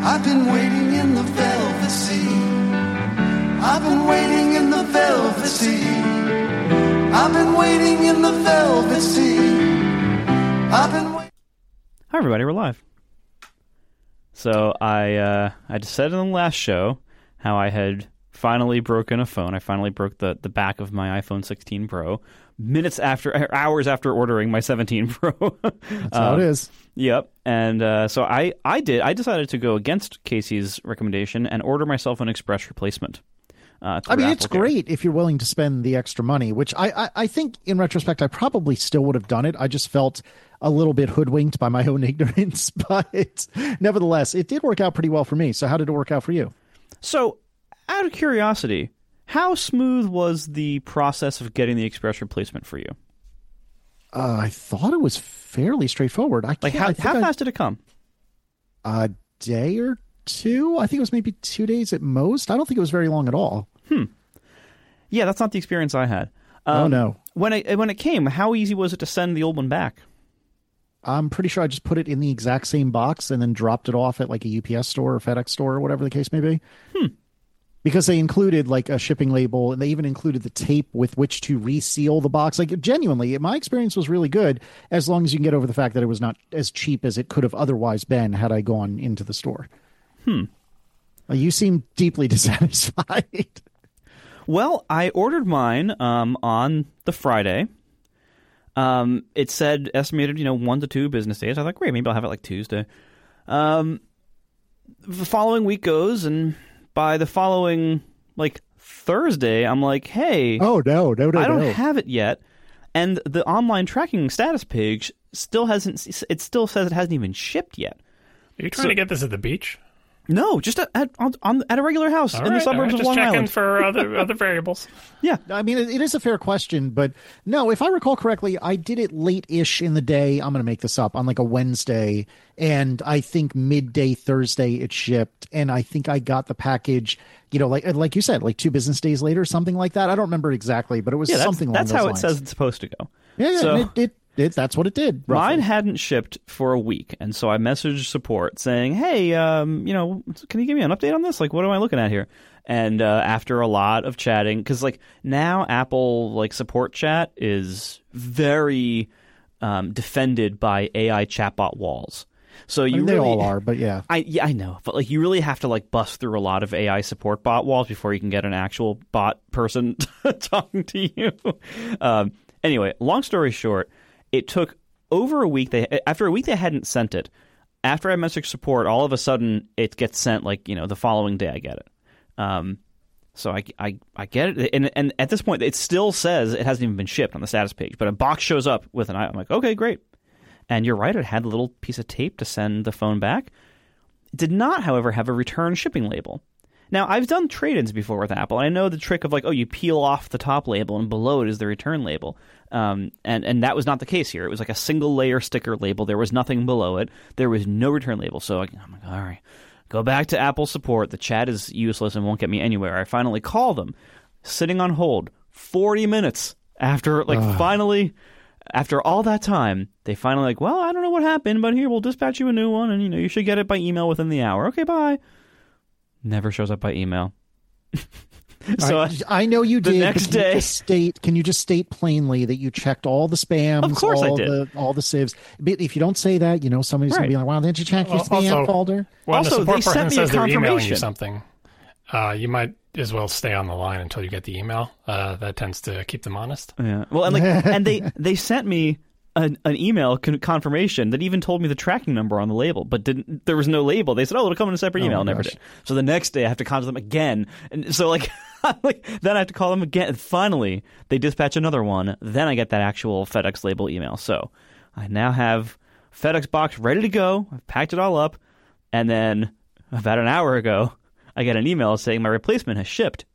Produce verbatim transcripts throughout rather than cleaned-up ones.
I've been waiting in the velvet sea. I've been waiting in the velvet sea. I've been waiting in the velvet sea. I've been waiting. Hi, everybody. We're live. So I uh, I just said in the last show how I had finally broken a phone. I finally broke the, the back of my iPhone sixteen Pro minutes after, hours after ordering my seventeen Pro. That's how um, it is. Yep. And uh, so I, I did. I decided to go against Casey's recommendation and order myself an express replacement. Uh, I mean, Apple it's Care. great if you're willing to spend the extra money, which I, I, I think in retrospect, I probably still would have done it. I just felt a little bit hoodwinked by my own ignorance. But nevertheless, it did work out pretty well for me. So how did it work out for you? So out of curiosity, how smooth was the process of getting the express replacement for you? Uh, I thought it was fairly straightforward. I like how, how fast I, did it come? A day or two? I think it was maybe two days at most. I don't think it was very long at all. Hmm. Yeah, that's not the experience I had. Um, oh, no. When it, when it came, how easy was it to send the old one back? I'm pretty sure I just put it in the exact same box and then dropped it off at like a U P S store or FedEx store or whatever the case may be. Hmm. Because they included like a shipping label and they even included the tape with which to reseal the box. Like genuinely, my experience was really good as long as you can get over the fact that it was not as cheap as it could have otherwise been had I gone into the store. Hmm. Well, you seem deeply dissatisfied. Well, I ordered mine um, on the Friday. Um, it said estimated, you know, one to two business days. I thought, great, maybe I'll have it like Tuesday. Um, the following week goes, and by the following, like, Thursday, I'm like, hey. Oh, no, no, no, I don't no. have it yet. And the online tracking status page still hasn't, it still says it hasn't even shipped yet. Are you trying so, to get this at the beach? No, just at at, on, at a regular house all in right, the suburbs right, of Long Island. Just checking Island. for other other variables. Yeah, I mean it, it is a fair question, but no, if I recall correctly, I did it late-ish in the day. I'm going to make this up on like a Wednesday, and I think midday Thursday it shipped, and I think I got the package. You know, like like you said, like two business days later, something like that. I don't remember exactly, but it was yeah, that's, something. That's along how those it lines. says it's supposed to go. Yeah, yeah, so, it, it It, that's what it did. Roughly. Mine hadn't shipped for a week, and so I messaged support saying, hey, um, you know, can you give me an update on this? Like, what am I looking at here? And uh, after a lot of chatting, because, like, now Apple, like, support chat is very um, defended by A I chatbot walls. So you I mean, really, they all are, but yeah. I yeah, I know. But, like, you really have to, like, bust through a lot of A I support bot walls before you can get an actual bot person talking to you. Um, anyway, long story short, it took over a week. They after a week they hadn't sent it. After I messaged support, all of a sudden it gets sent like, you know, the following day I get it. Um, so I, I, I get it. And, and at this point, it still says it hasn't even been shipped on the status page. But a box shows up with an item. I'm like, okay, great. And you're right. It had a little piece of tape to send the phone back. It did not, however, have a return shipping label. Now, I've done trade-ins before with Apple. And I know the trick of like, oh, you peel off the top label and below it is the return label. Um, and, and that was not the case here. It was like a single layer sticker label. There was nothing below it. There was no return label. So I, I'm like, all right, go back to Apple support. The chat is useless and won't get me anywhere. I finally call them, sitting on hold forty minutes after, like, uh. finally, after all that time, they finally like, well, I don't know what happened, but here, we'll dispatch you a new one. And, you know, you should get it by email within the hour. Okay, bye. Never shows up by email. So I, I know you the did. Next but can day, you just state. Can you just state plainly that you checked all the spams? Of course, all I did. The, all the sieves. But if you don't say that, you know somebody's right. going to be like, "Wow, didn't you check your well, spam also, folder?" When also, the support they sent person me says a they're emailing you confirmation. something, uh, you might as well stay on the line until you get the email. Uh, that tends to keep them honest. Yeah. Well, and like, and they they sent me an, an email con- confirmation that even told me the tracking number on the label, but didn't. There was no label. They said, "Oh, it'll come in a separate Oh email." my Never gosh. did. So the next day, I have to contact them again, and so like, like then I have to call them again. And finally, they dispatch another one. Then I get that actual FedEx label email. So I now have FedEx box ready to go. I've packed it all up, and then about an hour ago, I get an email saying my replacement has shipped.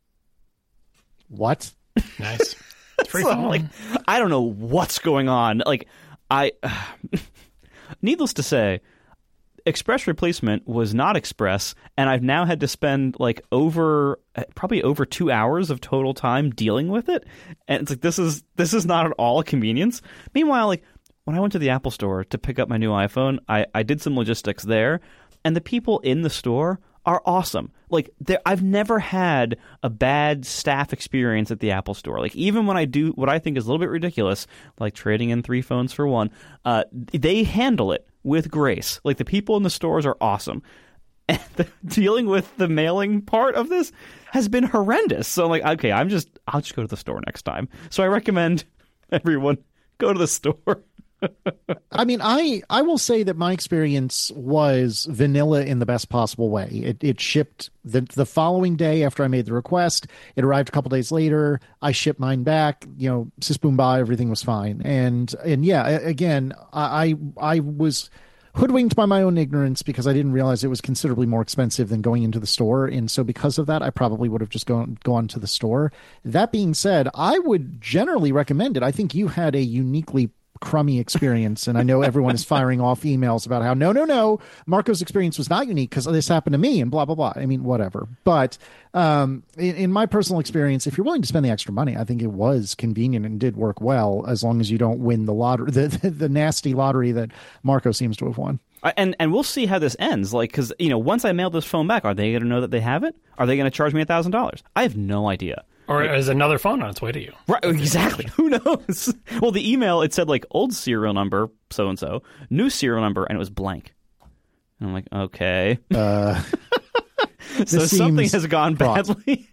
What? Nice. It's pretty So fun. I'm like, I don't know what's going on. Like, I, needless to say, Express replacement was not Express, and I've now had to spend like over, probably over two hours of total time dealing with it. And it's like, this is this is not at all a convenience. Meanwhile, like when I went to the Apple store to pick up my new iPhone, I, I did some logistics there, and the people in the store are awesome. Like, I've never had a bad staff experience at the Apple Store. Like, even when I do what I think is a little bit ridiculous, like trading in three phones for one, uh, they handle it with grace. Like, the people in the stores are awesome. And the, dealing with the mailing part of this has been horrendous. So I'm like, okay, I'm just, I'll just go to the store next time. So I recommend everyone go to the store. I mean, I, I will say that my experience was vanilla in the best possible way. It, it shipped the the following day after I made the request. It arrived a couple days later. I shipped mine back. You know, sis boom bye, everything was fine. And and yeah, again, I I was hoodwinked by my own ignorance because I didn't realize it was considerably more expensive than going into the store. And so because of that, I probably would have just gone gone to the store. That being said, I would generally recommend it. I think you had a uniquely crummy experience, and I know everyone is firing off emails about how no no no Marco's experience was not unique because this happened to me and blah blah blah. I mean, whatever. But um in, in my personal experience, if you're willing to spend the extra money, I think it was convenient and did work well, as long as you don't win the lottery, the the, the nasty lottery that Marco seems to have won. And and we'll see how this ends. Like, because you know, once I mail this phone back, are they going to know that they have it? Are they going to charge me a thousand dollars? I have no idea. Or is another phone on its way to you? Right, exactly. Who knows? Well, the email, it said, like, old serial number, so-and-so, new serial number, and it was blank. And I'm like, okay. Uh, so something has gone badly.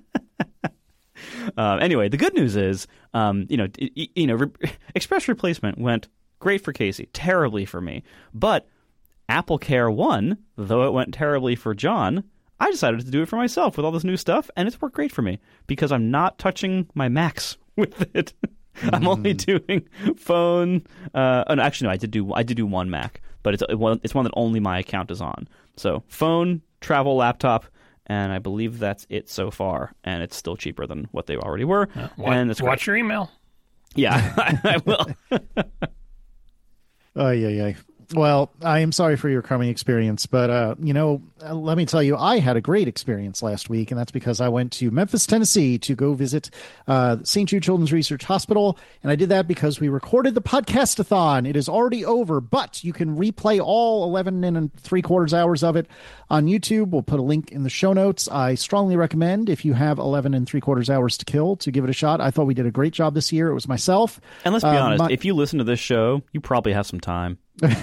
uh, anyway, the good news is, um, you know, it, you know, re- Express Replacement went great for Casey, terribly for me. But Apple Care won, though it went terribly for John. I decided to do it for myself with all this new stuff, and it's worked great for me because I'm not touching my Macs with it. I'm mm. only doing phone. Uh, and actually, no, I did do I did do one Mac, but it's it's one that only my account is on. So phone, travel, laptop, and I believe that's it so far. And it's still cheaper than what they already were. Uh, watch, and it's watch your email. Yeah, I, I will. Oh yeah, yeah. Well, I am sorry for your crummy experience, but, uh, you know, let me tell you, I had a great experience last week, and that's because I went to Memphis, Tennessee to go visit uh, Saint Jude Children's Research Hospital, and I did that because we recorded the podcast-a-thon. It is already over, but you can replay all eleven and three-quarters hours of it on YouTube. We'll put a link in the show notes. I strongly recommend, if you have eleven and three-quarters hours to kill, to give it a shot. I thought we did a great job this year. It was myself. And let's be uh, honest, my- if you listen to this show, you probably have some time.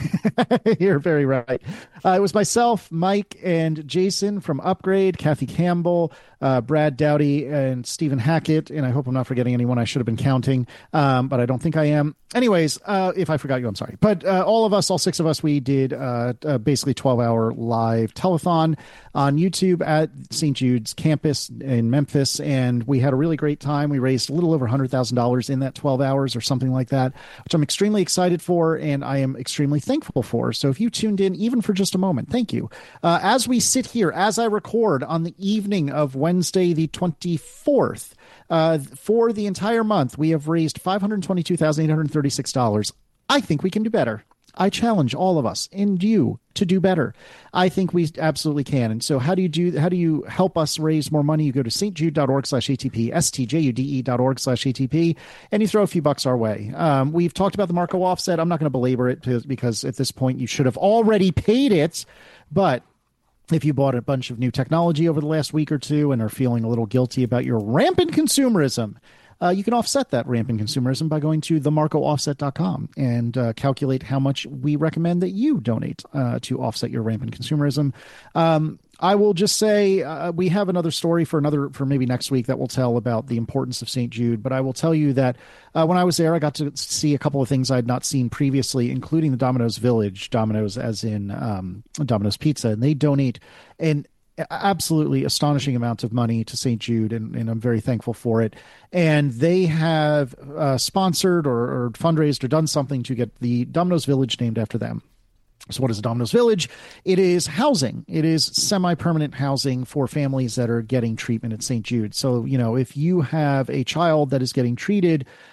You're very right. Uh, it was myself, Mike, and Jason from Upgrade, Kathy Campbell, uh, Brad Dowdy, and Stephen Hackett. And I hope I'm not forgetting anyone. I should have been counting, um, but I don't think I am. Anyways, uh, if I forgot you, I'm sorry. But uh, all of us, all six of us, we did uh, uh, basically twelve-hour live telethon on YouTube at Saint Jude's campus in Memphis, and we had a really great time. We raised a little over one hundred thousand dollars in that twelve hours or something like that, which I'm extremely excited for, and I am extremely thankful for. So if you tuned in even for just a moment, thank you. Uh, as we sit here, as I record on the evening of Wednesday the twenty-fourth, uh, for the entire month, we have raised five hundred twenty-two thousand eight hundred thirty-six dollars. I think we can do better. I challenge all of us and you to do better. I think we absolutely can. And so how do you do, how do you help us raise more money? You go to stjude.org slash ATP, S-T-J-U-D-E dot org slash ATP, and you throw a few bucks our way. Um, we've talked about the Marco offset. I'm not going to belabor it because at this point you should have already paid it. But if you bought a bunch of new technology over the last week or two and are feeling a little guilty about your rampant consumerism, Uh, you can offset that rampant consumerism by going to the marco offset dot com and uh, calculate how much we recommend that you donate uh, to offset your rampant consumerism. Um, I will just say uh, we have another story for another for maybe next week that will tell about the importance of Saint Jude. But I will tell you that uh, when I was there, I got to see a couple of things I had not seen previously, including the Domino's Village, Domino's as in um, Domino's Pizza, and they donate an absolutely astonishing amount of money to Saint Jude, and, and I'm very thankful for it. And they have uh, sponsored or, or fundraised or done something to get the Domino's Village named after them. So what is a Domino's Village? It is housing. It is semi-permanent housing for families that are getting treatment at Saint Jude. So, you know, if you have a child that is getting treated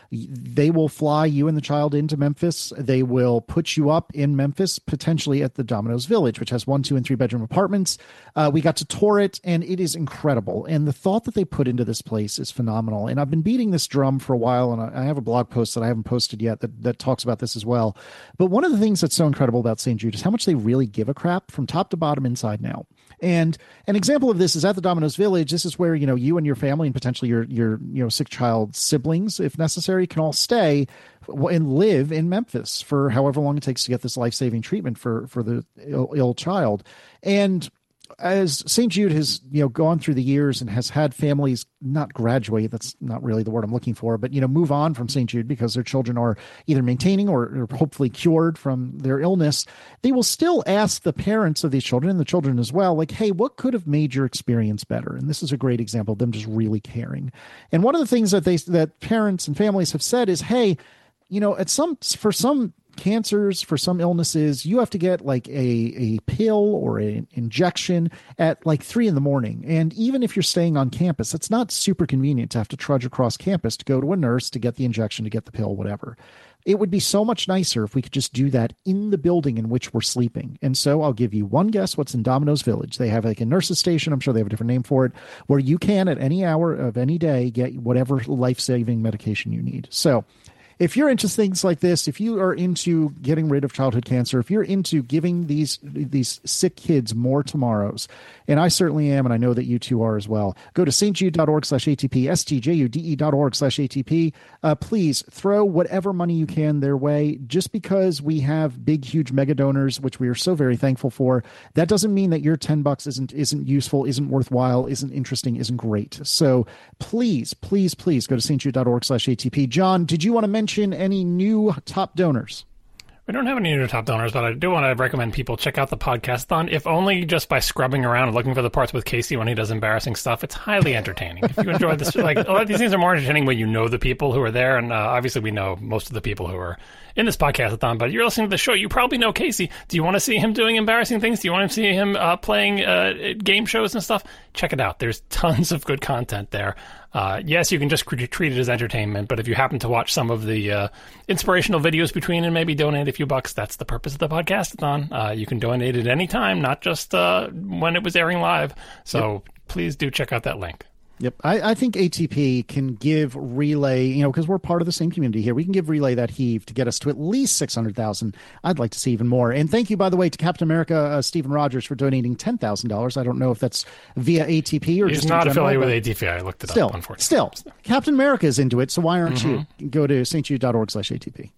They will fly you and the child into Memphis. They will put you up in Memphis, potentially at the Domino's Village, which has one, two, and three bedroom apartments. Uh, we got to tour it, and it is incredible. And the thought that they put into this place is phenomenal. And I've been beating this drum for a while, and I have a blog post that I haven't posted yet that, that talks about this as well. But one of the things that's so incredible about Saint Jude is how much they really give a crap from top to bottom, inside and out. And an example of this is at the Domino's Village. This is where, you know, you and your family and potentially your, your, you know, sick child siblings, if necessary, can all stay and live in Memphis for however long it takes to get this life-saving treatment for, for the ill, ill child. And as Saint Jude has, you know, gone through the years and has had families not graduate, that's not really the word I'm looking for, but, you know, move on from Saint Jude because their children are either maintaining or, or hopefully cured from their illness, they will still ask the parents of these children and the children as well, like, hey, what could have made your experience better? And this is a great example of them just really caring. And one of the things that they, that parents and families have said is, hey, you know, at some, for some cancers, for some illnesses, you have to get like a, a pill or an injection at like three in the morning. And even if you're staying on campus, it's not super convenient to have to trudge across campus to go to a nurse to get the injection, to get the pill, whatever. It would be so much nicer if we could just do that in the building in which we're sleeping. And so I'll give you one guess what's in Domino's Village. They have like a nurse's station. I'm sure they have a different name for it, where you can at any hour of any day get whatever life-saving medication you need. So if you're into things like this, if you are into getting rid of childhood cancer, if you're into giving these these sick kids more tomorrows, and I certainly am, and I know that you two are as well, go to stjude.org slash ATP, S-T-J-U-D-E dot org slash A-T-P. Uh, please throw whatever money you can their way. Just because we have big, huge mega donors, which we are so very thankful for, that doesn't mean that your ten bucks isn't isn't useful, isn't worthwhile, isn't interesting, isn't great. So please, please, please go to stjude.org slash ATP. John, did you want to mention any new top donors? We don't have any new top donors, but I do want to recommend people check out the Podcast-thon, if only just by scrubbing around and looking for the parts with Casey when he does embarrassing stuff. It's highly entertaining. If you enjoy this, like, a lot of these things are more entertaining when you know the people who are there, and uh, obviously we know most of the people who are in this Podcast-a-thon, but you're listening to the show, you probably know Casey. Do you want to see him doing embarrassing things? Do you want to see him uh, playing uh, game shows and stuff? Check it out. There's tons of good content there. Uh, yes, you can just treat it as entertainment, but if you happen to watch some of the uh, inspirational videos between and maybe donate a few bucks, that's the purpose of the Podcast-a-thon. Uh, you can donate at any time, not just uh, when it was airing live. So yep. Please do check out that link. Yep. I, I think A T P can give Relay, you know, because we're part of the same community here. We can give Relay that heave to get us to at least six hundred thousand. I'd like to see even more. And thank you, by the way, to Captain America, uh, Stephen Rogers, for donating ten thousand dollars. I don't know if that's via A T P or He's just not in general, affiliated with A T P. I looked it still, up, unfortunately. Still, Captain America is into it, so why aren't mm-hmm. you? Go to stjude.org slash ATP.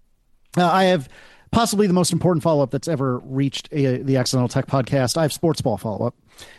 Uh, I have possibly the most important follow-up that's ever reached a, the Accidental Tech Podcast. I have sports ball follow-up.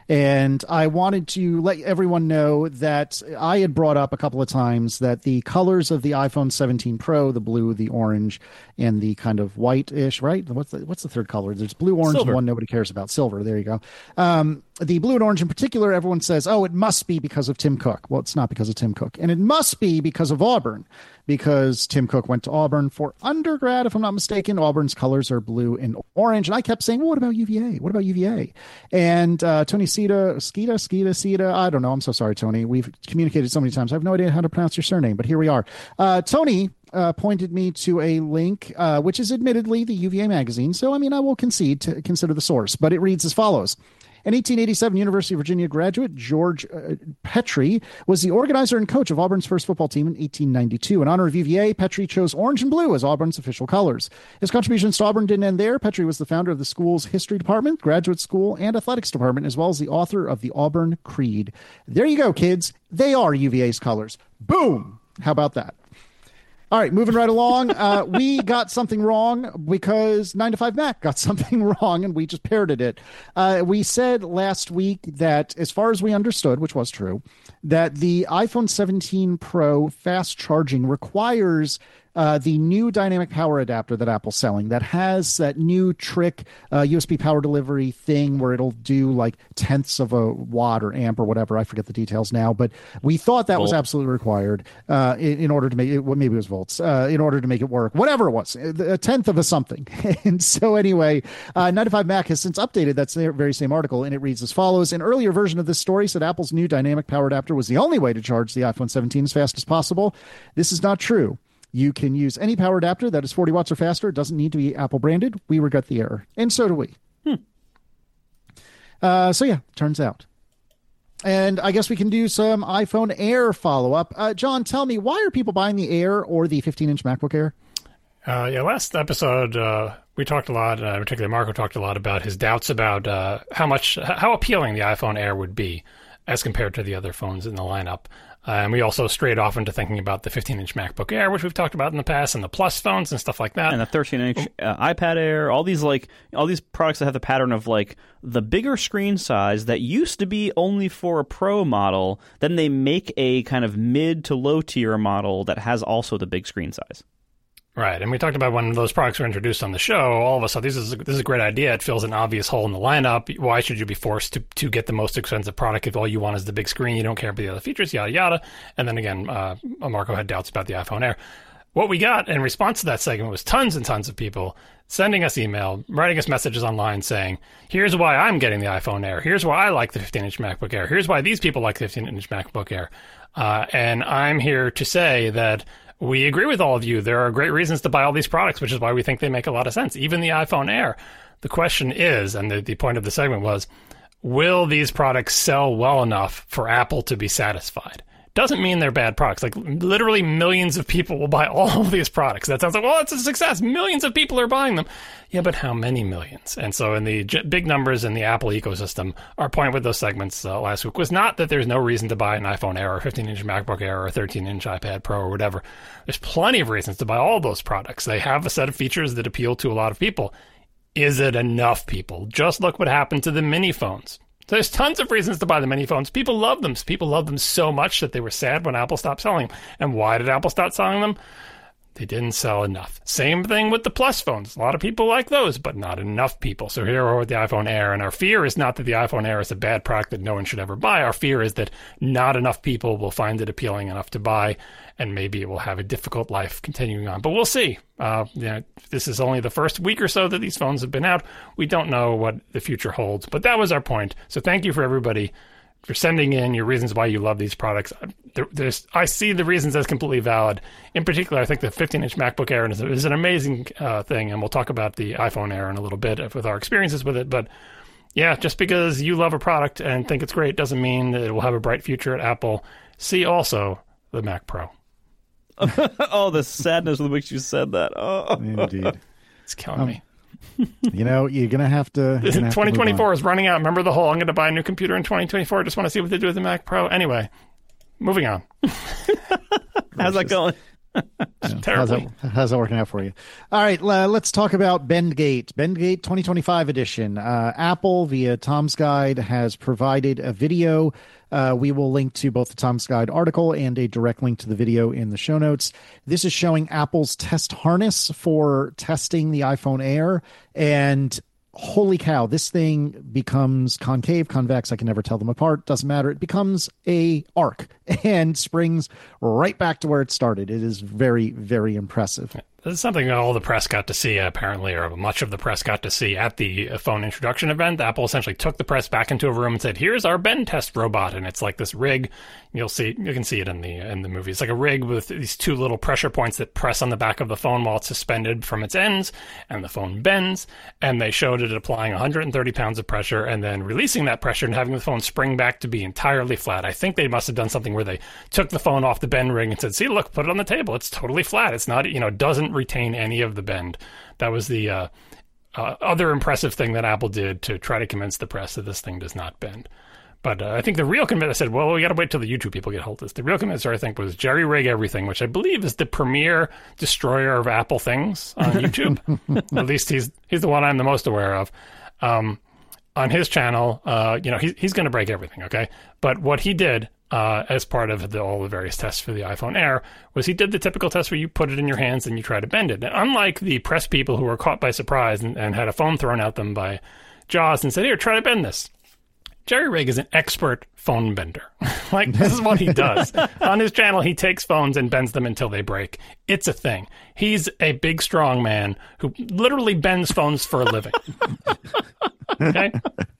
And I wanted to let everyone know that I had brought up a couple of times that the colors of the iPhone seventeen Pro, the blue, the orange, and the kind of white-ish, right? What's the, what's the third color? There's blue, orange, silver. And one nobody cares about. Silver. There you go. Um, the blue and orange in particular, everyone says, oh, it must be because of Tim Cook. Well, it's not because of Tim Cook. And it must be because of Auburn, because Tim Cook went to Auburn for undergrad, if I'm not mistaken. Auburn's colors are blue and orange. And I kept saying, well, what about U V A? What about U V A? And uh, Tony Sita, Skeeta, Skeeta, Sita, I don't know. I'm so sorry, Tony. We've communicated so many times. I have no idea how to pronounce your surname, but here we are. Uh, Tony uh, pointed me to a link, uh, which is admittedly the U V A magazine. So, I mean, I will concede to consider the source, but it reads as follows. An eighteen eighty-seven University of Virginia graduate, George uh, Petrie, was the organizer and coach of Auburn's first football team in eighteen ninety-two. In honor of U V A, Petrie chose orange and blue as Auburn's official colors. His contributions to Auburn didn't end there. Petrie was the founder of the school's history department, graduate school, and athletics department, as well as the author of the Auburn Creed. There you go, kids. They are U V A's colors. Boom! How about that? All right, moving right along. Uh, we got something wrong because nine to five Mac got something wrong, and we just parroted it. Uh, we said last week that, as far as we understood, which was true, that the iPhone seventeen Pro fast charging requires uh, the new dynamic power adapter that Apple's selling that has that new trick uh, U S B power delivery thing where it'll do like tenths of a watt or amp or whatever. I forget the details now, but we thought that Volt. was absolutely required uh, in, in order to make it. Well, maybe it was volts uh, in order to make it work. Whatever it was, a tenth of a something. And so anyway, uh, nine to five Mac has since updated that very same article, and it reads as follows: an earlier version of this story said Apple's new dynamic power adapter was the only way to charge the iPhone seventeen as fast as possible. This is not true. You can use any power adapter that is forty watts or faster. It doesn't need to be Apple branded. We regret the error, and so do we. Hmm. Uh, so yeah, turns out. And I guess we can do some iPhone Air follow-up. Uh, John, tell me, why are people buying the Air or the fifteen-inch MacBook Air? Uh, yeah, last episode, uh, we talked a lot, uh, particularly Marco talked a lot about his doubts about uh, how much, how appealing the iPhone Air would be as compared to the other phones in the lineup. Uh, and we also strayed off into thinking about the fifteen-inch MacBook Air, which we've talked about in the past, and the Plus phones and stuff like that. And the thirteen-inch uh, iPad Air, all these like all these products that have the pattern of like the bigger screen size that used to be only for a Pro model, then they make a kind of mid to low tier model that has also the big screen size. Right, and we talked about when those products were introduced on the show, all of us thought, this is, this is a great idea. It fills an obvious hole in the lineup. Why should you be forced to, to get the most expensive product if all you want is the big screen, you don't care about the other features, yada, yada. And then again, uh, Marco had doubts about the iPhone Air. What we got in response to that segment was tons and tons of people sending us email, writing us messages online saying, here's why I'm getting the iPhone Air. Here's why I like the fifteen-inch MacBook Air. Here's why these people like the fifteen-inch MacBook Air. Uh, and I'm here to say that we agree with all of you. There are great reasons to buy all these products, which is why we think they make a lot of sense. Even the iPhone Air. The question is, and the, the point of the segment was, will these products sell well enough for Apple to be satisfied? Doesn't mean they're bad products. Like, literally millions of people will buy all of these products. That sounds like, well, it's a success. Millions of people are buying them. Yeah, but how many millions? And so in the j- big numbers in the Apple ecosystem, our point with those segments uh, last week was not that there's no reason to buy an iPhone Air or a fifteen-inch MacBook Air or a thirteen-inch iPad Pro or whatever. There's plenty of reasons to buy all those products. They have a set of features that appeal to a lot of people. Is it enough people? Just look what happened to the mini phones. There's tons of reasons to buy the mini phones. People love them. People love them so much that they were sad when Apple stopped selling them. And why did Apple stop selling them? They didn't sell enough. Same thing with the Plus phones. A lot of people like those, but not enough people. So here we are with the iPhone Air. And our fear is not that the iPhone Air is a bad product that no one should ever buy. Our fear is that not enough people will find it appealing enough to buy. And maybe it will have a difficult life continuing on. But we'll see. Uh, you know, this is only the first week or so that these phones have been out. We don't know what the future holds. But that was our point. So thank you for everybody for sending in your reasons why you love these products. There, there's, I see the reasons as completely valid. In particular, I think the fifteen-inch MacBook Air is, is an amazing uh, thing. And we'll talk about the iPhone Air in a little bit with our experiences with it. But yeah, just because you love a product and think it's great doesn't mean that it will have a bright future at Apple. See also the Mac Pro. Oh, the sadness with which you said that. Oh. Indeed. It's killing um, me. You know, you're going to have to... twenty twenty-four is running out. Remember the whole, I'm going to buy a new computer in twenty twenty-four. I just want to see what they do with the Mac Pro. Anyway, moving on. How's that going? Yeah, how's, that, how's that working out for you? All right, uh, let's talk about Bendgate. Bendgate twenty twenty-five edition. Uh, Apple, via Tom's Guide, has provided a video. Uh, we will link to both the Tom's Guide article and a direct link to the video in the show notes. This is showing Apple's test harness for testing the iPhone Air. And holy cow, this thing becomes concave, convex. I can never tell them apart. Doesn't matter. It becomes a arc and springs right back to where it started. It is very, very impressive. This is something all the press got to see, apparently, or much of the press got to see at the phone introduction event. Apple essentially took the press back into a room and said, here's our bend test robot. And it's like this rig. You'll see, you can see it in the in the movie. It's like a rig with these two little pressure points that press on the back of the phone while it's suspended from its ends, and the phone bends. And they showed it applying one hundred thirty pounds of pressure and then releasing that pressure and having the phone spring back to be entirely flat. I think they must have done something where they took the phone off the bend ring and said, see, look, put it on the table. It's totally flat. It's not, you know, doesn't retain any of the bend. That was the uh, uh, other impressive thing that Apple did to try to convince the press that this thing does not bend. But uh, I think the real convincer, I said, well, we got to wait till the YouTube people get hold of this. The real convincer, I think, was Jerry Rig Everything, which I believe is the premier destroyer of Apple things on YouTube. At least he's he's the one I'm the most aware of. Um, on his channel, uh, you know, he, he's going to break everything, okay? But what he did uh, as part of the, all the various tests for the iPhone Air, was he did the typical test where you put it in your hands and you try to bend it. And unlike the press people who were caught by surprise and, and had a phone thrown at them by Jaws and said, here, try to bend this. Jerry Rig is an expert phone bender. Like, this is what he does. On his channel, he takes phones and bends them until they break. It's a thing. He's a big, strong man who literally bends phones for a living. Okay?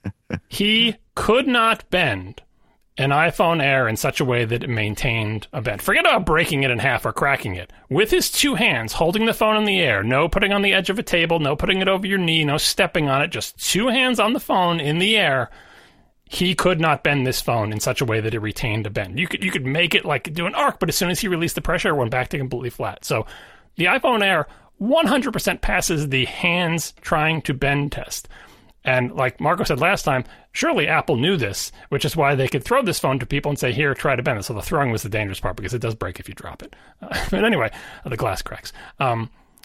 He could not bend an iPhone Air in such a way that it maintained a bend. Forget about breaking it in half or cracking it. With his two hands, holding the phone in the air, no putting on the edge of a table, no putting it over your knee, no stepping on it, just two hands on the phone in the air, he could not bend this phone in such a way that it retained a bend. You could you could make it like do an arc, but as soon as he released the pressure, it went back to completely flat. So the iPhone Air one hundred percent passes the hands trying to bend test. And like Marco said last time, surely Apple knew this, which is why they could throw this phone to people and say, here, try to bend it. So the throwing was the dangerous part because it does break if you drop it. Uh, but anyway, uh, the glass cracks. Um,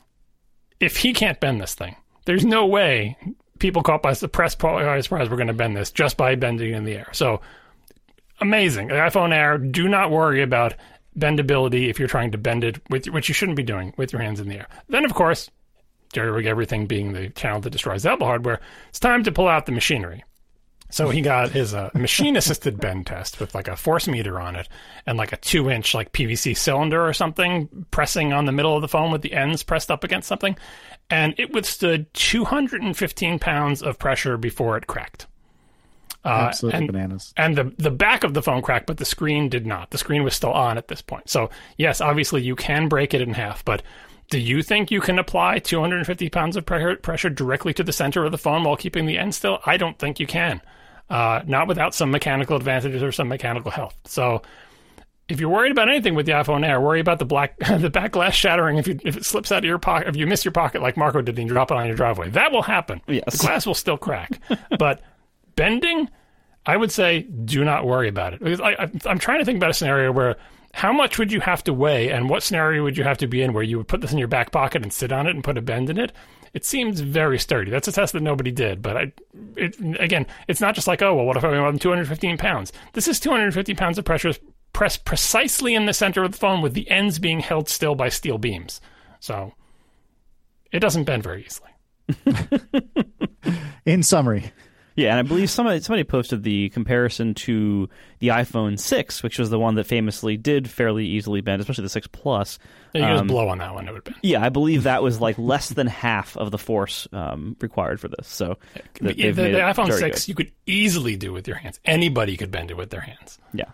if he can't bend this thing, there's no way people caught by surprise, surprise we're going to bend this just by bending it in the air. So amazing. The iPhone Air, do not worry about bendability if you're trying to bend it, with which you shouldn't be doing with your hands in the air. Then, of course, Jerry Rig Everything being the channel that destroys Apple hardware, it's time to pull out the machinery. So he got his uh, machine-assisted bend test with like a force meter on it and like a two-inch like P V C cylinder or something pressing on the middle of the phone with the ends pressed up against something. And it withstood two hundred fifteen pounds of pressure before it cracked. Uh, Absolutely and, bananas. And the, the back of the phone cracked, but the screen did not. The screen was still on at this point. So, yes, obviously you can break it in half, but do you think you can apply two hundred fifty pounds of pre- pressure directly to the center of the phone while keeping the end still? I don't think you can. Uh, not without some mechanical advantages or some mechanical help. So if you're worried about anything with the iPhone Air, worry about the black the back glass shattering if you if it slips out of your pocket, if you miss your pocket like Marco did and you drop it on your driveway. That will happen. Yes. The glass will still crack. But bending, I would say do not worry about it. Because I, I, I'm trying to think about a scenario where how much would you have to weigh and what scenario would you have to be in where you would put this in your back pocket and sit on it and put a bend in it? It seems very sturdy. That's a test that nobody did. But I, it, again, it's not just like, oh, well, what if I weigh two hundred fifteen pounds? This is two hundred fifty pounds of pressure pressed precisely in the center of the phone with the ends being held still by steel beams. So it doesn't bend very easily. In summary. Yeah, and I believe somebody somebody posted the comparison to the iPhone six, which was the one that famously did fairly easily bend, especially the six Plus. You can um, just blow on that one, it would bend. Yeah, I believe that was like less than half of the force um, required for this. So the, the, the iPhone six good. You could easily do with your hands. Anybody could bend it with their hands. Yeah.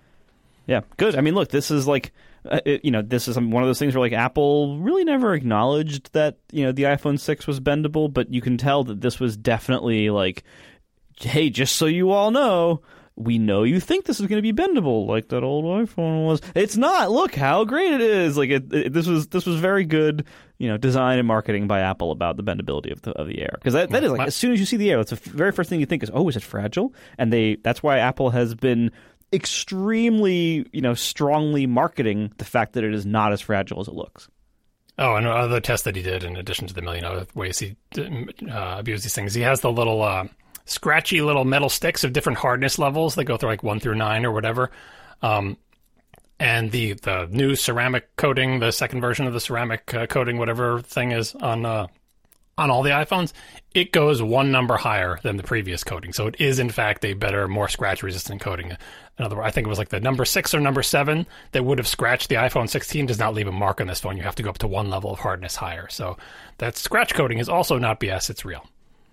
Yeah, good. I mean, look, this is like, uh, it, you know, this is one of those things where like Apple really never acknowledged that, you know, the iPhone six was bendable, but you can tell that this was definitely like, hey, just so you all know, we know you think this is going to be bendable, like that old iPhone was. It's not. Look how great it is. Like it, it, this was this was very good, you know, design and marketing by Apple about the bendability of the of the Air. Because that, that is like, as soon as you see the Air, that's the very first thing you think is, oh, is it fragile? And they that's why Apple has been extremely, you know, strongly marketing the fact that it is not as fragile as it looks. Oh, and another test that he did, in addition to the million other ways he uh, abused these things, he has the little uh, scratchy little metal sticks of different hardness levels that go through like one through nine or whatever. Um, and the, the new ceramic coating, the second version of the ceramic uh, coating, whatever thing is on uh, on all the iPhones, it goes one number higher than the previous coating. So it is, in fact, a better, more scratch-resistant coating. In other words, I think it was like the number six or number seven that would have scratched the iPhone sixteen does not leave a mark on this phone. You have to go up to one level of hardness higher. So that scratch coating is also not B S. It's real.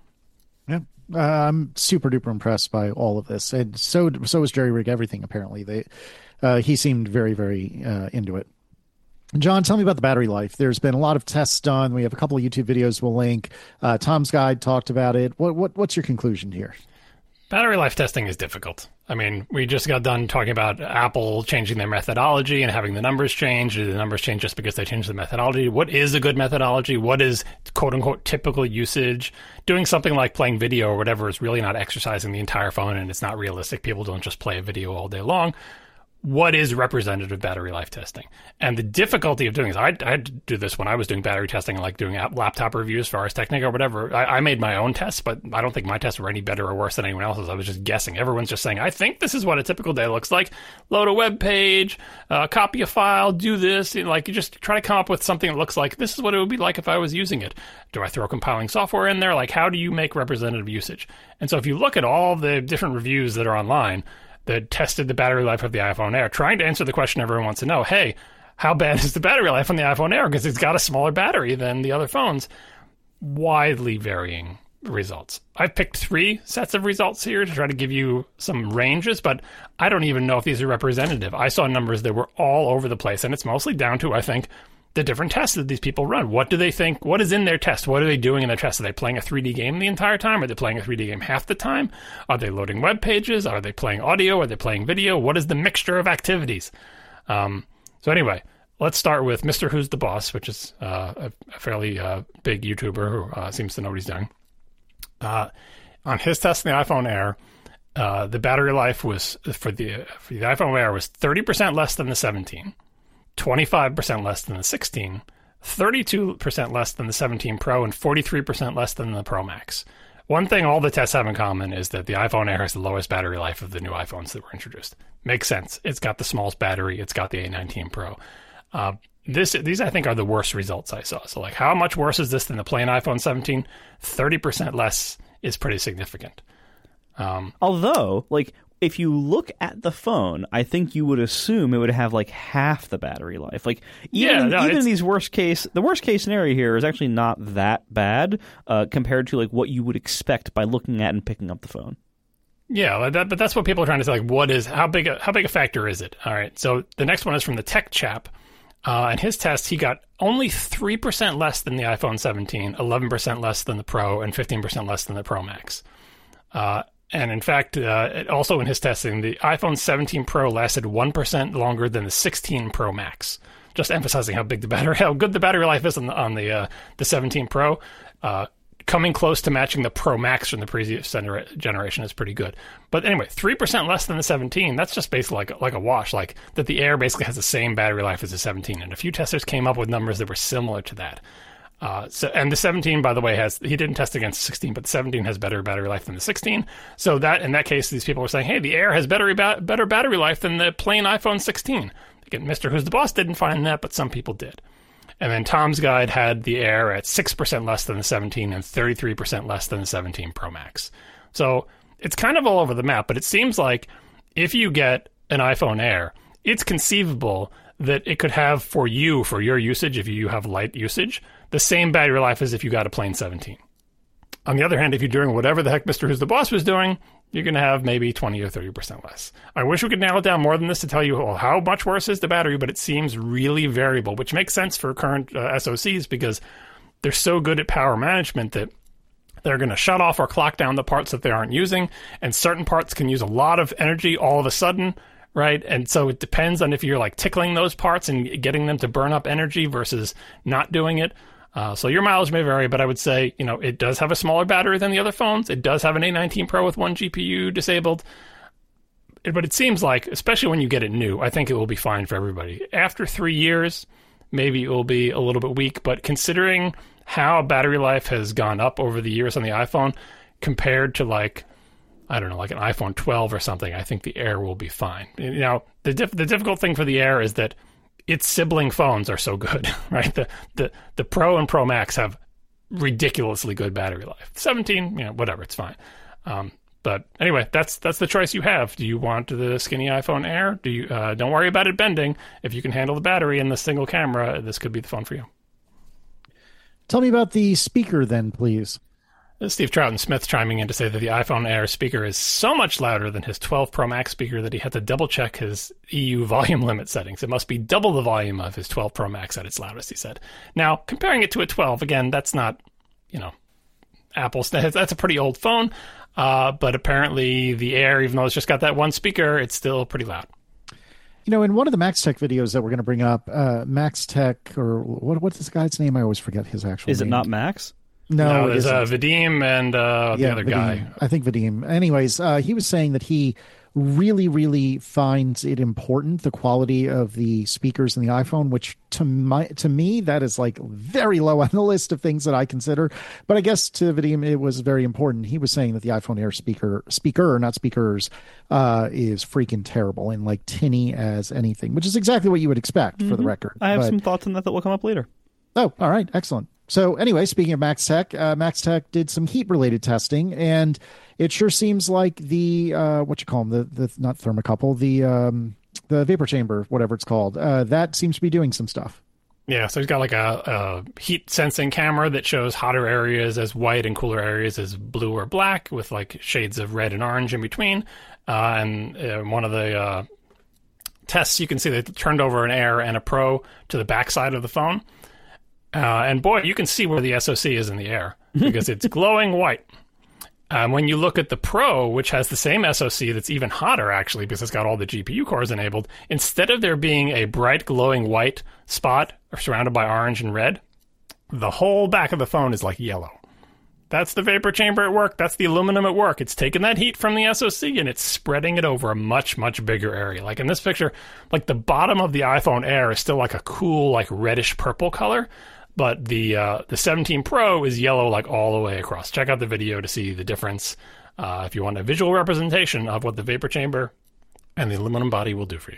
Yeah. Uh, I'm super duper impressed by all of this. And so so was Jerry Rig Everything, apparently. They uh, he seemed very, very uh, into it. John, tell me about the battery life. There's been a lot of tests done. We have a couple of YouTube videos we'll link. Uh, Tom's Guide talked about it. What what what's your conclusion here? Battery life testing is difficult. I mean, we just got done talking about Apple changing their methodology and having the numbers change. Do the numbers change just because they changed the methodology? What is a good methodology? What is quote-unquote typical usage? Doing something like playing video or whatever is really not exercising the entire phone, and it's not realistic. People don't just play a video all day long. what is representative battery life testing? And the difficulty of doing this, I, I had to do this when I was doing battery testing, like doing laptop reviews for Ars Technica or whatever. I, I made my own tests, but I don't think my tests were any better or worse than anyone else's. I was just guessing. Everyone's just saying, I think this is what a typical day looks like. Load a web page, uh, copy a file, do this. You know, like you just try to come up with something that looks like this is what it would be like if I was using it. Do I throw compiling software in there? Like, how do you make representative usage? And so if you look at all the different reviews that are online that tested the battery life of the iPhone Air, trying to answer the question everyone wants to know, hey, how bad is the battery life on the iPhone Air? Because it's got a smaller battery than the other phones. Widely varying results. I've picked three sets of results here to try to give you some ranges, but I don't even know if these are representative. I saw numbers that were all over the place, and it's mostly down to, I think, the different tests that these people run. What do they think? What is in their test? What are they doing in their test? Are they playing a three D game the entire time? Are they playing a three D game half the time? Are they loading web pages? Are they playing audio? Are they playing video? What is the mixture of activities? Um, so anyway, let's start with Mister Who's the Boss, which is uh, a, a fairly uh, big YouTuber who uh, seems to know what he's doing. Uh, on his test in the iPhone Air, uh, the battery life was for the for the iPhone Air was thirty percent less than the seventeen. twenty-five percent less than the sixteen, thirty-two percent less than the seventeen Pro, and forty-three percent less than the Pro Max. One thing all the tests have in common is that the iPhone Air has the lowest battery life of the new iPhones that were introduced. Makes sense. It's got the smallest battery. It's got the A nineteen Pro. Uh, this, these, I think, are the worst results I saw. So, like, how much worse is this than the plain iPhone seventeen? thirty percent less is pretty significant. Um, Although, like, if you look at the phone, I think you would assume it would have like half the battery life. Like even, yeah, no, even in these worst case, the worst case scenario here is actually not that bad uh, compared to like what you would expect by looking at and picking up the phone. Yeah, that, but that's what people are trying to say. Like, what is how big a, how big a factor is it? All right. So the next one is from the Tech Chap. Uh, in his test, he got only three percent less than the iPhone seventeen, eleven percent less than the Pro, and fifteen percent less than the Pro Max. Uh, And in fact, uh, also in his testing, the iPhone seventeen Pro lasted one percent longer than the sixteen Pro Max. Just emphasizing how big the battery, how good the battery life is on the, on the, uh, the seventeen Pro. Uh, coming close to matching the Pro Max from the previous generation is pretty good. But anyway, three percent less than the seventeen, that's just basically like, like a wash, like that the Air basically has the same battery life as the seventeen. And a few testers came up with numbers that were similar to that. Uh, so, and the seventeen, by the way, has he didn't test against the sixteen, but the seventeen has better battery life than the sixteen. So that in that case, these people were saying, hey, the Air has better ba- better battery life than the plain iPhone sixteen. Again, Mister Who's the Boss didn't find that, but some people did. And then Tom's Guide had the Air at six percent less than the seventeen and thirty-three percent less than the seventeen Pro Max. So it's kind of all over the map, but it seems like if you get an iPhone Air, it's conceivable that it could have for you, for your usage, if you have light usage, the same battery life as if you got a plain seventeen. On the other hand, if you're doing whatever the heck Mister Who's the Boss was doing, you're going to have maybe twenty or thirty percent less. I wish we could nail it down more than this to tell you well, how much worse is the battery, but it seems really variable, which makes sense for current uh, S O Cs because they're so good at power management that they're going to shut off or clock down the parts that they aren't using, and certain parts can use a lot of energy all of a sudden, right? And so it depends on if you're like tickling those parts and getting them to burn up energy versus not doing it. Uh, so your mileage may vary, but I would say, you know, it does have a smaller battery than the other phones. It does have an A nineteen Pro with one G P U disabled. It, but it seems like, especially when you get it new, I think it will be fine for everybody. After three years, maybe it will be a little bit weak, but considering how battery life has gone up over the years on the iPhone compared to like, I don't know, like an iPhone twelve or something, I think the Air will be fine. You know, the dif- the difficult thing for the Air is that its sibling phones are so good, right? The the the Pro and Pro Max have ridiculously good battery life. seventeen, you know, whatever, it's fine. Um, but anyway, that's that's the choice you have. Do you want the skinny iPhone Air? Do you uh, don't worry about it bending. If you can handle the battery and the single camera, this could be the phone for you. Tell me about the speaker then, please. Steve Troughton-Smith chiming in to say that the iPhone Air speaker is so much louder than his twelve Pro Max speaker that he had to double-check his E U volume limit settings. It must be double the volume of his twelve Pro Max at its loudest, he said. Now, comparing it to a twelve, again, that's not, you know, Apple's. That's a pretty old phone, uh, but apparently the Air, even though it's just got that one speaker, it's still pretty loud. You know, in one of the Max Tech videos that we're going to bring up, uh, Max Tech, or what, what's this guy's name? I always forget his actual Is name. Is it not Max? No, no there's uh, Vadim and uh, yeah, the other Vadim. guy. I think Vadim. Anyways, uh, he was saying that he really, really finds it important, the quality of the speakers in the iPhone, which to my to me, that is like very low on the list of things that I consider. But I guess to Vadim, it was very important. He was saying that the iPhone Air speaker, speaker, not speakers, uh, is freaking terrible and like tinny as anything, which is exactly what you would expect mm-hmm. for the record. I have but, some thoughts on that that will come up later. Oh, all right. Excellent. So anyway, speaking of Max Tech, uh, Max Tech did some heat-related testing, and it sure seems like the, uh, what you call them, the, the not thermocouple, the um, the vapor chamber, whatever it's called, uh, that seems to be doing some stuff. Yeah, so he's got like a, a heat-sensing camera that shows hotter areas as white and cooler areas as blue or black, with like shades of red and orange in between. Uh, and uh, one of the uh, tests, you can see they turned over an Air and a Pro to the backside of the phone. Uh, and boy, you can see where the S O C is in the Air because it's glowing white. Um, when you look at the Pro, which has the same S O C that's even hotter, actually, because it's got all the G P U cores enabled, instead of there being a bright glowing white spot surrounded by orange and red, the whole back of the phone is like yellow. That's the vapor chamber at work. That's the aluminum at work. It's taking that heat from the S O C and it's spreading it over a much, much bigger area. Like in this picture, like the bottom of the iPhone Air is still like a cool, like reddish purple color. But the uh, the seventeen Pro is yellow like all the way across. Check out the video to see the difference uh, if you want a visual representation of what the vapor chamber and the aluminum body will do for you.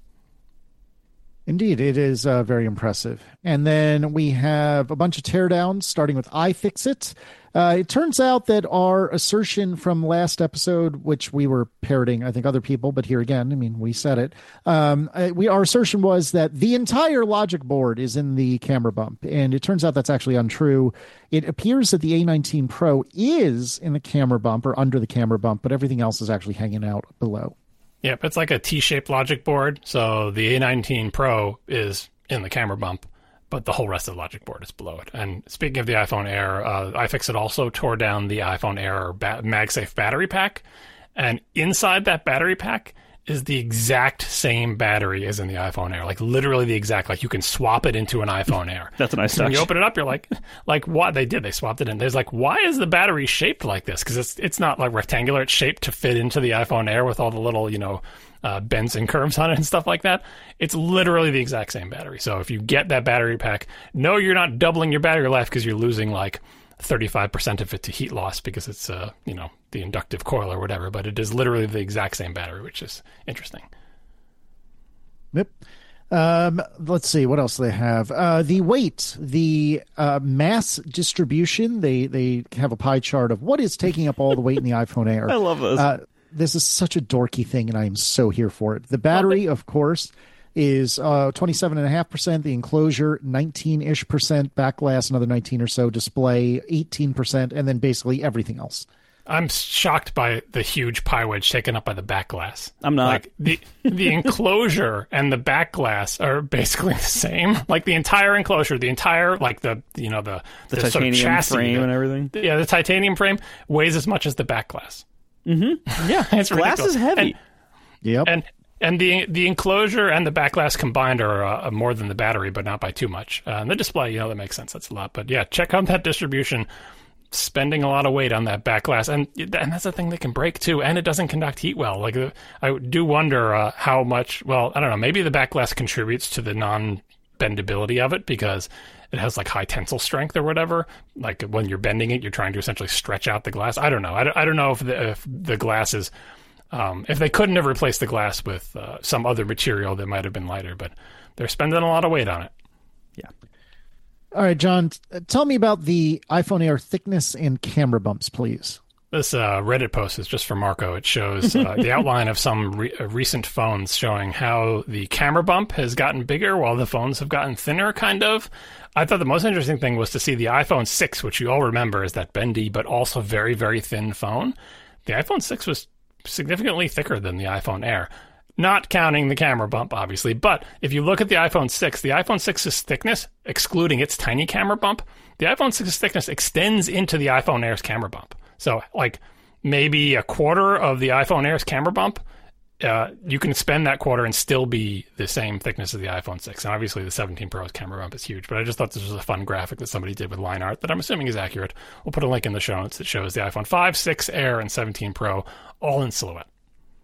Indeed, it is uh, very impressive. And then we have a bunch of teardowns, starting with iFixit. Uh, it turns out that our assertion from last episode, which we were parroting, I think, other people, but here again, I mean, we said it. Um, we Our assertion was that the entire logic board is in the camera bump, and it turns out that's actually untrue. It appears that the A nineteen Pro is in the camera bump or under the camera bump, but everything else is actually hanging out below. Yep, it's like a T-shaped logic board, so the A nineteen Pro is in the camera bump, but the whole rest of the logic board is below it. And speaking of the iPhone Air, uh, iFixit also tore down the iPhone Air ba- MagSafe battery pack, and inside that battery pack is the exact same battery as in the iPhone Air, like literally the exact, like you can swap it into an iPhone Air. That's a nice so touch. When you open it up, you're like, like what? They did, they swapped it in. There's like, why is the battery shaped like this? Because it's it's not like rectangular, it's shaped to fit into the iPhone Air with all the little, you know, uh, bends and curves on it and stuff like that. It's literally the exact same battery. So if you get that battery pack, no, you're not doubling your battery life because you're losing like thirty-five percent of it to heat loss because it's, uh, you know, the inductive coil or whatever, but it is literally the exact same battery, which is interesting. Yep. Um, let's see, what else do they have? Uh, the weight, the uh, mass distribution, they, they have a pie chart of what is taking up all the weight in the iPhone Air. I love this. Uh, this is such a dorky thing, and I am so here for it. The battery, of course, is uh, twenty-seven point five percent. The enclosure, nineteen-ish percent. Back glass, another nineteen or so. Display, eighteen percent. And then basically everything else. I'm shocked by the huge pie wedge taken up by the back glass. I'm not. Like the the enclosure and the back glass are basically the same. Like the entire enclosure, the entire like the you know the the, the titanium sort of chassis, frame the, and everything. Yeah, the titanium frame weighs as much as the back glass. Mm-hmm. Yeah, it's glass ridiculous. is heavy. And, yep. And and the the enclosure and the back glass combined are uh, more than the battery, but not by too much. Uh, and the display, you know, that makes sense. That's a lot. But yeah, check out that distribution. Spending a lot of weight on that back glass, and and that's the thing that can break too, and it doesn't conduct heat well. Like I do wonder uh, how much. Well, I don't know. Maybe the back glass contributes to the non-bendability of it because it has like high tensile strength or whatever. Like when you're bending it, you're trying to essentially stretch out the glass. I don't know. I don't, I don't know if the if the glass is um, if they couldn't have replaced the glass with uh, some other material that might have been lighter, but they're spending a lot of weight on it. Yeah. All right, John, tell me about the iPhone Air thickness and camera bumps, please. This uh, Reddit post is just for Marco. It shows uh, the outline of some re- uh, recent phones showing how the camera bump has gotten bigger while the phones have gotten thinner, kind of. I thought the most interesting thing was to see the iPhone six, which you all remember is that bendy but also very, very thin phone. The iPhone six was significantly thicker than the iPhone Air. Not counting the camera bump, obviously. But if you look at the iPhone six, the iPhone six's thickness, excluding its tiny camera bump, the iPhone six's thickness extends into the iPhone Air's camera bump. So, like, maybe a quarter of the iPhone Air's camera bump, uh, you can spend that quarter and still be the same thickness as the iPhone six. And obviously the seventeen Pro's camera bump is huge. But I just thought this was a fun graphic that somebody did with line art that I'm assuming is accurate. We'll put a link in the show notes that shows the iPhone five, six, Air, and seventeen Pro all in silhouette.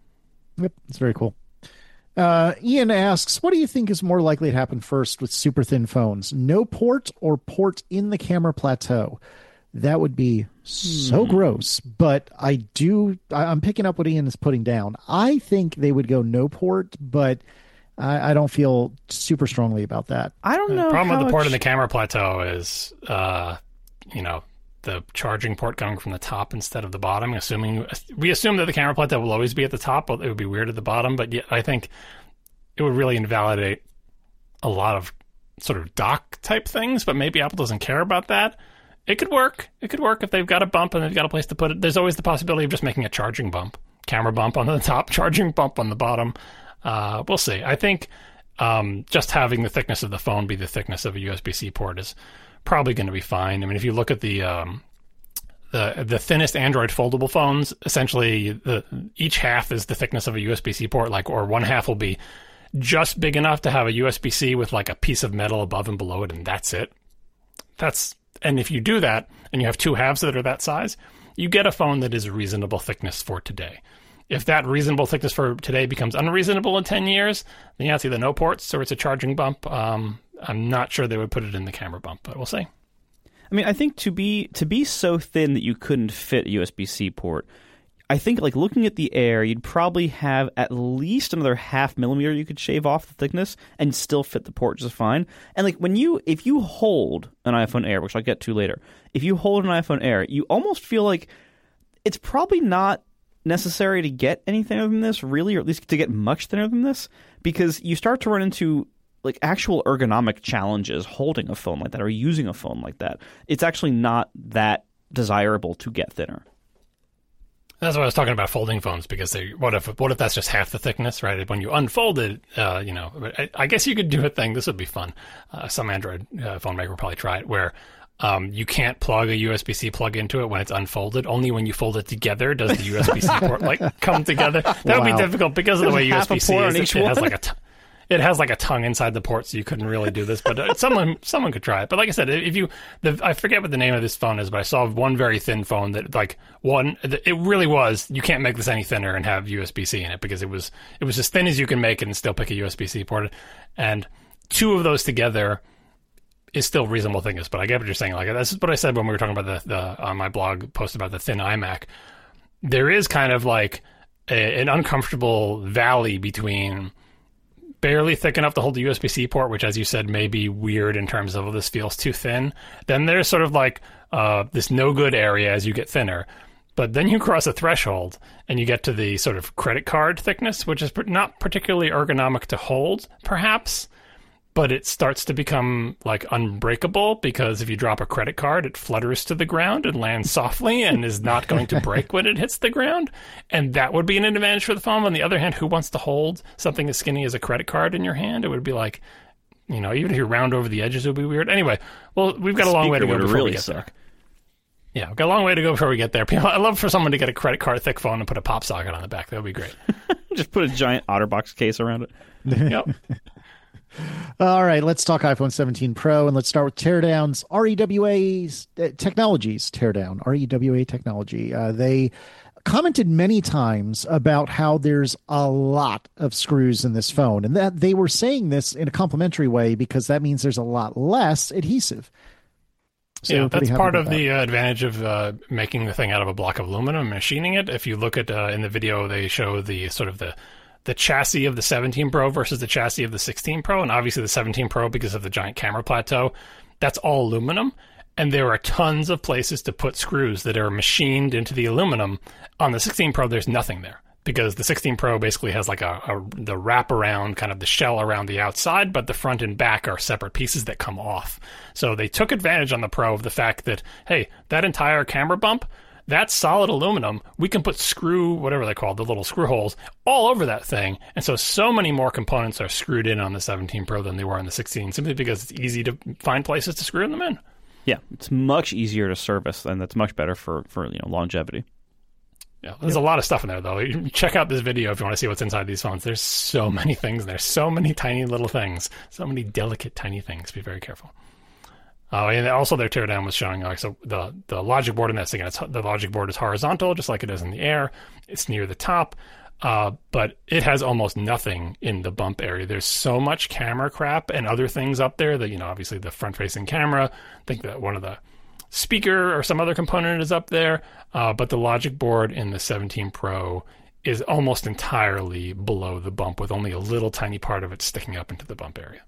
Yep, it's very cool. Uh, Ian asks, what do you think is more likely to happen first with super thin phones? No port or port in the camera plateau? That would be so hmm. gross, but I do, I, I'm picking up what Ian is putting down. I think they would go no port, but I, I don't feel super strongly about that. I don't know. The problem with the port much... in the camera plateau is, uh, you know, the charging port coming from the top instead of the bottom. Assuming we assume that the camera plateau will always be at the top, but it would be weird at the bottom. But yet, I think it would really invalidate a lot of sort of dock type things. But maybe Apple doesn't care about that. It could work. It could work if they've got a bump and they've got a place to put it. There's always the possibility of just making a charging bump, camera bump on the top, charging bump on the bottom. Uh, we'll see. I think um, just having the thickness of the phone be the thickness of a U S B-C port is probably going to be fine. I mean, if you look at the um, the the thinnest Android foldable phones, essentially the each half is the thickness of a U S B-C port, like, or one half will be just big enough to have a U S B-C with like a piece of metal above and below it, and that's it. That's and if you do that, and you have two halves that are that size, you get a phone that is a reasonable thickness for today. If that reasonable thickness for today becomes unreasonable in ten years, then yeah, it's either no ports or it's a charging bump. Um, I'm not sure they would put it in the camera bump, but we'll see. I mean, I think to be to be so thin that you couldn't fit a U S B-C port, I think, like, looking at the Air, you'd probably have at least another half millimeter you could shave off the thickness and still fit the port just fine. And, like, when you if you hold an iPhone Air, which I'll get to later, if you hold an iPhone Air, you almost feel like it's probably not necessary to get any thinner than this, really, or at least to get much thinner than this, because you start to run into like actual ergonomic challenges holding a phone like that or using a phone like that. It's actually not that desirable to get thinner. That's what I was talking about, folding phones, because they, what if what if that's just half the thickness, right? When you unfold it, uh, you know, I, I guess you could do a thing. This would be fun. Uh, some Android uh, phone maker will probably try it, where um, you can't plug a U S B-C plug into it when it's unfolded. Only when you fold it together does the U S B-C port like come together. That Wow. would be difficult because of the way Half a U S B-C port is. on It, each it has one? like a t- It has like a tongue inside the port, so you couldn't really do this. But uh, someone someone could try it. But like I said, if you, the, I forget what the name of this phone is, but I saw one very thin phone that like one, it really was, you can't make this any thinner and have U S B-C in it, because it was it was as thin as you can make it and still pick a U S B-C port. And two of those together is still reasonable thickness. But I get what you're saying. Like, this is what I said when we were talking about the, the on my blog post about the thin iMac. There is kind of like a, an uncomfortable valley between barely thick enough to hold the U S B-C port, which, as you said, may be weird in terms of, oh, this feels too thin. Then there's sort of like uh, this no good area as you get thinner. But then you cross a threshold and you get to the sort of credit card thickness, which is not particularly ergonomic to hold, perhaps. But it starts to become like unbreakable, because if you drop a credit card, it flutters to the ground and lands softly and is not going to break when it hits the ground. And that would be an advantage for the phone. On the other hand, who wants to hold something as skinny as a credit card in your hand? It would be like, you know, even if you round over the edges, it would be weird. Anyway, well, we've got a long way to go before really we get suck. there. Yeah, we've got a long way to go before we get there. I'd love for someone to get a credit card thick phone and put a pop socket on the back. That would be great. Just put a giant OtterBox case around it. Yep. All right, let's talk iPhone seventeen Pro, and let's start with teardowns. R E W A uh, Technologies teardown. R E W A Technology. Uh, they commented many times about how there's a lot of screws in this phone, and that they were saying this in a complimentary way because that means there's a lot less adhesive. So yeah, we're pretty that's happy part about of that. the uh, advantage of uh, making the thing out of a block of aluminum and machining it. If you look at uh, in the video, they show the sort of the the chassis of the seventeen Pro versus the chassis of the sixteen Pro, and obviously the seventeen Pro, because of the giant camera plateau, that's all aluminum. And there are tons of places to put screws that are machined into the aluminum. On the sixteen Pro, there's nothing there, because the sixteen Pro basically has like a, a the wrap around, kind of the shell around the outside, but the front and back are separate pieces that come off. So they took advantage on the Pro of the fact that, hey, that entire camera bump, that's solid aluminum. We can put screw, whatever they're called, the little screw holes, all over that thing. And so, so many more components are screwed in on the seventeen Pro than they were on the sixteen, simply because it's easy to find places to screw them in. Yeah, it's much easier to service, and that's much better for, for you know longevity. Yeah, there's yep. a lot of stuff in there, though. You check out this video if you want to see what's inside these phones. There's so many things. There's so many tiny little things. So many delicate, tiny things. Be very careful. Uh, and also their teardown was showing, like, so the, the logic board in this, again, it's, the logic board is horizontal, just like it is in the Air. It's near the top. Uh, but it has almost nothing in the bump area. There's so much camera crap and other things up there that, you know, obviously the front-facing camera, I think that one of the speaker or some other component is up there, uh, but the logic board in the seventeen Pro is almost entirely below the bump with only a little tiny part of it sticking up into the bump area.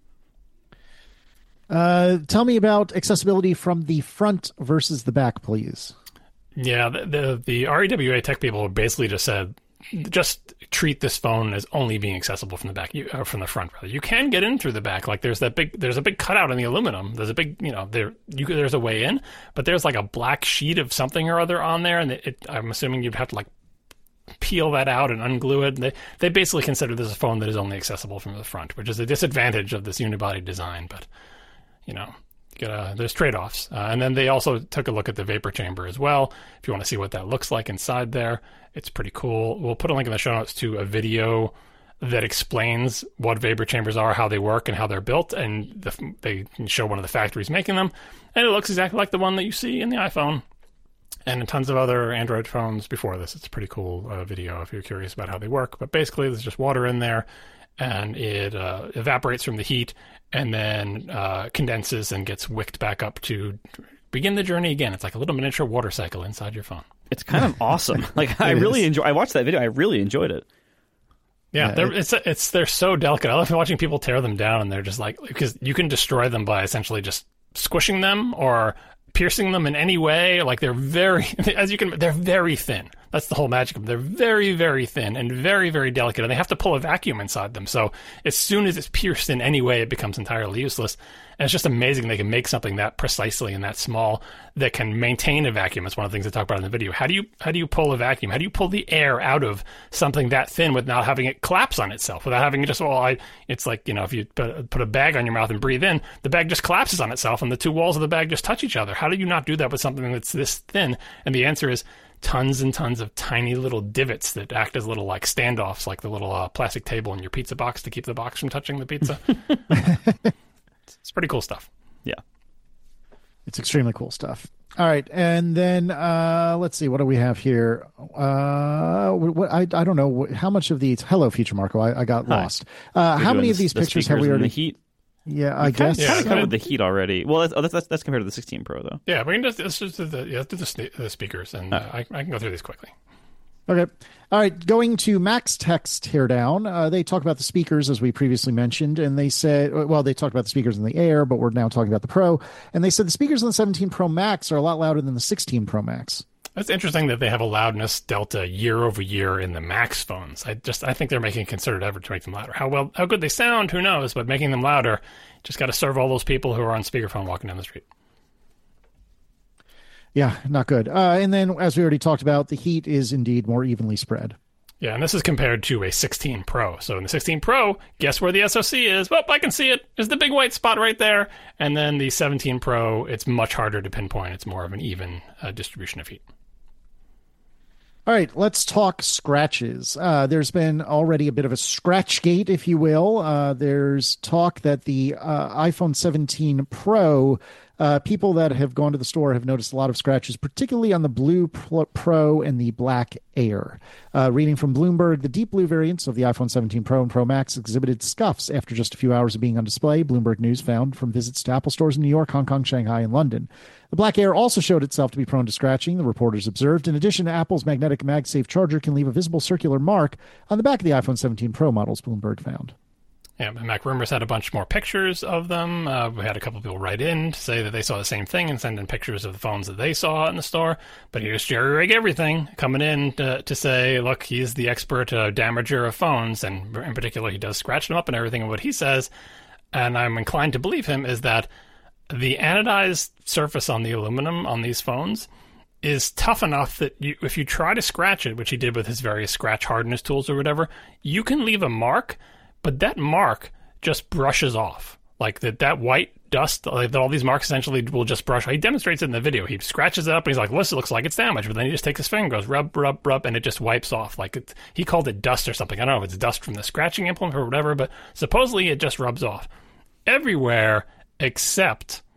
Uh, tell me about accessibility from the front versus the back, please. Yeah, the, the, the R E W A tech people basically just said, just treat this phone as only being accessible from the back, you, or from the front, rather. You can get in through the back. Like there's that big, there's a big cutout in the aluminum. There's a big, you know, there, you, there's a way in, but there's like a black sheet of something or other on there, and it, it, I'm assuming you'd have to like peel that out and unglue it. And they, they basically consider this a phone that is only accessible from the front, which is a disadvantage of this unibody design. But you know, you gotta, there's trade-offs. Uh, and then they also took a look at the vapor chamber as well. If you want to see what that looks like inside there, it's pretty cool. We'll put a link in the show notes to a video that explains what vapor chambers are, how they work, and how they're built. And the, they can show one of the factories making them. And it looks exactly like the one that you see in the iPhone and in tons of other Android phones before this. It's a pretty cool uh, video if you're curious about how they work. But basically, there's just water in there, and it uh, evaporates from the heat and then uh, condenses and gets wicked back up to begin the journey again. It's like a little miniature water cycle inside your phone. It's kind of awesome. Like I really enjoy. I watched that video. I really enjoyed it. Yeah, Yeah, they're, it- it's it's they're so delicate. I love watching people tear them down, and they're just like, because you can destroy them by essentially just squishing them or piercing them in any way. Like they're very, as you can, they're very thin. That's the whole magic of them. They're very, very thin and very, very delicate, and they have to pull a vacuum inside them. So as soon as it's pierced in any way, it becomes entirely useless. And it's just amazing they can make something that precisely and that small that can maintain a vacuum. It's one of the things they talk about in the video. How do you how do you pull a vacuum? How do you pull the air out of something that thin without having it collapse on itself? Without having it just, well, I, it's like, you know, if you put, put a bag on your mouth and breathe in, the bag just collapses on itself and the two walls of the bag just touch each other. How do you not do that with something that's this thin? And the answer is tons and tons of tiny little divots that act as little like standoffs, like the little uh, plastic table in your pizza box to keep the box from touching the pizza. It's pretty cool stuff. Yeah. It's extremely cool stuff. All right, and then uh, let's see, what do we have here? Uh, what, I I don't know how much of these. Hello, Future Marco. I, I got Hi. lost. Uh, We're how doing many of the- these the pictures have speakers we and already? The heat. Yeah, I Kind of, guess. kind of Yeah. covered the heat already. Well, that's, oh, that's, that's that's compared to the sixteen Pro though. Yeah, we can just, let's just do the, yeah, let's do the, sne- the speakers, and uh, I, I can go through these quickly. Okay. All right. Going to Max Text here down. Uh, they talk about the speakers, as we previously mentioned, and they said, well, they talked about the speakers in the Air, but we're now talking about the Pro. And they said the speakers on the seventeen Pro Max are a lot louder than the sixteen Pro Max. It's interesting that they have a loudness delta year over year in the Max phones. I just I think they're making a concerted effort to make them louder. How well, how good they sound, who knows? But making them louder, just got to serve all those people who are on speakerphone walking down the street. Yeah, not good. Uh, and then, as we already talked about, the heat is indeed more evenly spread. Yeah, and this is compared to a sixteen Pro. So in the sixteen Pro, guess where the S O C is? Well, I can see it. There's the big white spot right there. And then the seventeen Pro, it's much harder to pinpoint. It's more of an even uh, distribution of heat. All right, let's talk scratches. Uh, there's been already a bit of a scratch gate, if you will. Uh, there's talk that the uh, iPhone seventeen Pro, uh, people that have gone to the store have noticed a lot of scratches, particularly on the Blue Pro and the Black Air. Uh, reading from Bloomberg, the deep blue variants of the iPhone seventeen Pro and Pro Max exhibited scuffs after just a few hours of being on display, Bloomberg News found from visits to Apple stores in New York, Hong Kong, Shanghai, and London. The Black Air also showed itself to be prone to scratching, the reporters observed. In addition, Apple's magnetic MagSafe charger can leave a visible circular mark on the back of the iPhone seventeen Pro models, Bloomberg found. Yeah, and Mac Rumors had a bunch more pictures of them. Uh, we had a couple people write in to say that they saw the same thing and send in pictures of the phones that they saw in the store. But here's Jerry Rig Everything coming in to, to say, look, he's the expert uh, damager of phones, and in particular, he does scratch them up and everything. And what he says, and I'm inclined to believe him, is that the anodized surface on the aluminum on these phones is tough enough that you, if you try to scratch it, which he did with his various scratch hardness tools or whatever, you can leave a mark, but that mark just brushes off. Like that, that white dust, like that all these marks essentially will just brush. He demonstrates it in the video. He scratches it up and he's like, "Listen, it looks like it's damaged." But then he just takes his finger, goes rub, rub, rub, and it just wipes off. Like it, he called it dust or something. I don't know if it's dust from the scratching implement or whatever, but supposedly it just rubs off everywhere except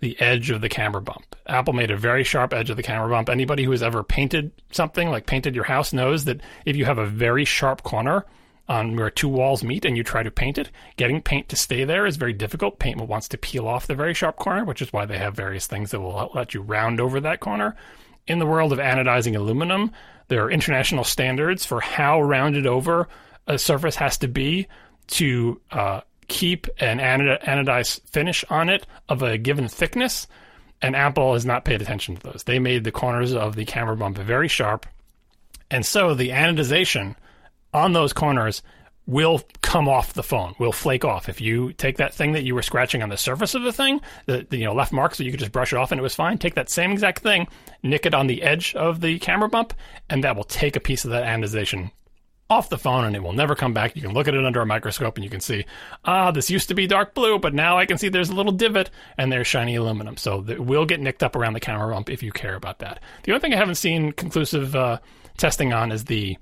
the edge of the camera bump. Apple made a very sharp edge of the camera bump. Anybody who has ever painted something, like painted your house, knows that if you have a very sharp corner on where two walls meet and you try to paint it, getting paint to stay there is very difficult. Paint wants to peel off the very sharp corner, which is why they have various things that will let you round over that corner. In the world of anodizing aluminum, there are international standards for how rounded over a surface has to be to uh, keep an anodized finish on it of a given thickness, and Apple has not paid attention to those. They made the corners of the camera bump very sharp, and so the anodization on those corners will come off the phone, will flake off. If you take that thing that you were scratching on the surface of the thing, the, the you know left mark so you could just brush it off and it was fine, take that same exact thing, nick it on the edge of the camera bump, and that will take a piece of that anodization off the phone and it will never come back. You can look at it under a microscope and you can see, ah, this used to be dark blue, but now I can see there's a little divot and there's shiny aluminum. So it will get nicked up around the camera bump if you care about that. The only thing I haven't seen conclusive uh, testing on is the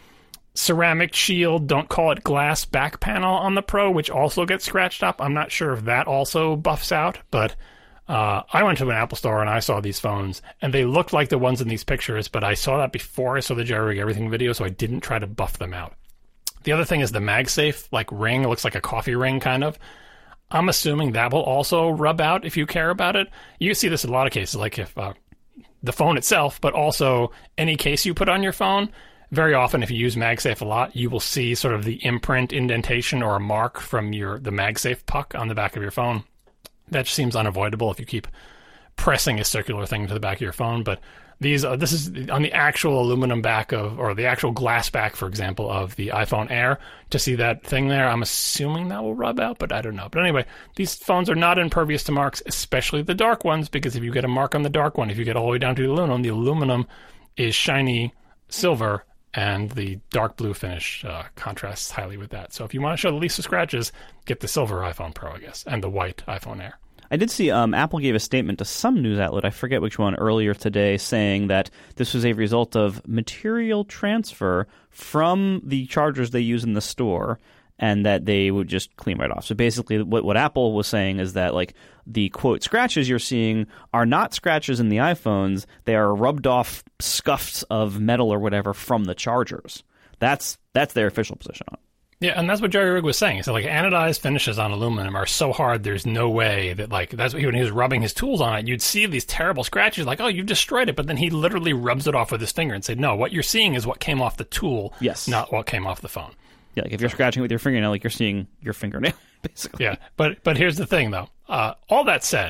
ceramic shield, don't call it glass, back panel on the Pro, which also gets scratched up. I'm not sure if that also buffs out, but uh, I went to an Apple store and I saw these phones, and they looked like the ones in these pictures, but I saw that before I saw the Jerry Rig Everything video, so I didn't try to buff them out. The other thing is the MagSafe, like ring, it looks like a coffee ring kind of. I'm assuming that will also rub out if you care about it. You see this in a lot of cases, like if uh, the phone itself, but also any case you put on your phone. Very often, if you use MagSafe a lot, you will see sort of the imprint indentation or a mark from your the MagSafe puck on the back of your phone. That just seems unavoidable if you keep pressing a circular thing to the back of your phone. But these, uh, this is on the actual aluminum back of, or the actual glass back, for example, of the iPhone Air. To see that thing there, I'm assuming that will rub out, but I don't know. But anyway, these phones are not impervious to marks, especially the dark ones, because if you get a mark on the dark one, if you get all the way down to the aluminum, the aluminum is shiny silver, and the dark blue finish uh, contrasts highly with that. So if you want to show the least of scratches, get the silver iPhone Pro, I guess, and the white iPhone Air. I did see um, Apple gave a statement to some news outlet, I forget which one, earlier today, saying that this was a result of material transfer from the chargers they use in the store, and that they would just clean right off. So basically what, what Apple was saying is that, like, the, quote, scratches you're seeing are not scratches in the iPhones. They are rubbed off scuffs of metal or whatever from the chargers. That's that's their official position on it. Yeah, and that's what Jerry Rig was saying. So, like, anodized finishes on aluminum are so hard, there's no way that, like, that's what he, when he was rubbing his tools on it, you'd see these terrible scratches, like, oh, you've destroyed it. But then he literally rubs it off with his finger and said, no, what you're seeing is what came off the tool, yes, not what came off the phone. Yeah, like if you're scratching with your fingernail, like you're seeing your fingernail, basically. Yeah, but but here's the thing, though. Uh, all that said,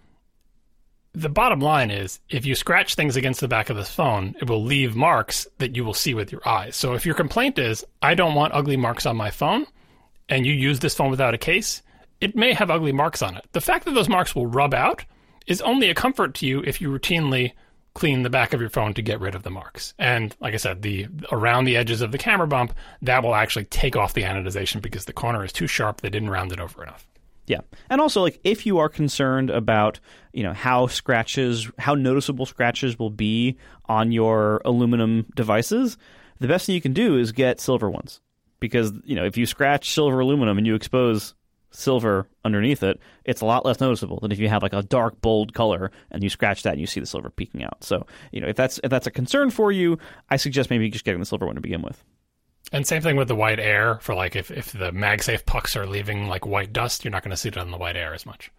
the bottom line is if you scratch things against the back of this phone, it will leave marks that you will see with your eyes. So if your complaint is, I don't want ugly marks on my phone, and you use this phone without a case, it may have ugly marks on it. The fact that those marks will rub out is only a comfort to you if you routinely clean the back of your phone to get rid of the marks. And like I said, the around the edges of the camera bump, that will actually take off the anodization because the corner is too sharp. They didn't round it over enough. Yeah. And also, like, if you are concerned about, you know, how scratches, how noticeable scratches will be on your aluminum devices, the best thing you can do is get silver ones. Because, you know, if you scratch silver aluminum and you expose silver underneath it, it's a lot less noticeable than if you have like a dark, bold color and you scratch that and you see the silver peeking out. So, you know, if that's if that's a concern for you, I suggest maybe just getting the silver one to begin with. And same thing with the white Air for like if, if the MagSafe pucks are leaving like white dust, you're not going to see it on the white Air as much.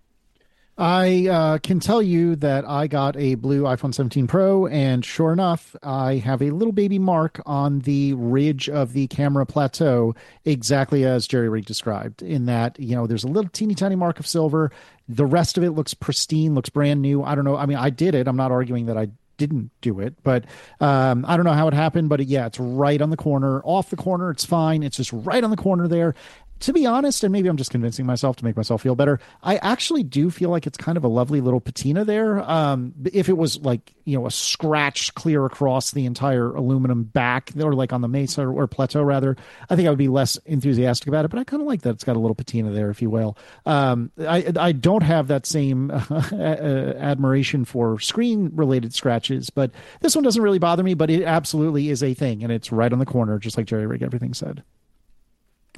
I uh, can tell you that I got a blue iPhone seventeen Pro, and sure enough, I have a little baby mark on the ridge of the camera plateau, exactly as Jerry Rig described, in that, you know, there's a little teeny tiny mark of silver. The rest of it looks pristine, looks brand new. I don't know. I mean, I did it. I'm not arguing that I didn't do it, but um, I don't know how it happened, but it, yeah, it's right on the corner, off the corner. It's fine. It's just right on the corner there. To be honest, and maybe I'm just convincing myself to make myself feel better, I actually do feel like it's kind of a lovely little patina there. Um, if it was like, you know, a scratch clear across the entire aluminum back, or like on the Mesa or, or Plateau rather, I think I would be less enthusiastic about it, but I kind of like that it's got a little patina there, if you will. Um, I, I don't have that same uh, admiration for screen-related scratches, but this one doesn't really bother me, but it absolutely is a thing, and it's right on the corner, just like Jerry Rig Everything said.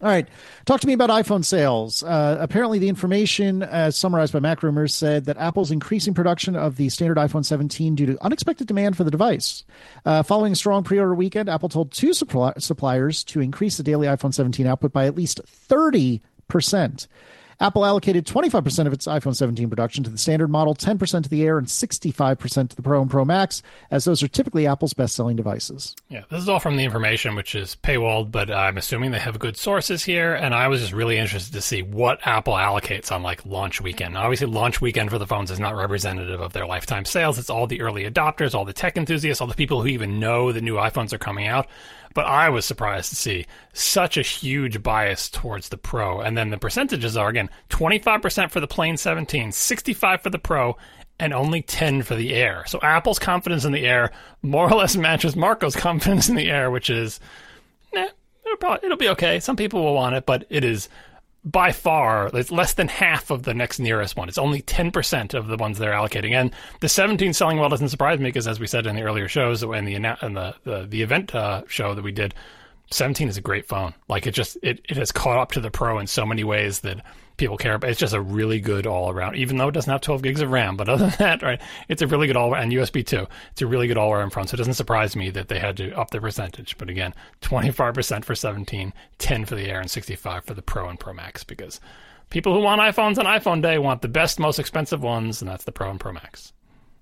All right. Talk to me about iPhone sales. Uh, apparently, the information, as summarized by Mac Rumors, said that Apple's increasing production of the standard iPhone seventeen due to unexpected demand for the device. Uh, following a strong pre-order weekend, Apple told two suppli- suppliers to increase the daily iPhone seventeen output by at least thirty percent. Apple allocated twenty-five percent of its iPhone seventeen production to the standard model, ten percent to the Air, and sixty-five percent to the Pro and Pro Max, as those are typically Apple's best-selling devices. Yeah, this is all from the information, which is paywalled, but I'm assuming they have good sources here, and I was just really interested to see what Apple allocates on, like, launch weekend. Now, obviously, launch weekend for the phones is not representative of their lifetime sales. It's all the early adopters, all the tech enthusiasts, all the people who even know the new iPhones are coming out. But I was surprised to see such a huge bias towards the Pro. And then the percentages are, again, twenty-five percent for the plain seventeen, sixty-five percent for the Pro, and only ten percent for the Air. So Apple's confidence in the Air more or less matches Marco's confidence in the Air, which is, eh, it'll, probably, it'll be okay. Some people will want it, but it is by far, it's less than half of the next nearest one. It's only ten percent of the ones they're allocating. And the seventeen selling well doesn't surprise me because, as we said in the earlier shows, in the in the, the, the event uh, show that we did, seventeen is a great phone. Like, it just, it, it has caught up to the Pro in so many ways that people care about. It's just a really good all-around, even though it doesn't have twelve gigs of RAM. But other than that, right, it's a really good all-around, and U S B two. It's a really good all-around phone. So it doesn't surprise me that they had to up the percentage. But again, twenty-five percent for seventeen, ten for the Air, and sixty-five for the Pro and Pro Max, because people who want iPhones on iPhone Day want the best, most expensive ones, and that's the Pro and Pro Max.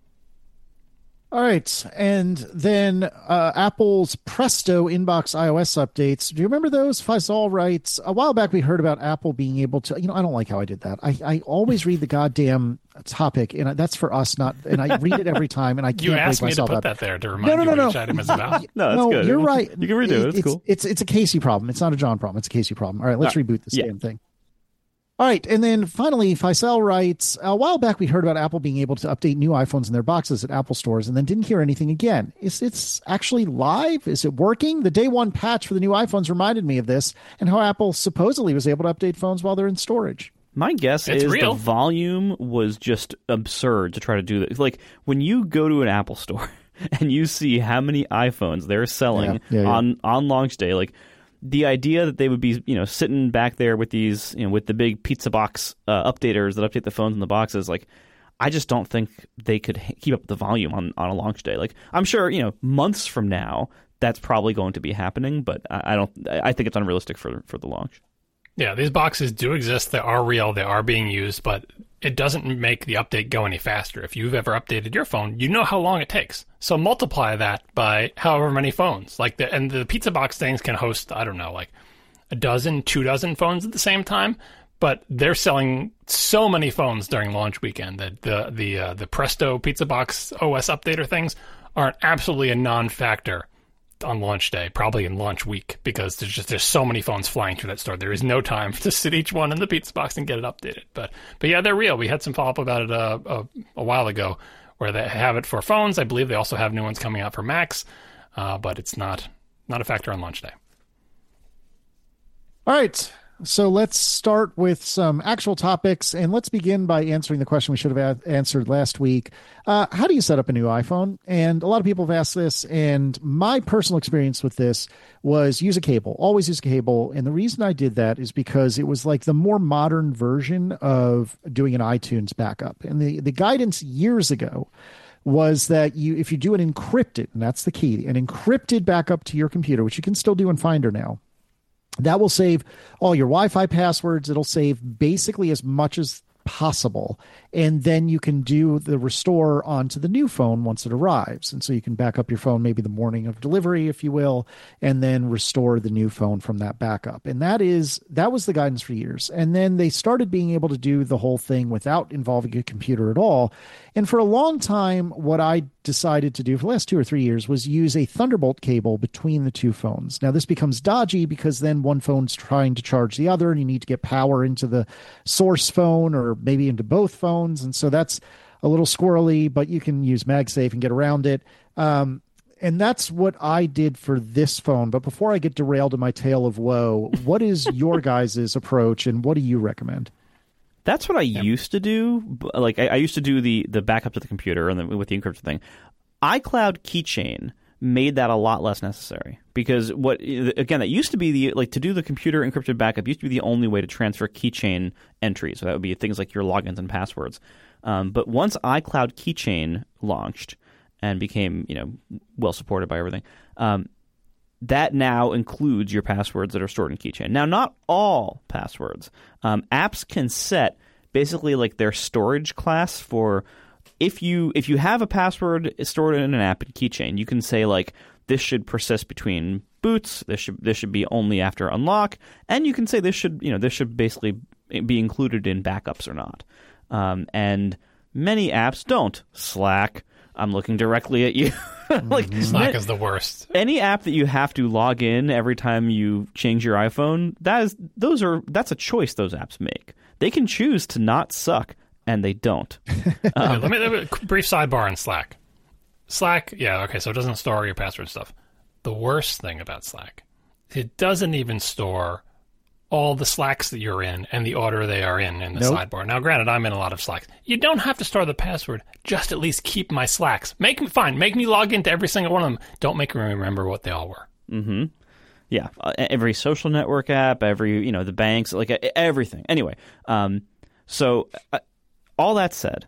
All right. And then uh, Apple's Presto inbox iOS updates. Do you remember those? Faisal writes, a while back we heard about Apple being able to, you know, I don't like how I did that. I, I always read the goddamn topic, and that's for us, not, and I read it every time, and I can't You asked me to put up. that there to remind no, no, you no, what no. each item is about. No, that's no, good. You're right. You can redo it. It's, it's cool. It's, it's, it's a Casey problem. It's not a John problem. It's a Casey problem. All right, let's Uh, reboot this yeah. damn thing. All right, and then finally, Faisal writes, a while back we heard about Apple being able to update new iPhones in their boxes at Apple stores and then didn't hear anything again. Is it's actually live? Is it working? The day one patch for the new iPhones reminded me of this and how Apple supposedly was able to update phones while they're in storage. My guess It's is real. the volume was just absurd to try to do this. Like, when you go to an Apple store and you see how many iPhones they're selling Yeah, yeah, yeah. on, on launch day, like, the idea that they would be, you know, sitting back there with these, you know, with the big pizza box uh, updaters that update the phones in the boxes, like, I just don't think they could h- keep up the volume on, on a launch day. Like, I'm sure, you know, months from now, that's probably going to be happening, but I, I don't. I think it's unrealistic for for the launch. Yeah, these boxes do exist. They are real. They are being used, but it doesn't make the update go any faster. If you've ever updated your phone, you know how long it takes. So multiply that by however many phones. Like the and the pizza box things can host, I don't know, like a dozen, two dozen phones at the same time. But they're selling so many phones during launch weekend that the the uh, the Presto pizza box O S updater things are absolutely a non-factor on launch day, probably in launch week, because there's just there's so many phones flying through that store. There is no time to sit each one in the pizza box and get it updated. But but yeah, they're real. We had some follow up about it uh, a, a while ago, where they have it for phones. I believe they also have new ones coming out for Macs, uh, but it's not not a factor on launch day. All right. So let's start with some actual topics, and let's begin by answering the question we should have a- answered last week. Uh, how do you set up a new iPhone? And a lot of people have asked this, and my personal experience with this was use a cable. Always use a cable, and the reason I did that is because it was like the more modern version of doing an iTunes backup. And the, the guidance years ago was that you, if you do an encrypted, and that's the key, an encrypted backup to your computer, which you can still do in Finder now, that will save all your Wi-Fi passwords. It'll save basically as much as possible. And then you can do the restore onto the new phone once it arrives. And so you can back up your phone maybe the morning of delivery, if you will, and then restore the new phone from that backup. And that is that was the guidance for years. And then they started being able to do the whole thing without involving a computer at all. And for a long time, what I decided to do for the last two or three years was use a Thunderbolt cable between the two phones. Now, this becomes dodgy because then one phone's trying to charge the other, and you need to get power into the source phone or maybe into both phones. And so that's a little squirrely, but you can use MagSafe and get around it. Um, and that's what I did for this phone. But before I get derailed in my tale of woe, what is your guys' approach, and what do you recommend? That's what I used to do. b- Like I, I used to do the the backup to the computer and then with the encrypted thing. iCloud Keychain made that a lot less necessary. Because what again, that used to be the like to do the computer encrypted backup used to be the only way to transfer keychain entries. So that would be things like your logins and passwords. Um, but once iCloud Keychain launched and became you know well supported by everything, um, that now includes your passwords that are stored in Keychain. Now, not all passwords. Um, apps can set basically like their storage class for if you if you have a password stored in an app in Keychain, you can say like this should persist between boots. This should this should be only after unlock, and you can say this should you know this should basically be included in backups or not. Um, and many apps don't. Slack. I'm looking directly at you. like Slack is the worst. Any app that you have to log in every time you change your iPhone, that is those are that's a choice those apps make. They can choose to not suck, and they don't. Um, okay, let, me, let me brief sidebar on Slack. Slack, yeah, okay, so it doesn't store your password stuff. The worst thing about Slack, it doesn't even store all the Slacks that you're in and the order they are in in the nope. sidebar. Now, granted, I'm in a lot of Slacks. You don't have to store the password. Just at least keep my Slacks. Make me fine. Make me log into every single one of them. Don't make me remember what they all were. Mm-hmm. Yeah, uh, every social network app, every you know the banks, like uh, everything. Anyway, um, so uh, all that said,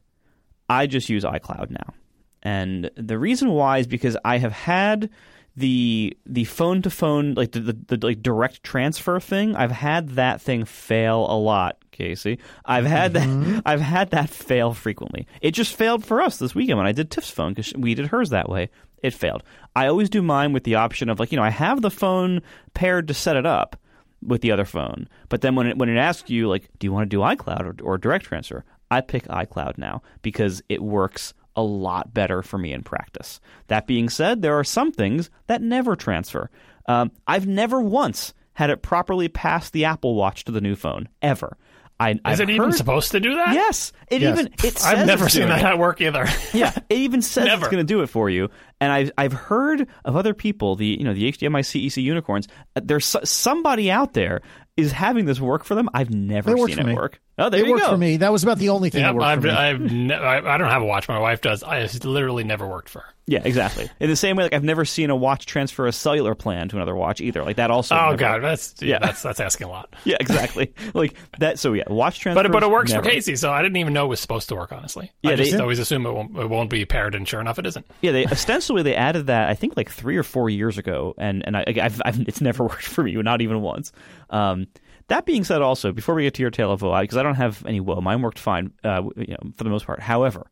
I just use iCloud now, and the reason why is because I have had the the phone to phone like the, the, the like direct transfer thing. I've had that thing fail a lot, Casey. I've had mm-hmm. that I've had that fail frequently. It just failed for us this weekend when I did Tiff's phone because we did hers that way. It failed. I always do mine with the option of like you know I have the phone paired to set it up with the other phone, but then when it when it asks you like do you want to do iCloud or, or direct transfer, I pick iCloud now because it works a lot better for me in practice. That being said, there are some things that never transfer. Um, I've never once had it properly pass the Apple Watch to the new phone, ever. I, Is I've it heard, even supposed to do that? Yes. It yes. even it says I've never it's seen doing that it. at work either. Yeah, it even says Never. it's going to do it for you. And I've I've heard of other people, the you know the H D M I C E C unicorns. There's so, somebody out there is having this work for them. I've never It seen it me. work. Oh, there it you worked go. for me. That was about the only thing Yep, that worked I've, for me. I've ne- I, I don't have a watch. My wife does. I, it's literally never worked for her. Yeah, exactly. In the same way, like I've never seen a watch transfer a cellular plan to another watch either. Like that also. Oh never god, worked. that's yeah, Yeah. that's that's asking a lot. Yeah, exactly. like that. So yeah, watch transfer. But but it works never. for Casey, so I didn't even know it was supposed to work. Honestly, Yeah, I just they- always assume it won't, it won't be paired, and sure enough, it isn't. Yeah, they ostensibly they added that I think like three or four years ago, and and I, I've, I've it's never worked for me, not even once. Um, that being said, also before we get to your tale of woe, because I don't have any woe, mine worked fine, uh, you know, for the most part. However,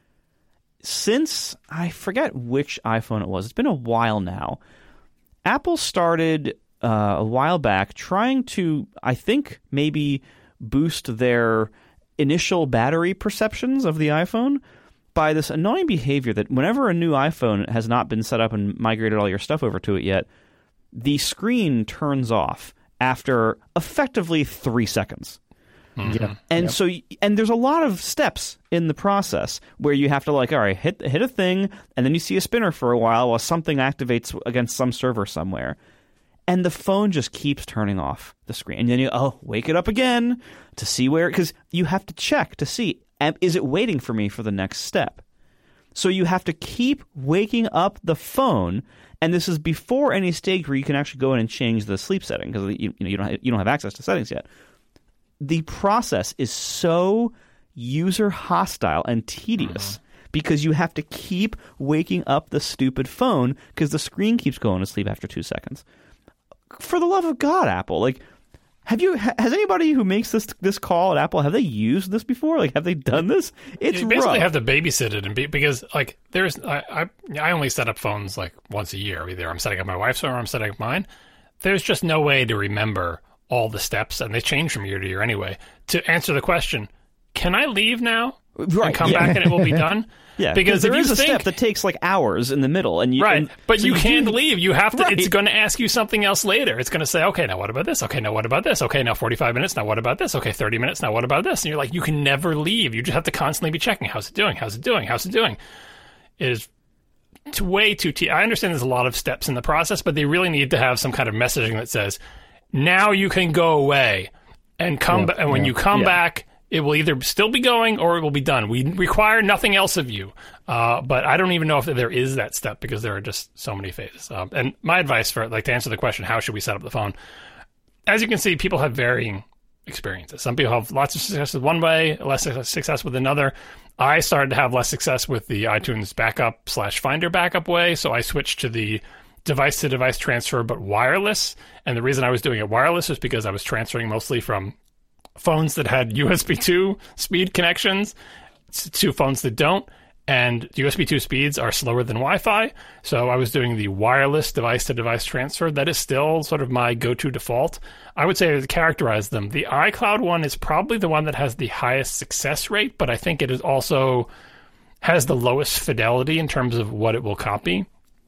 since I forget which iPhone it was, it's been a while now. Apple started uh, a while back trying to, I think, maybe boost their initial battery perceptions of the iPhone by this annoying behavior that whenever a new iPhone has not been set up and migrated all your stuff over to it yet, the screen turns off after effectively three seconds. Yeah. And Yep. so, and there's a lot of steps in the process where you have to like, all right, hit hit a thing, and then you see a spinner for a while while something activates against some server somewhere, and the phone just keeps turning off the screen. And then you oh, wake it up again to see where, because you have to check to see am- is it waiting for me for the next step. So you have to keep waking up the phone, and this is before any stage where you can actually go in and change the sleep setting because you, you know you don't have, you don't have access to settings yet. The process is so user hostile and tedious mm-hmm. because you have to keep waking up the stupid phone because the screen keeps going to sleep after two seconds. For the love of God, Apple, like, have you? Has anybody who makes this this call at Apple, have they used this before? Like, have they done this? It's you basically rough. have to babysit it and be, because like there's I, I I only set up phones like once a year. Either I'm setting up my wife's phone or I'm setting up mine. There's just no way to remember all the steps, and they change from year to year anyway, to answer the question, can I leave now right, and come yeah. back and it will be done? Yeah, because there if is you a think, step that takes like hours in the middle, and you right, and, but so you, you can't do, leave. You have to. Right. It's going to ask you something else later. It's going to say, okay, now what about this? Okay, now what about this? Okay, now forty-five minutes. Now what about this? Okay, thirty minutes. Now what about this? And you're like, you can never leave. You just have to constantly be checking. How's it doing? How's it doing? How's it doing? It is it's way too. Te- I understand there's a lot of steps in the process, but they really need to have some kind of messaging that says, now you can go away and come Yeah, back. And when yeah, you come yeah. back, It will either still be going or it will be done. We require nothing else of you. Uh, but I don't even know if there is that step because there are just so many phases. Um, and my advice for, like, to answer the question, how should we set up the phone? As you can see, people have varying experiences. Some people have lots of success with one way, less success with another. I started to have less success with the iTunes backup slash Finder backup way, so I switched to the device-to-device transfer, but wireless. And the reason I was doing it wireless was because I was transferring mostly from phones that had U S B two speed connections to phones that don't. And U S B two speeds are slower than Wi-Fi. So I was doing the wireless device-to-device transfer. That is still sort of my go-to default. I would say to characterize them. The iCloud one is probably the one that has the highest success rate, but I think it is also has the lowest fidelity in terms of what it will copy.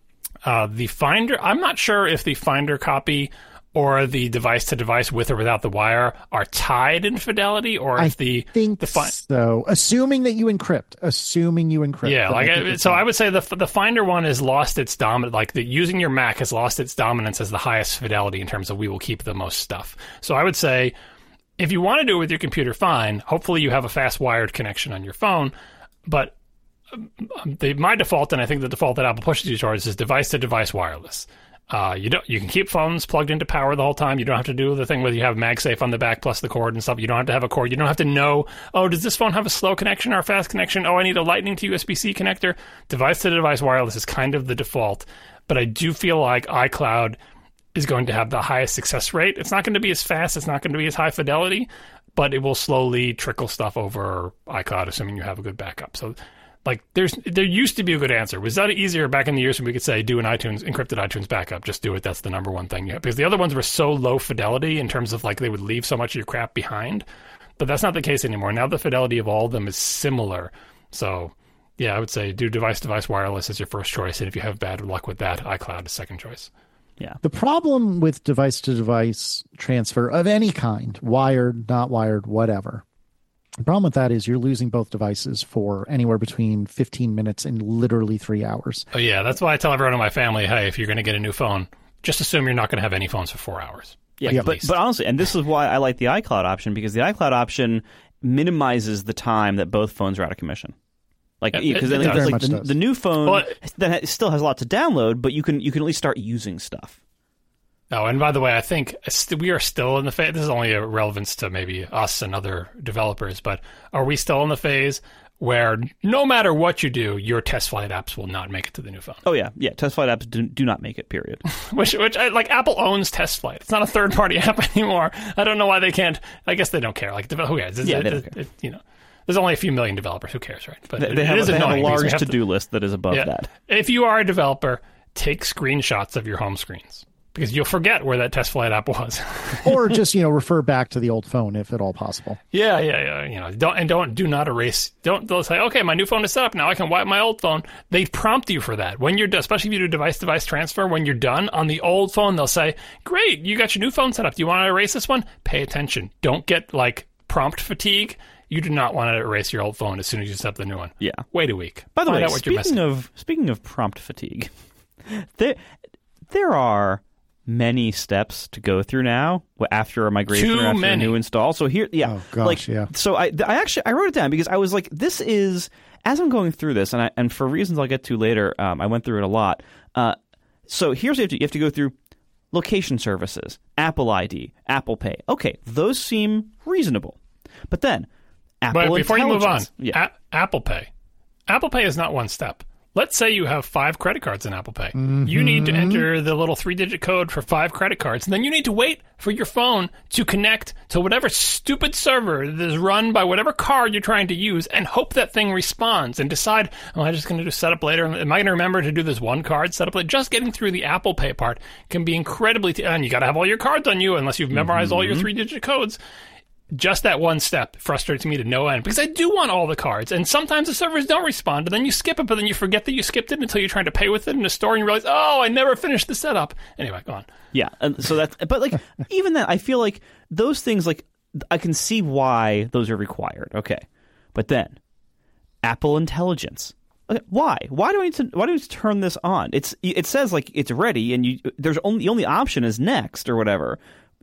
Uh, the Finder, I'm not sure if the Finder copy or the device-to-device with or without the wire are tied in fidelity, or I if the think the fi- so. Assuming that you encrypt, assuming you encrypt. yeah, like I I, so, I would say the the Finder one has lost its dominant. Like the using your Mac has lost its dominance as the highest fidelity in terms of we will keep the most stuff. So I would say, if you want to do it with your computer, fine. Hopefully, you have a fast wired connection on your phone, but the, my default, and I think the default that Apple pushes you towards, is device-to-device wireless. Uh, you don't. You can keep phones plugged into power the whole time. You don't have to do the thing where you have MagSafe on the back plus the cord and stuff. You don't have to have a cord. You don't have to know, oh, does this phone have a slow connection or a fast connection? Oh, I need a Lightning to U S B C connector. Device-to-device wireless is kind of the default, but I do feel like iCloud is going to have the highest success rate. It's not going to be as fast. It's not going to be as high fidelity, but it will slowly trickle stuff over iCloud, assuming you have a good backup. So, like, there's there used to be a good answer. Was that easier back in the years when we could say, do an iTunes, encrypted iTunes backup, just do it, that's the number one thing you have. Because the other ones were so low fidelity in terms of, like, they would leave so much of your crap behind. But that's not the case anymore. Now the fidelity of all of them is similar. So, yeah, I would say do device-to-device wireless as your first choice. And if you have bad luck with that, iCloud is second choice. Yeah. The problem with device-to-device transfer of any kind, wired, not wired, whatever, the problem with that is you're losing both devices for anywhere between fifteen minutes and literally three hours. Oh, yeah. That's why I tell everyone in my family, hey, if you're going to get a new phone, just assume you're not going to have any phones for four hours. Yeah, yeah but, but honestly, and this is why I like the iCloud option, because the iCloud option minimizes the time that both phones are out of commission. Like, because it, it, it like the, the new phone well, it, that still has a lot to download, but you can you can at least start using stuff. Oh, and by the way, I think we are still in the phase. This is only a relevance to maybe us and other developers, but are we still in the phase where no matter what you do, your test flight apps will not make it to the new phone? Oh yeah, yeah. Test flight apps do, do not make it. Period. which, which, like, Apple owns Test Flight. It's not a third-party app anymore. I don't know why they can't. I guess they don't care. Like, who cares? It's, yeah, it, they don't it, care. It, you know. There's only a few million developers. Who cares, right? But they, it, they have, it is they have a large to to-do to, list that is above yeah, that. If you are a developer, take screenshots of your home screens, because you'll forget where that Test Flight app was. Or just, you know, refer back to the old phone if at all possible. Yeah, yeah, yeah. You know, don't and don't do not erase. Don't they'll say, okay, my new phone is set up now. I can wipe my old phone. They prompt you for that when you're done, especially if you do device-to-device transfer. When you're done on the old phone, they'll say, great, you got your new phone set up. Do you want to erase this one? Pay attention. Don't get like prompt fatigue. You do not want to erase your old phone as soon as you set up the new one. Yeah. Wait a week. By the Find way, out what you're speaking missing. of speaking of prompt fatigue, there there are many steps to go through now after a migration Too or after many. a new install. So here, yeah, Oh, gosh, like, yeah. So I, I actually I wrote it down because I was like, this is, as I'm going through this, and I, and for reasons I'll get to later, um, I went through it a lot. Uh, so here's what you have to, you have to go through: location services, Apple I D, Apple Pay. Okay, those seem reasonable, but then Apple But before you move on, Intelligence. yeah. A- Apple Pay. Apple Pay is not one step. Let's say you have five credit cards in Apple Pay. Mm-hmm. You need to enter the little three-digit code for five credit cards, and then you need to wait for your phone to connect to whatever stupid server that is run by whatever card you're trying to use, and hope that thing responds, and decide, am I just going to do setup later? Am I going to remember to do this one card setup later? Just getting through the Apple Pay part can be incredibly... T- and you got to have all your cards on you unless you've memorized Mm-hmm. all your three-digit codes. Just that one step frustrates me to no end, because I do want all the cards, and sometimes the servers don't respond, and then you skip it, but then you forget that you skipped it until you're trying to pay with it in a store, and you realize, oh, I never finished the setup. Anyway, go on. Yeah, and so that's, but like, even that, I feel like those things, like, I can see why those are required. Okay, but then Apple Intelligence. Okay, why? Why do I need to? Why do I need to turn this on? It's it says like it's ready, and you there's only the only option is next or whatever.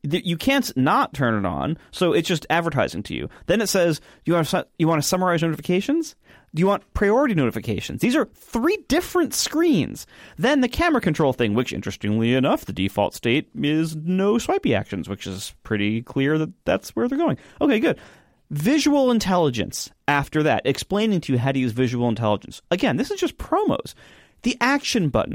You can't not turn it on, so it's just advertising to you. Then it says, you want to, you want to summarize notifications? Do you want priority notifications? These are three different screens. Then the camera control thing, which, interestingly enough, the default state is no swipey actions, which is pretty clear that that's where they're going. Okay, good. Visual intelligence after that, explaining to you how to use visual intelligence. Again, this is just promos. The action button.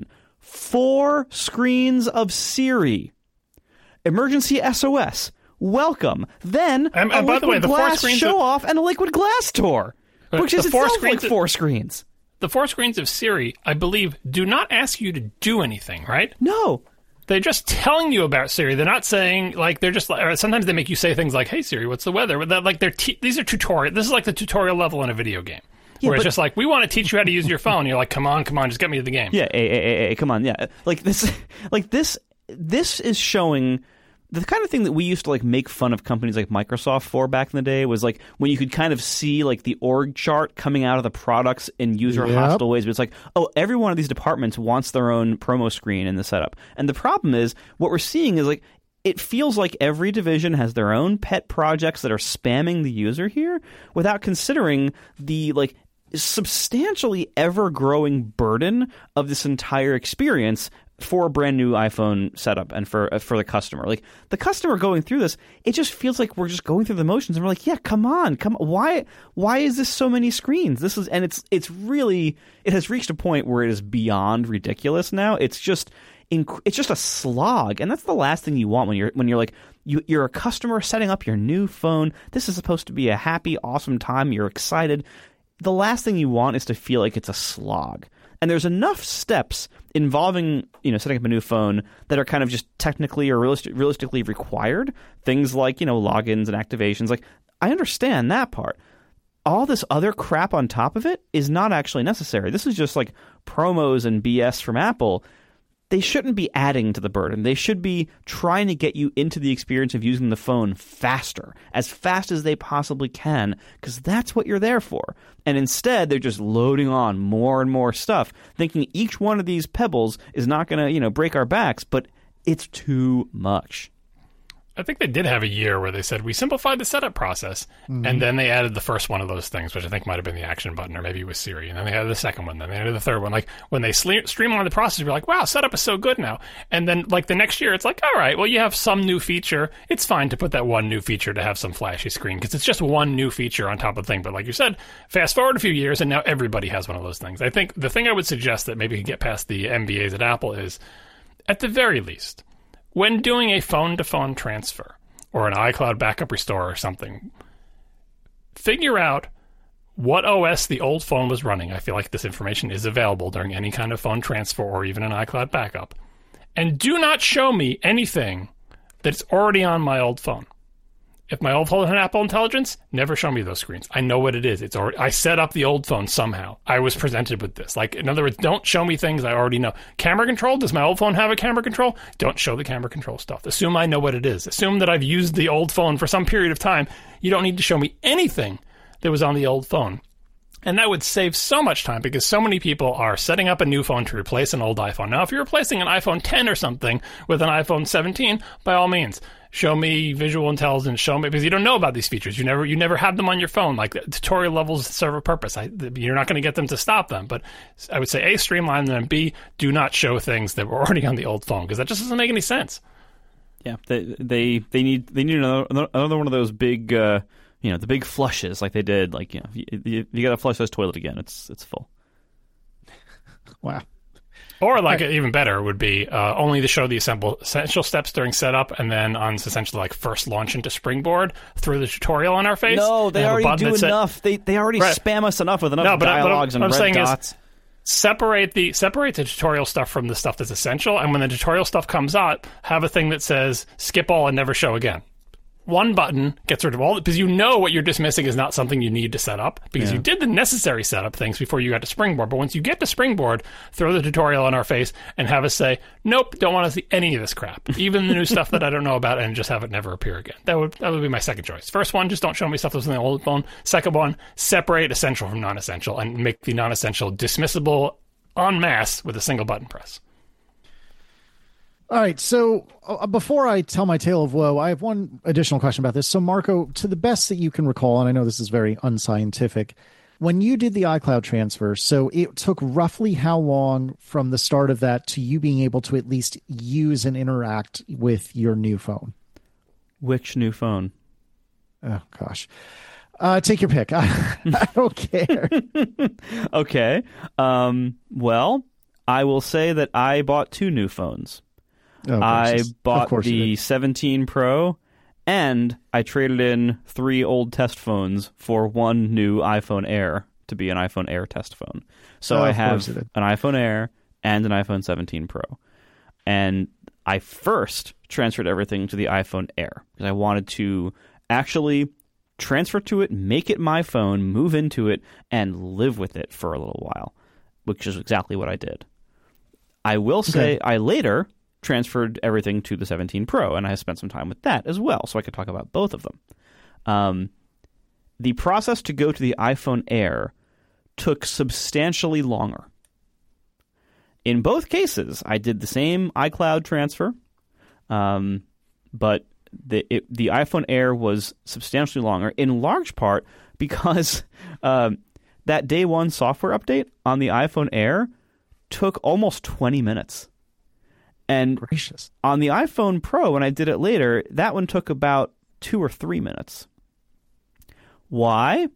Four screens of Siri. Emergency S O S. Welcome. Then and, a and by liquid the way, the glass four screens show of, off and a liquid glass tour, which is itself like four screens. The four screens of Siri, I believe, do not ask you to do anything, right? No. They're just telling you about Siri. They're not saying, like, they're just, or sometimes they make you say things like, hey, Siri, what's the weather? But like, they're te- these are tutorial. This is like the tutorial level in a video game. Yeah, where it's but, just like, we want to teach you how to use your phone. You're like, come on, come on, just get me to the game. Yeah, hey, hey, hey, hey, come on, yeah. Like this, like this, this is showing the kind of thing that we used to like make fun of companies like Microsoft for back in the day was like when you could kind of see like the org chart coming out of the products in user yep. hostile ways. But it's like, oh, every one of these departments wants their own promo screen in the setup. And the problem is what we're seeing is like it feels like every division has their own pet projects that are spamming the user here without considering the like substantially ever-growing burden of this entire experience for a brand new iPhone setup and for uh, for the customer. Like the customer going through this, it just feels like we're just going through the motions and we're like, yeah, come on, come on. Why why is this so many screens? This is and it's it's really it has reached a point where it is beyond ridiculous now. It's just inc- it's just a slog, and that's the last thing you want when you're when you're like you you're a customer setting up your new phone. This is supposed to be a happy, awesome time. You're excited. The last thing you want is to feel like it's a slog. And there's enough steps involving, you know, setting up a new phone that are kind of just technically or realistic, realistically required. Things like, you know, logins and activations. Like, I understand that part. All this other crap on top of it is not actually necessary. This is just like promos and B S from Apple. They shouldn't be adding to the burden. They should be trying to get you into the experience of using the phone faster, as fast as they possibly can, because that's what you're there for. And instead, they're just loading on more and more stuff, thinking each one of these pebbles is not going to, you know, break our backs, but it's too much. I think they did have a year where they said, we simplified the setup process, mm-hmm. and then they added the first one of those things, which I think might have been the action button, or maybe it was Siri, and then they added the second one, then they added the third one. Like, when they sle- streamlined the process, you're like, wow, setup is so good now. And then, like, the next year, it's like, all right, well, you have some new feature. It's fine to put that one new feature to have some flashy screen, because it's just one new feature on top of the thing. But like you said, fast forward a few years, and now everybody has one of those things. I think the thing I would suggest that maybe could get past the M B As at Apple is, at the very least, when doing a phone-to-phone transfer, or an iCloud backup restore or something, figure out what O S the old phone was running. I feel like this information is available during any kind of phone transfer or even an iCloud backup. And do not show me anything that's already on my old phone. If my old phone had Apple Intelligence, never show me those screens. I know what it is. It's already, I set up the old phone somehow. I was presented with this. Like, in other words, don't show me things I already know. Camera control, does my old phone have a camera control? Don't show the camera control stuff. Assume I know what it is. Assume that I've used the old phone for some period of time. You don't need to show me anything that was on the old phone. And that would save so much time because so many people are setting up a new phone to replace an old iPhone. Now, if you're replacing an iPhone ten or something with an iPhone seventeen, by all means, show me visual intelligence, show me, because you don't know about these features. You never you never had them on your phone. Like, tutorial levels serve a purpose. I, you're not going to get them to stop them. But I would say, A, streamline them, and B, do not show things that were already on the old phone, because that just doesn't make any sense. Yeah, they they, they need they need another, another one of those big, uh, you know, the big flushes like they did. Like, you know, you, you, you got to flush this toilet again. It's it's full. Wow. Or, like, right. Even better would be uh, only to show the essential, essential steps during setup, and then on essentially, like, first launch into Springboard through the tutorial on our face. No, they already do enough. Said, they they already right. spam us enough with enough no, but dialogues what I'm, and what I'm red saying dots. Is, separate the separate the tutorial stuff from the stuff that's essential, and when the tutorial stuff comes out, have a thing that says, skip all and never show again. One button gets rid of all, because you know what you're dismissing is not something you need to set up, because yeah. you did the necessary setup things before you got to Springboard. But once you get to Springboard, throw the tutorial on our face and have us say, nope, don't want to see any of this crap, even the new stuff that I don't know about, and just have it never appear again. That would that would be my second choice. First one, just don't show me stuff that's on the old phone. Second one, separate essential from non-essential and make the non-essential dismissible en masse with a single button press. All right, so uh, before I tell my tale of woe, I have one additional question about this. So, Marco, to the best that you can recall, and I know this is very unscientific, when you did the iCloud transfer, so it took roughly how long from the start of that to you being able to at least use and interact with your new phone? Which new phone? Oh, gosh. Uh, take your pick. I, I don't care. Okay. Um, well, I will say that I bought two new phones. Oh, I of bought course you the did. seventeen Pro, and I traded in three old test phones for one new iPhone Air to be an iPhone Air test phone. So Oh, I of course have you did. an iPhone Air and an iPhone seventeen Pro. And I first transferred everything to the iPhone Air because I wanted to actually transfer to it, make it my phone, move into it, and live with it for a little while, which is exactly what I did. I will say Okay. I later transferred everything to the seventeen Pro, and I spent some time with that as well, so I could talk about both of them. Um, the process to go to the iPhone Air took substantially longer. In both cases, I did the same iCloud transfer, um, but the it, the iPhone Air was substantially longer, in large part because um, that day one software update on the iPhone Air took almost twenty minutes. And Gracious. on the iPhone Pro, when I did it later, that one took about two or three minutes. Why?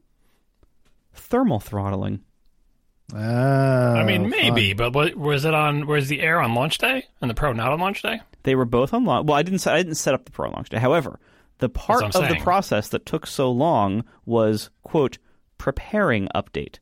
Thermal throttling. Oh, I mean, maybe, fun. but what, was it on? Was the Air on launch day and the Pro not on launch day? They were both on launch. Well, I didn't. Set, I didn't set up the Pro launch day. However, the part That's of what I'm the saying. process that took so long was, quote, preparing update.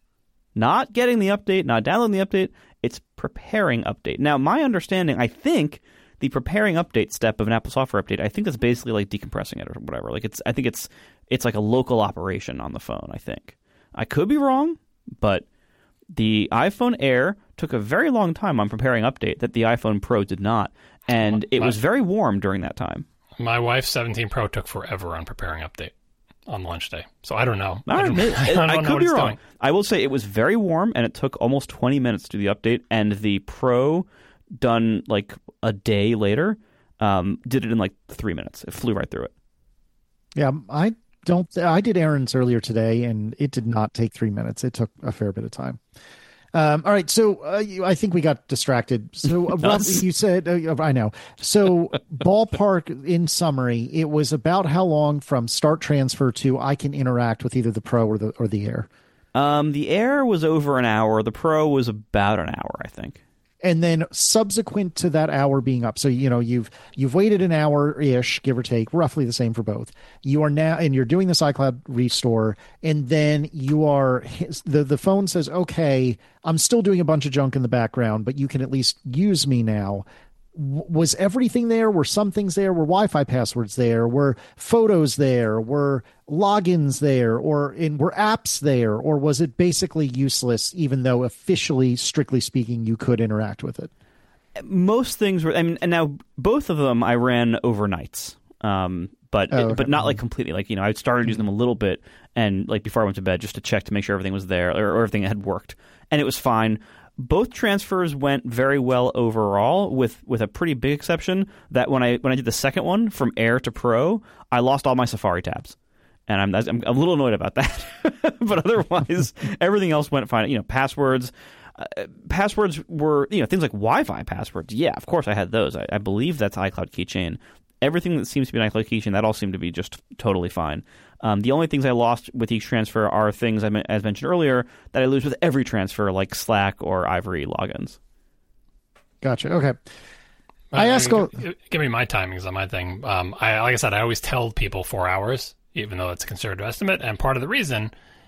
Not getting the update, not downloading the update. It's preparing update. Now, my understanding, I think the preparing update step of an Apple software update, I think that's basically like decompressing it or whatever. Like it's, I think it's, it's like a local operation on the phone. I think I could be wrong, but the iPhone Air took a very long time on preparing update that the iPhone Pro did not, and it was very warm during that time. My wife's seventeen Pro took forever on preparing update on launch day. So I don't know. All I, right, don't, maybe- I, don't I know could what be it's wrong. doing. I will say it was very warm, and it took almost twenty minutes to do the update. And the Pro, done like a day later, um, did it in like three minutes. It flew right through it. Yeah, I don't. I did errands earlier today, and it did not take three minutes. It took a fair bit of time. Um, all right, so uh, you, I think we got distracted. So uh, roughly, you said, uh, I know. So ballpark, in summary, it was about how long from start transfer to I can interact with either the Pro or the or the Air. Um, the Air was over an hour. The Pro was about an hour, I think. And then subsequent to that hour being up, so you know you've you've waited an hour ish, give or take, roughly the same for both. You are now, and you're doing this iCloud restore, and then you are the the phone says, "Okay, I'm still doing a bunch of junk in the background, but you can at least use me now." W- Was everything there? Were some things there? Were Wi-Fi passwords there? Were photos there? Were logins there? Or in were apps there? Or was it basically useless, even though officially, strictly speaking, you could interact with it? Most things were. I mean, and now both of them I ran overnights, um, but Oh, okay. but not like completely. Like you know, I started using them a little bit, and like before I went to bed, just to check to make sure everything was there or, or everything had worked, and it was fine. Both transfers went very well overall, with, with a pretty big exception that when I when I did the second one from Air to Pro, I lost all my Safari tabs, and I'm I'm, I'm a little annoyed about that. But otherwise, everything else went fine. You know, passwords, uh, passwords were you know things like Wi-Fi passwords. Yeah, of course I had those. I, I believe that's iCloud Keychain. Everything that seems to be an iCloud Keychain, that all seemed to be just totally fine. Um, the only things I lost with each transfer are things, I me- as mentioned earlier, that I lose with every transfer, like Slack or Ivory logins. Gotcha. Okay. Well, I ask. mean, give, give me my timings on my thing. Um, I like I said, I always tell people four hours, even though it's a conservative estimate. And part of the reason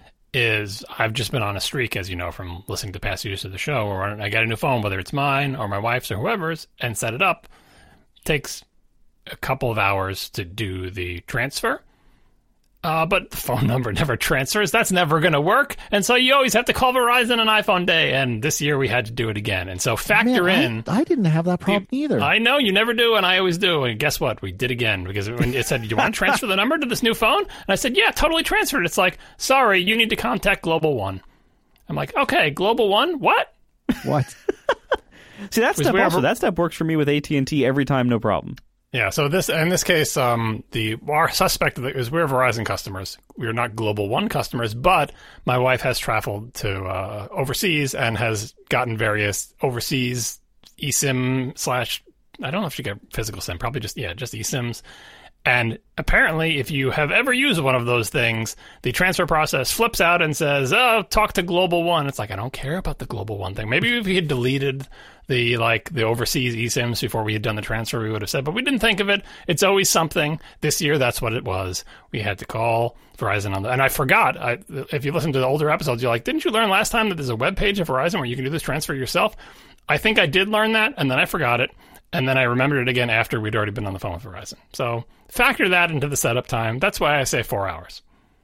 is I've just been on a streak, as you know, from listening to past use of the show, or I get a new phone, whether it's mine or my wife's or whoever's, and set it up. It takes a couple of hours to do the transfer. Uh, but the phone number never transfers. That's never going to work. And so you always have to call Verizon on iPhone day. And this year we had to do it again. And so factor Man, in. I, I didn't have that problem either. I know you never do, and I always do. And guess what? We did again because when it said, "Do you want to transfer the number to this new phone?" And I said, "Yeah, totally transferred." It's like, "Sorry, you need to contact Global One." I'm like, "Okay, Global One, what?" What? See, that step also, that step works for me with A T and T every time, no problem. Yeah, so this in this case, um, the our suspect is we're Verizon customers. We are not Global One customers, but my wife has traveled to uh, overseas and has gotten various overseas eSIM slash. I don't know if she got physical SIM, probably just yeah, just eSIMs. And apparently, if you have ever used one of those things, the transfer process flips out and says, "Oh, talk to Global One." It's like, I don't care about the Global One thing. Maybe if we had deleted the like the overseas eSIMs before we had done the transfer, we would have said, but we didn't think of it. It's always something. This year, that's what it was. We had to call Verizon on the, and I forgot. I, if you listen to the older episodes, you're like, didn't you learn last time that there's a web page of Verizon where you can do this transfer yourself? I think I did learn that, and then I forgot it. And then I remembered it again after we'd already been on the phone with Verizon. So factor that into the setup time. That's why I say four hours.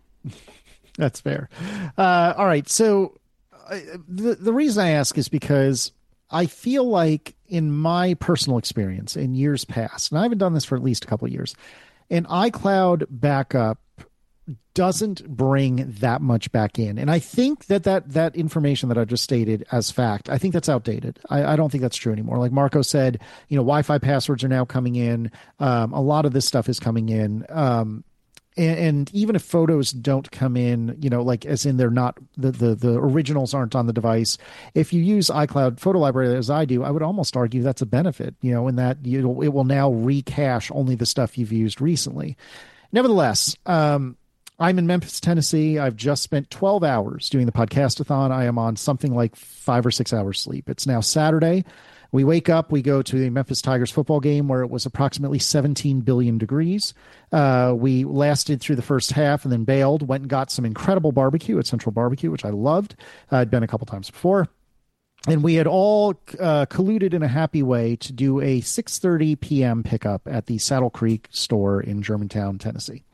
That's fair. Uh, all right. So uh, the, the reason I ask is because I feel like in my personal experience in years past, and I haven't done this for at least a couple of years, an iCloud backup doesn't bring that much back in. And I think that that, that information that I just stated as fact, I think that's outdated. I, I don't think that's true anymore. Like Marco said, you know, Wi-Fi passwords are now coming in. Um, a lot of this stuff is coming in. Um, and, and even if photos don't come in, you know, like as in they're not, the, the, the originals aren't on the device. If you use iCloud Photo Library as I do, I would almost argue that's a benefit, you know, in that you it will now recache only the stuff you've used recently. Nevertheless, um, I'm in Memphis, Tennessee. I've just spent twelve hours doing the podcastathon. I am on something like five or six hours sleep. It's now Saturday. We wake up, we go to the Memphis Tigers football game where it was approximately seventeen billion degrees. Uh, we lasted through the first half and then bailed, went and got some incredible barbecue at Central Barbecue, which I loved. Uh, I'd been a couple times before. And we had all uh, colluded in a happy way to do a six thirty p.m. pickup at the Saddle Creek store in Germantown, Tennessee.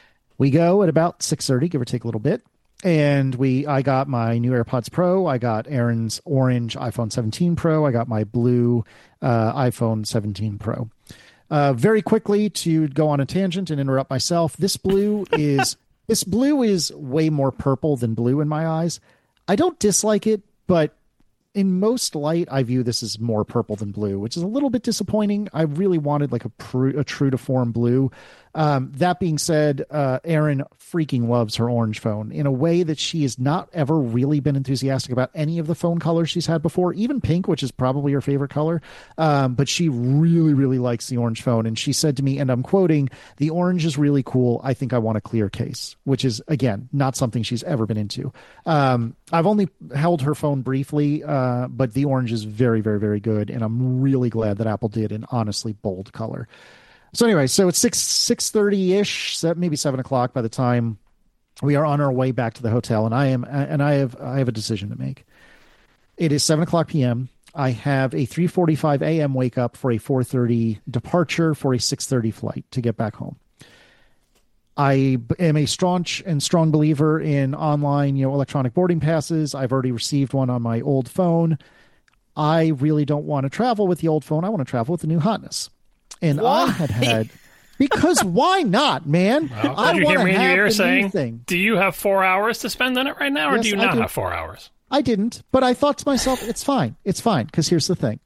We go at about six thirty, give or take a little bit. And we, I got my new AirPods Pro. I got Aaron's orange iPhone seventeen Pro. I got my blue uh, iPhone seventeen Pro. Uh, very quickly to go on a tangent and interrupt myself. This blue is, this blue is way more purple than blue in my eyes. I don't dislike it, but in most light, I view this as more purple than blue, which is a little bit disappointing. I really wanted like a, pr- a true to form blue. Um, that being said, uh, Erin freaking loves her orange phone in a way that she has not ever really been enthusiastic about any of the phone colors she's had before, even pink, which is probably her favorite color. Um, but she really, really likes the orange phone. And she said to me, and I'm quoting, "The orange is really cool. I think I want a clear case," which is, again, not something she's ever been into. Um, I've only held her phone briefly, uh, but the orange is very, very, very good. And I'm really glad that Apple did an honestly bold color. So anyway, so it's six six thirty ish, maybe seven o'clock by the time we are on our way back to the hotel, and I am and I have I have a decision to make. It is seven o'clock p.m. I have a three forty five a.m. wake up for a four thirty departure for a six thirty flight to get back home. I am a staunch and strong believer in online, you know, electronic boarding passes. I've already received one on my old phone. I really don't want to travel with the old phone. I want to travel with the new hotness. And why? I had had, because why not, man? Well, I did you hear me in your ear saying, thing. do you have four hours to spend on it right now, or Yes, do you I not do. have four hours? I didn't, but I thought to myself, it's fine. It's fine, because here's the thing.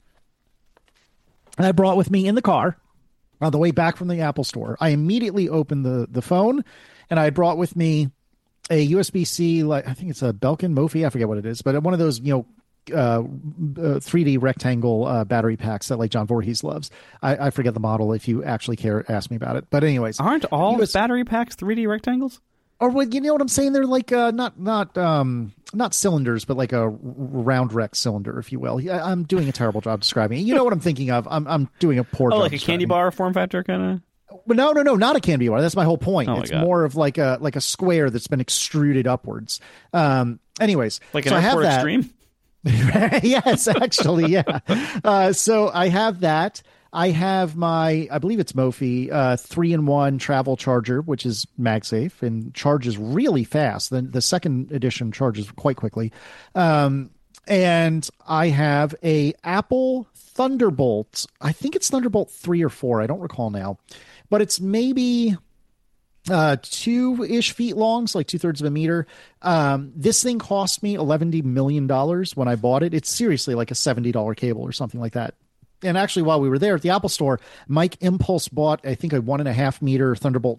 And I brought with me in the car on the way back from the Apple store. I immediately opened the, the phone, and I brought with me a U S B C, like I think it's a Belkin, Mophie, I forget what it is, but one of those, you know, uh, uh three D rectangle uh battery packs that like John Voorhees loves. I, I forget the model. If you actually care, ask me about it. But anyways, aren't all U S- battery packs three D rectangles? Or what, you know what I'm saying? They're like uh not not um not cylinders, but like a r- round rec cylinder, if you will. I, I'm doing a terrible job describing it. You know what I'm thinking of. I'm I'm doing a poor Oh, job like a candy bar form factor kind of. But no, no, no, not a candy bar. That's my whole point. Oh my it's God. more of like a like a square that's been extruded upwards. Um. Anyways, Like an so I have Airport that. Extreme? Yes, actually, yeah. Uh, so I have that. I have my, I believe it's Mophie, uh, three in one travel charger, which is MagSafe and charges really fast. The, the second edition charges quite quickly. Um, and I have a Apple Thunderbolt. I think it's Thunderbolt three or four. I don't recall now, but it's maybe uh, two-ish feet long, so like two-thirds of a meter. Um, this thing cost me eleven million dollars when I bought it. It's seriously like a seventy dollars cable or something like that. And actually, while we were there at the Apple store, Mike Impulse bought, I think, a one and a half meter Thunderbolt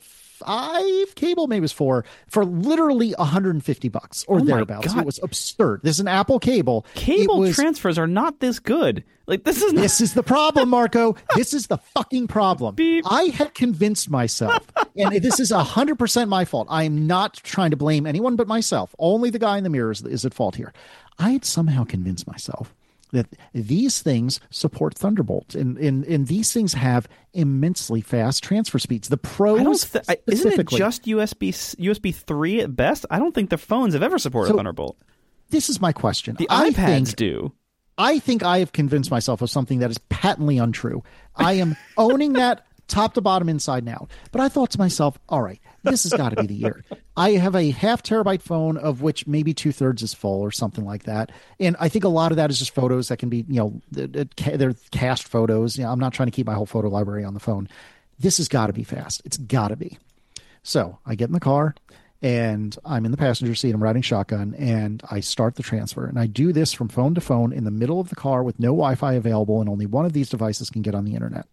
five cable, maybe it was four, for literally one hundred fifty bucks or Oh my thereabouts. God. It was absurd. This is an Apple cable. Cable It was- transfers are not this good. Like this is not, This is the problem, Marco. This is the fucking problem. Beep. I had convinced myself, and this is one hundred percent my fault. I am not trying to blame anyone but myself. Only the guy in the mirror is, is at fault here. I had somehow convinced myself that these things support Thunderbolt, and, and, and these things have immensely fast transfer speeds. The Pros, I don't th- I- isn't it specifically- just U S B U S B three at best? I don't think the phones have ever supported So- Thunderbolt. This is my question. The I iPads think, do. I think I have convinced myself of something that is patently untrue. I am owning that top to bottom, inside and out. But I thought to myself, all right, this has got to be the year. I have a half terabyte phone of which maybe two thirds is full or something like that. And I think a lot of that is just photos that can be, you know, they're cached photos. You know, I'm not trying to keep my whole photo library on the phone. This has got to be fast. It's got to be. So I get in the car and I'm in the passenger seat. I'm riding shotgun and I start the transfer. And I do this from phone to phone in the middle of the car with no Wi-Fi available, and only one of these devices can get on the internet.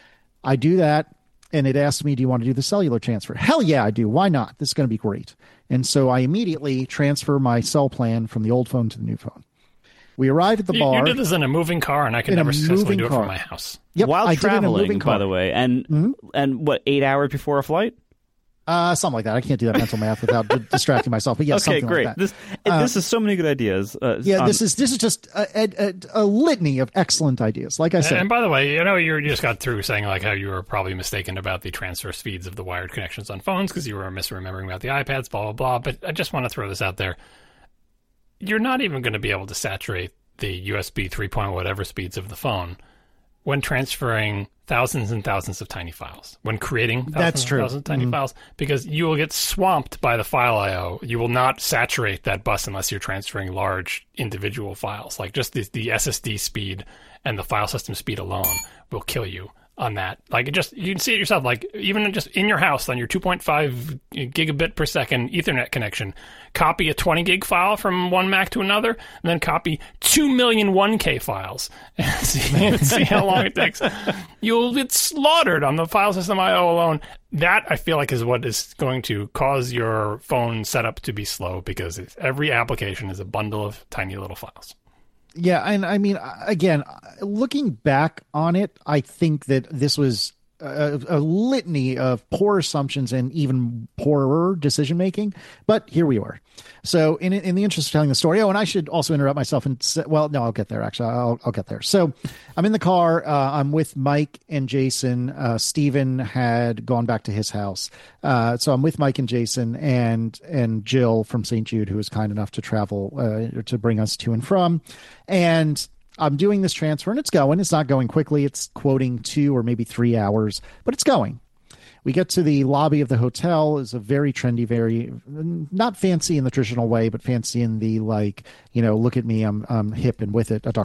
I do that, and it asks me, do you want to do the cellular transfer? Hell yeah, I do. Why not? This is going to be great. And so I immediately transfer my cell plan from the old phone to the new phone. We arrive at the You, bar. you did this in a moving car, and I could In a never successfully moving do it car. from my house. Yep, While I did it in a traveling, moving by car. the way, and Mhm. and what eight hours before a flight? Uh, something like that. I can't do that mental math without d- distracting myself. But yeah, Okay, something great. like that. This this is so many good ideas. Uh, Yeah, on- this is this is just a, a, a, a litany of excellent ideas. Like I And, said, and by the way, you know, you you just got through saying like how you were probably mistaken about the transfer speeds of the wired connections on phones because you were misremembering about the iPads, blah, blah, blah. But I just want to throw this out there. You're not even going to be able to saturate the U S B three point whatever speeds of the phone when transferring thousands and thousands of tiny files, when creating thousands That's and true. thousands of tiny Mhm. files, because you will get swamped by the file I O. You will not saturate that bus unless you're transferring large individual files. Like just the, the S S D speed and the file system speed alone will kill you on that. Like it just, you can see it yourself, like even just in your house on your two point five gigabit per second Ethernet connection, copy a twenty gig file from one Mac to another, and then copy two million one K files and see, see how long it takes. You'll get slaughtered on the file system I O alone. That, I feel like, is what is going to cause your phone setup to be slow because it's, every application is a bundle of tiny little files. yeah, and I mean, again, looking back on it, I think that this was a, a litany of poor assumptions and even poorer decision making. But here we are. So, in in the interest of telling the story, oh, and I should also interrupt myself and say, well, no, I'll get there. Actually, I'll I'll get there. So, I'm in the car. Uh, I'm with Mike and Jason. Uh, Steven had gone back to his house. Uh, so I'm with Mike and Jason and and Jill from Saint Jude, who was kind enough to travel uh, to bring us to and from. And I'm doing this transfer, and it's going. It's not going quickly. It's quoting two or maybe three hours, but it's going. We get to the lobby of the hotel. It's a very trendy, very not fancy in the traditional way, but fancy in the like, you know, look at me, I'm I'm hip and with it. Uh,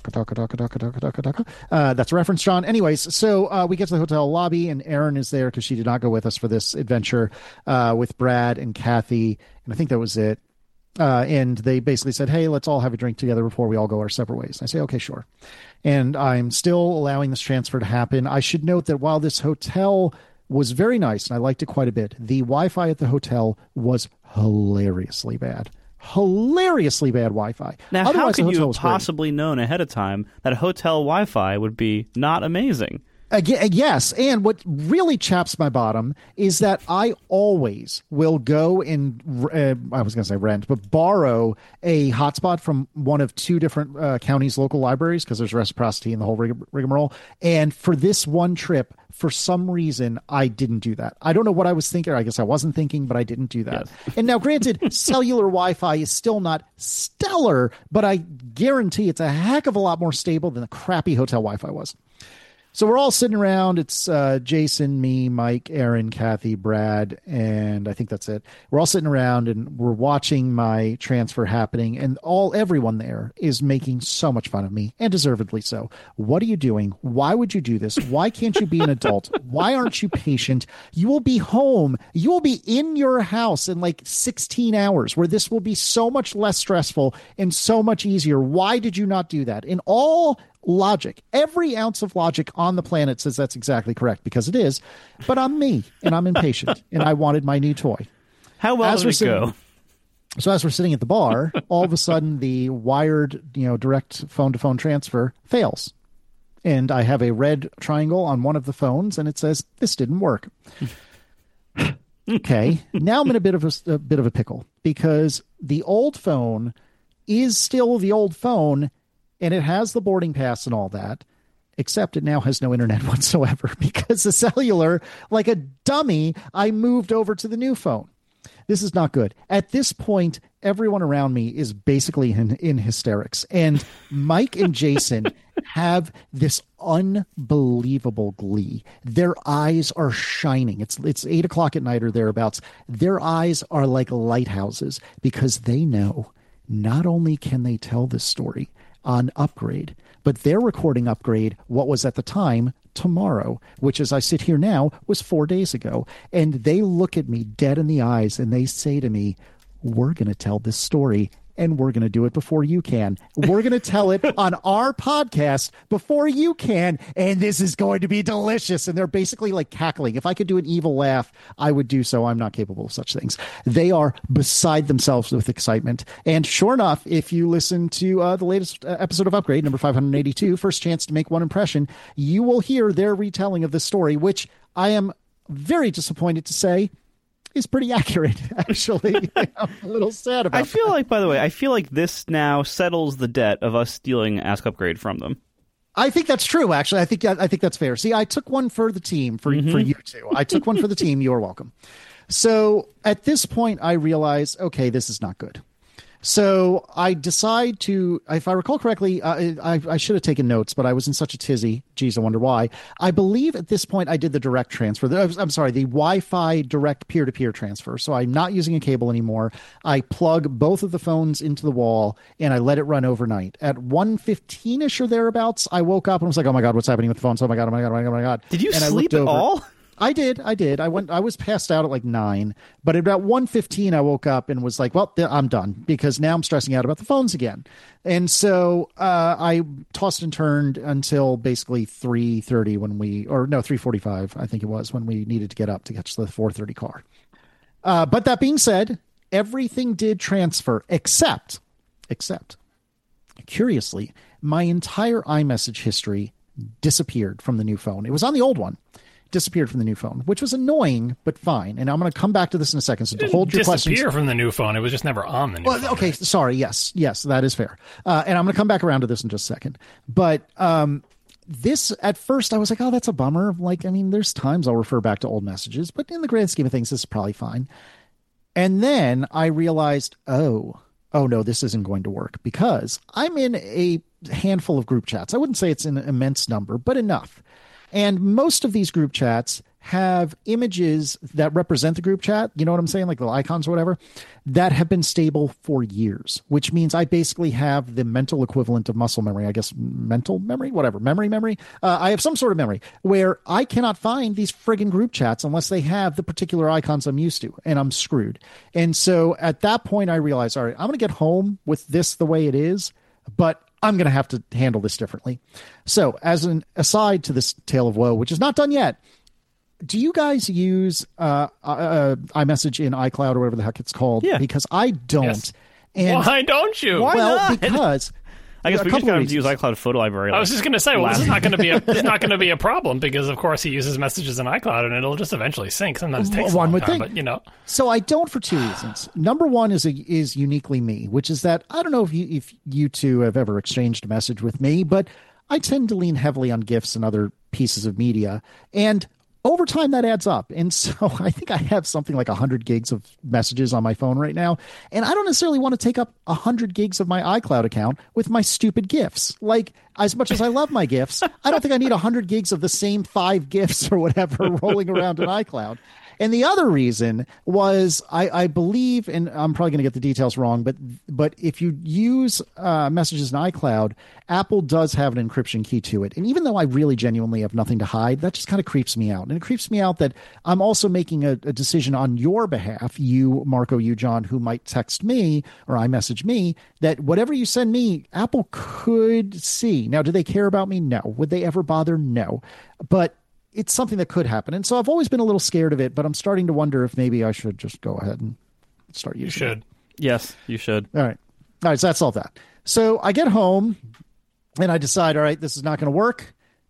that's a reference, John. Anyways, so uh, we get to the hotel lobby, and Erin is there because she did not go with us for this adventure uh, with Brad and Kathy, and I think that was it. Uh, and they basically said, hey, let's all have a drink together before we all go our separate ways. I say, okay, sure. And I'm still allowing this transfer to happen. I should note that while this hotel was very nice, and I liked it quite a bit, the Wi-Fi at the hotel was hilariously bad. Hilariously bad Wi-Fi. Now, how Otherwise, the could you hotel have was great. possibly known ahead of time that hotel Wi-Fi would be not amazing? Again, yes, and what really chaps my bottom is that I always will go and uh, I was going to say rent, but borrow a hotspot from one of two different uh, counties' local libraries because there's reciprocity in the whole rig- rigmarole. And for this one trip, for some reason, I didn't do that. I don't know what I was thinking. I guess I wasn't thinking, but I didn't do that. Yes. And now, granted, cellular Wi-Fi is still not stellar, but I guarantee it's a heck of a lot more stable than the crappy hotel Wi-Fi was. So we're all sitting around. It's uh, Jason, me, Mike, Aaron, Kathy, Brad, and I think that's it. We're all sitting around and we're watching my transfer happening, and all everyone there is making so much fun of me, and deservedly so. What are you doing? Why would you do this? Why can't you be an adult? Why aren't you patient? You will be home. You will be in your house in like sixteen hours, where this will be so much less stressful and so much easier. Why did you not do that? In all logic, every ounce of logic on the planet says that's exactly correct, because it is. But I'm me, and I'm impatient, and I wanted my new toy. How well As did we're it sitting- go? So as we're sitting at the bar, all of a sudden the wired, you know, direct phone-to-phone transfer fails. And I have a red triangle on one of the phones, and it says, this didn't work. Okay, now I'm in a bit of a, a bit of a pickle, because the old phone is still the old phone, and it has the boarding pass and all that, except it now has no internet whatsoever, because the cellular, like a dummy, I moved over to the new phone. This is not good. At this point, everyone around me is basically in, in hysterics. And Mike and Jason have this unbelievable glee. Their eyes are shining. It's it's eight o'clock at night or thereabouts. Their eyes are like lighthouses, because they know not only can they tell this story on Upgrade, but they're recording Upgrade what was at the time tomorrow, which, as I sit here now, was four days ago. And they look at me dead in the eyes and they say to me, we're going to tell this story, and we're going to do it before you can. We're going to tell it on our podcast before you can, and this is going to be delicious. And they're basically like cackling. If I could do an evil laugh, I would do so. I'm not capable of such things. They are beside themselves with excitement. And sure enough, if you listen to uh, the latest episode of Upgrade, number five hundred eighty-two, First Chance to Make One Impression, you will hear their retelling of this story, which I am very disappointed to say is pretty accurate, actually. I'm a little sad about I feel that. like, by the way, I feel like this now settles the debt of us stealing Ask Upgrade from them. I think that's true, actually. I think I think that's fair. See, I took one for the team, for, mm-hmm. for you two. I took one for the team. You're welcome. So at this point, I realize, okay, this is not good. So I decide to, if I recall correctly, uh, I, I should have taken notes, but I was in such a tizzy. Geez, I wonder why. I believe at this point I did the direct transfer. The, I'm sorry, the Wi-Fi direct peer-to-peer transfer. So I'm not using a cable anymore. I plug both of the phones into the wall, and I let it run overnight. At one fifteen-ish or thereabouts, I woke up and was like, oh my God, what's happening with the phones? Oh my God, oh my God, oh my God, oh my God. Did you and sleep at all? I did. I did. I went, I was passed out at like nine, but at about one fifteen, I woke up and was like, well, I'm done, because now I'm stressing out about the phones again. And so uh, I tossed and turned until basically three thirty when we, or no, three forty-five, I think it was, when we needed to get up to catch the four thirty car. Uh, but that being said, everything did transfer except, except, curiously, my entire iMessage history disappeared from the new phone. It was on the old one. Disappeared from the new phone, which was annoying, but fine. And I'm going to come back to this in a second. So to hold your questions. Disappear from the new phone. It was just never on the new well, phone. Okay, right? Sorry. Yes, yes, that is fair. Uh, and I'm going to come back around to this in just a second. But um, this, at first, I was like, oh, that's a bummer. Like, I mean, there's times I'll refer back to old messages, but in the grand scheme of things, this is probably fine. And then I realized, oh, oh no, this isn't going to work, because I'm in a handful of group chats. I wouldn't say it's an immense number, but enough. And most of these group chats have images that represent the group chat, you know what I'm saying, like the icons or whatever, that have been stable for years, which means I basically have the mental equivalent of muscle memory, I guess mental memory, whatever, memory, memory. Uh, I have some sort of memory where I cannot find these friggin' group chats unless they have the particular icons I'm used to, and I'm screwed. And so at that point, I realized, all right, I'm going to get home with this the way it is, but I'm going to have to handle this differently. So as an aside to this tale of woe, which is not done yet, do you guys use uh, uh, iMessage in iCloud or whatever the heck it's called? Yeah. Because I don't. Yes. And Why don't you? Why well, not? because I guess a we just couple got of him to use reasons. iCloud Photo Library. I was like, just going to say, well, this is last- not going to be a this is not going to be a problem, because of course he uses messages in iCloud and it'll just eventually sync. Sometimes it takes a One long would time, think. but you know. So I don't for two reasons. Number one is a, is uniquely me, which is that I don't know if you if you two have ever exchanged a message with me, but I tend to lean heavily on GIFs and other pieces of media. And over time that adds up. And so I think I have something like one hundred gigs of messages on my phone right now. And I don't necessarily want to take up one hundred gigs of my iCloud account with my stupid GIFs. Like, as much as I love my GIFs, I don't think I need one hundred gigs of the same five GIFs or whatever rolling around in iCloud. And the other reason was, I, I believe, and I'm probably going to get the details wrong, but but if you use uh, messages in iCloud, Apple does have an encryption key to it. And even though I really genuinely have nothing to hide, that just kind of creeps me out. And it creeps me out that I'm also making a, a decision on your behalf, you, Marco, you, John, who might text me or iMessage me, that whatever you send me, Apple could see. Now, do they care about me? No. Would they ever bother? No. But it's something that could happen. And so I've always been a little scared of it, but I'm starting to wonder if maybe I should just go ahead and start using it. You should. It. Yes, you should. All right. All right. So that's all that. So I get home and I decide, all right, this is not going to work.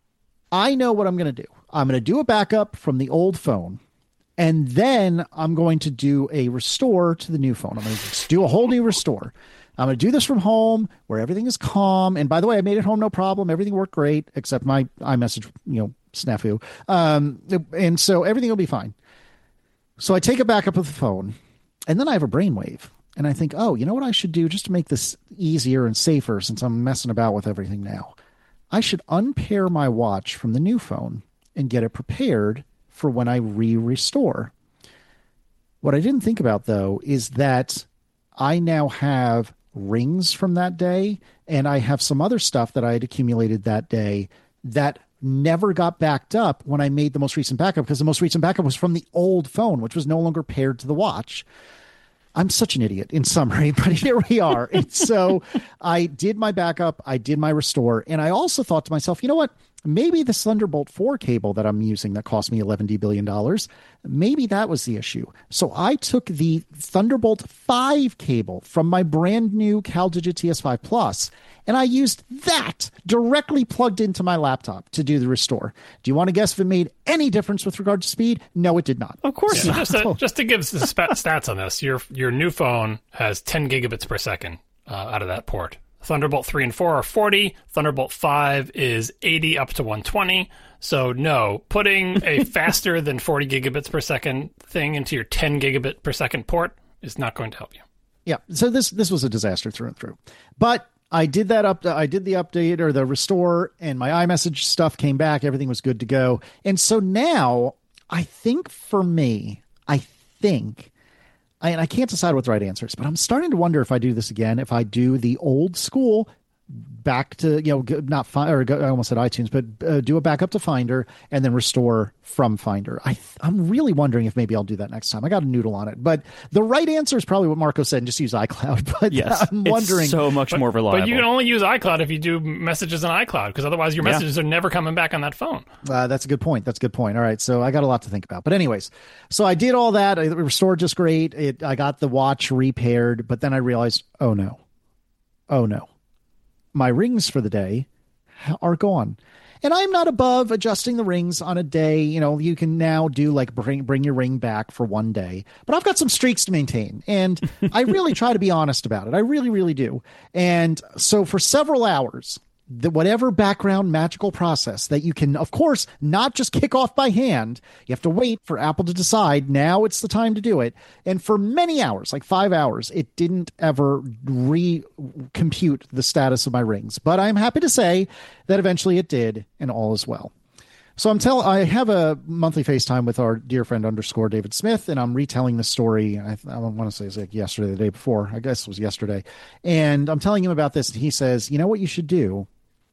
I know what I'm going to do. I'm going to do a backup from the old phone, and then I'm going to do a restore to the new phone. I'm going to just do a whole new restore. I'm going to do this from home where everything is calm. And by the way, I made it home no problem. Everything worked great except my iMessage, you know, snafu. Um, and so everything will be fine. So I take a backup of the phone, and then I have a brainwave. And I think, oh, you know what I should do just to make this easier and safer since I'm messing about with everything now? I should unpair my watch from the new phone and get it prepared for when I re-restore. What I didn't think about, though, is that I now have rings from that day, and I have some other stuff that I had accumulated that day that never got backed up when I made the most recent backup, because the most recent backup was from the old phone, which was no longer paired to the watch. I'm such an idiot in summary, but here we are. And so I did my backup, I did my restore, and I also thought to myself, you know what? Maybe this Thunderbolt four cable that I'm using that cost me eleven billion dollars, maybe that was the issue. So I took the Thunderbolt five cable from my brand new CalDigit T S five Plus, and I used that directly plugged into my laptop to do the restore. Do you want to guess if it made any difference with regard to speed? No, it did not. Of course Yeah, not. just, to, just to give the sp- stats on this, your your new phone has ten gigabits per second uh, out of that port. Thunderbolt three and four are forty. Thunderbolt five is eighty up to one twenty. So no, putting a faster than forty gigabits per second thing into your ten gigabit per second port is not going to help you. Yeah. So this this was a disaster through and through. But I did that up. I did the update or the restore, and my iMessage stuff came back. Everything was good to go. And so now I think for me, I think. And I can't decide what the right answer is, but I'm starting to wonder if I do this again, if I do the old school back to, you know, not find, or I almost said iTunes, but uh, do a backup to Finder and then restore from Finder. I, I'm really wondering if maybe I'll do that next time. I got a noodle on it, but the right answer is probably what Marco said, and just use iCloud. But yes, I'm wondering. It's so much but, more reliable. But you can only use iCloud if you do messages in iCloud, because otherwise your Yeah. messages are never coming back on that phone. Uh, that's a good point. That's a good point. All right. So I got a lot to think about. But anyways, so I did all that. I restored just great. It, I got the watch repaired, but then I realized, oh no. Oh no. My rings for the day are gone. And I'm not above adjusting the rings on a day. You know, you can now do like bring bring your ring back for one day. But I've got some streaks to maintain. And I really try to be honest about it. I really, really do. And so for several hours, the whatever background magical process that you can, of course, not just kick off by hand. You have to wait for Apple to decide now it's the time to do it. And for many hours, like five hours, it didn't ever recompute the status of my rings. But I'm happy to say that eventually it did, and all is well. So I'm tell I have a monthly FaceTime with our dear friend underscore David Smith, and I'm retelling the story. I, I want to say it's like yesterday, the day before. I guess it was yesterday. And I'm telling him about this, and he says, you know what you should do?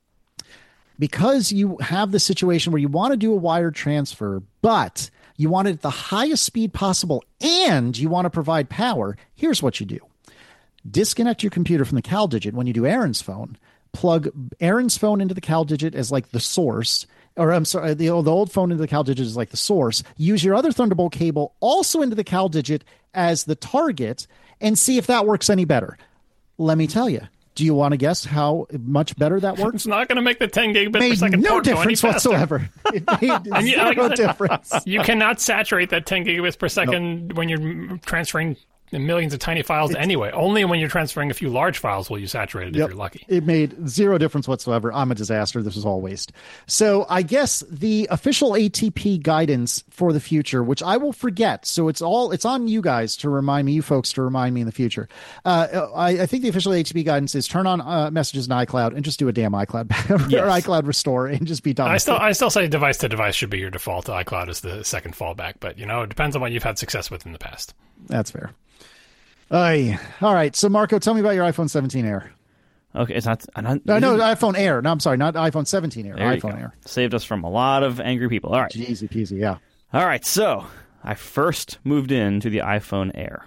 Because you have the situation where you want to do a wired transfer, but you want it at the highest speed possible and you want to provide power, here's what you do. Disconnect your computer from the CalDigit when you do Aaron's phone. Plug Aaron's phone into the CalDigit as like the source, or I'm sorry, the, the old phone into the CalDigit is like the source. Use your other Thunderbolt cable also into the CalDigit as the target and see if that works any better. Let me tell you. Do you want to guess how much better that works? It's not going to make the ten gigabit made per second no port go any difference faster. whatsoever. It made And you- zero like I said, difference. You cannot saturate that ten gigabits per second when you're transferring millions of tiny files it's, anyway. Only when you're transferring a few large files will you saturate it yep, if you're lucky. It made zero difference whatsoever. I'm a disaster. This was all waste. So I guess the official A T P guidance for the future, which I will forget. So it's all it's on you guys to remind me, you folks to remind me in the future. Uh, I, I think the official A T P guidance is turn on uh, messages in iCloud and just do a damn iCloud backup yes. or iCloud restore and just be done. I with still it. I still say device to device should be your default. iCloud is the second fallback, but you know it depends on what you've had success with in the past. That's fair. Uh, all right. So, Marco, tell me about your iPhone seventeen Air. Okay, it's not... not no, no, iPhone Air. No, I'm sorry, not iPhone seventeen Air. There iPhone Air. Saved us from a lot of angry people. All right. Easy peasy, yeah. All right, so I first moved into the iPhone Air.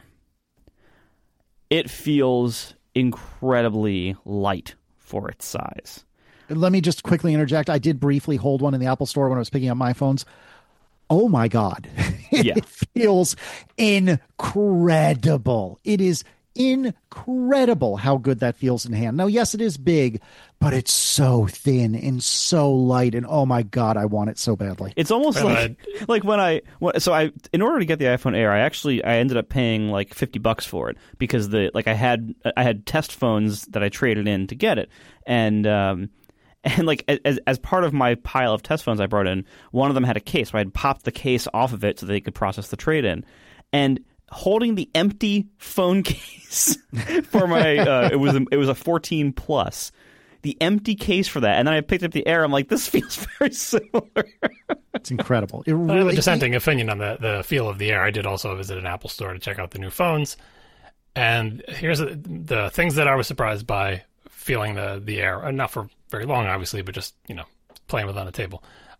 It feels incredibly light for its size. Let me just quickly interject. I did briefly hold one in the Apple Store when I was picking up my phones. Oh, my God. Yeah. It feels incredible. It is incredible how good that feels in hand. Now, yes, it is big, but it's so thin and so light. And oh, my God, I want it so badly. It's almost well, like I... like when I so I in order to get the iPhone Air, I actually I ended up paying like fifty bucks for it because the like I had I had test phones that I traded in to get it. And um And like as as part of my pile of test phones I brought in, one of them had a case. So I had popped the case off of it so they could process the trade-in. And holding the empty phone case for my uh, it was a, it was a fourteen plus, the empty case for that, and then I picked up the Air. I'm like, this feels very similar. It's incredible. It really, really I have a dissenting opinion on the the feel of the Air. I did also visit an Apple store to check out the new phones, and here's the, the things that I was surprised by feeling the the Air. Not for very long, obviously, but just, you know, playing with it on the table.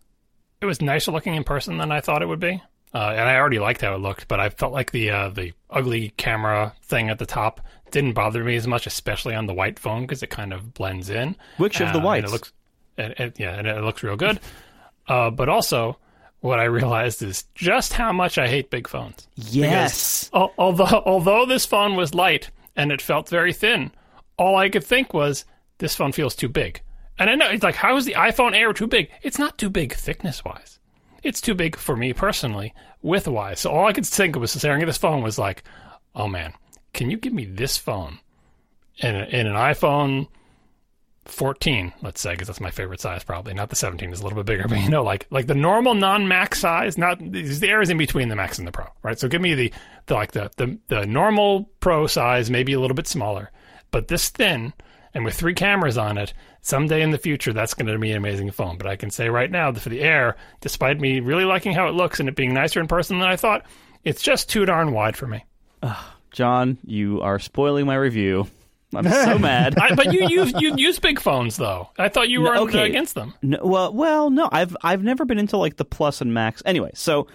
It was nicer looking in person than I thought it would be. Uh, and I already liked how it looked, but I felt like the uh, the ugly camera thing at the top didn't bother me as much, especially on the white phone, because it kind of blends in. Which of the uh, whites? And it looks, and it, yeah, and it looks real good. Uh, but also, what I realized is just how much I hate big phones. Yes. Because, although although this phone was light and it felt very thin, all I could think was, this phone feels too big. And I know, it's like, how is the iPhone Air too big? It's not too big thickness-wise. It's too big for me personally, width-wise. So all I could think of was staring at this phone was like, oh man, can you give me this phone in, a, in an iPhone fourteen, let's say, because that's my favorite size probably. Not the seventeen, is a little bit bigger, but you know, like like the normal non-Max size, not the Air is in between the Max and the Pro, right? So give me the, the like the, the the normal Pro size, maybe a little bit smaller, but this thin, and with three cameras on it, someday in the future, that's going to be an amazing phone. But I can say right now, for the Air, despite me really liking how it looks and it being nicer in person than I thought, it's just too darn wide for me. Uh, John, you are spoiling my review. I'm so mad. I, but you use you use big phones though. I thought you were no, okay. against them. No, well, well, no. I've I've never been into like the Plus and Max. Anyway, so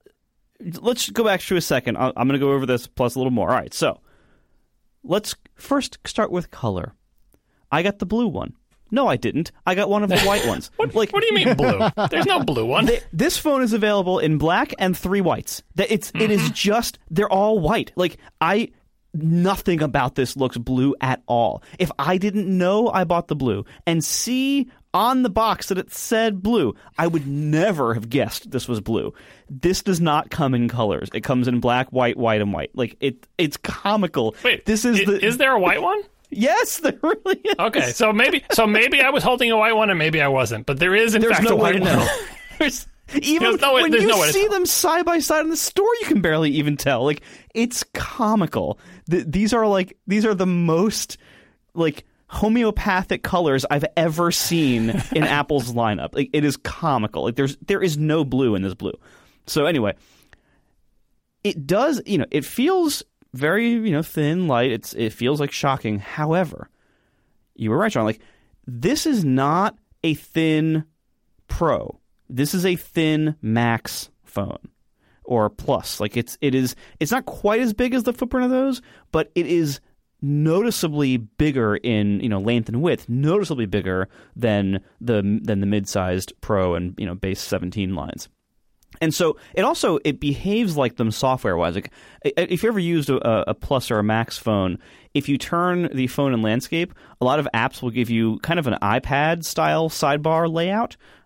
let's go back to a second. I'm going to go over this Plus a little more. All right, so let's first start with color. I got the blue one. No, I didn't. I got one of the white ones. what, like, what do you mean blue? There's no blue one. They, this phone is available in black and three whites. That it's mm-hmm. it is just they're all white. Like I. Nothing about this looks blue at all. If I didn't know I bought the blue and see on the box that it said blue, I would never have guessed this was blue. This does not come in colors. It comes in black, white, white, and white. Like it, it's comical. Wait, this is is, the. Is there a white one? Yes, there really is. Okay, so maybe, so maybe I was holding a white one and maybe I wasn't, but there is in There's fact no a white way to one. know. There's, Even no way, when you no see them side by side in the store, you can barely even tell. Like it's comical. The, these are like these are the most like homeopathic colors I've ever seen in Apple's lineup. Like it is comical. Like there's there is no blue in this blue. So anyway, it does. You know, it feels very you know thin, light. It's it feels like shocking. However, you were right, John. Like this is not a thin Pro. This is a thin Max phone or Plus. Like it's it is it's not quite as big as the footprint of those, but it is noticeably bigger in you know length and width, noticeably bigger than the than the mid-sized Pro and you know base seventeen lines. And so it also it behaves like them software-wise. Like if you ever used a, a Plus or a Max phone, if you turn the phone in landscape, a lot of apps will give you kind of an iPad-style sidebar layout.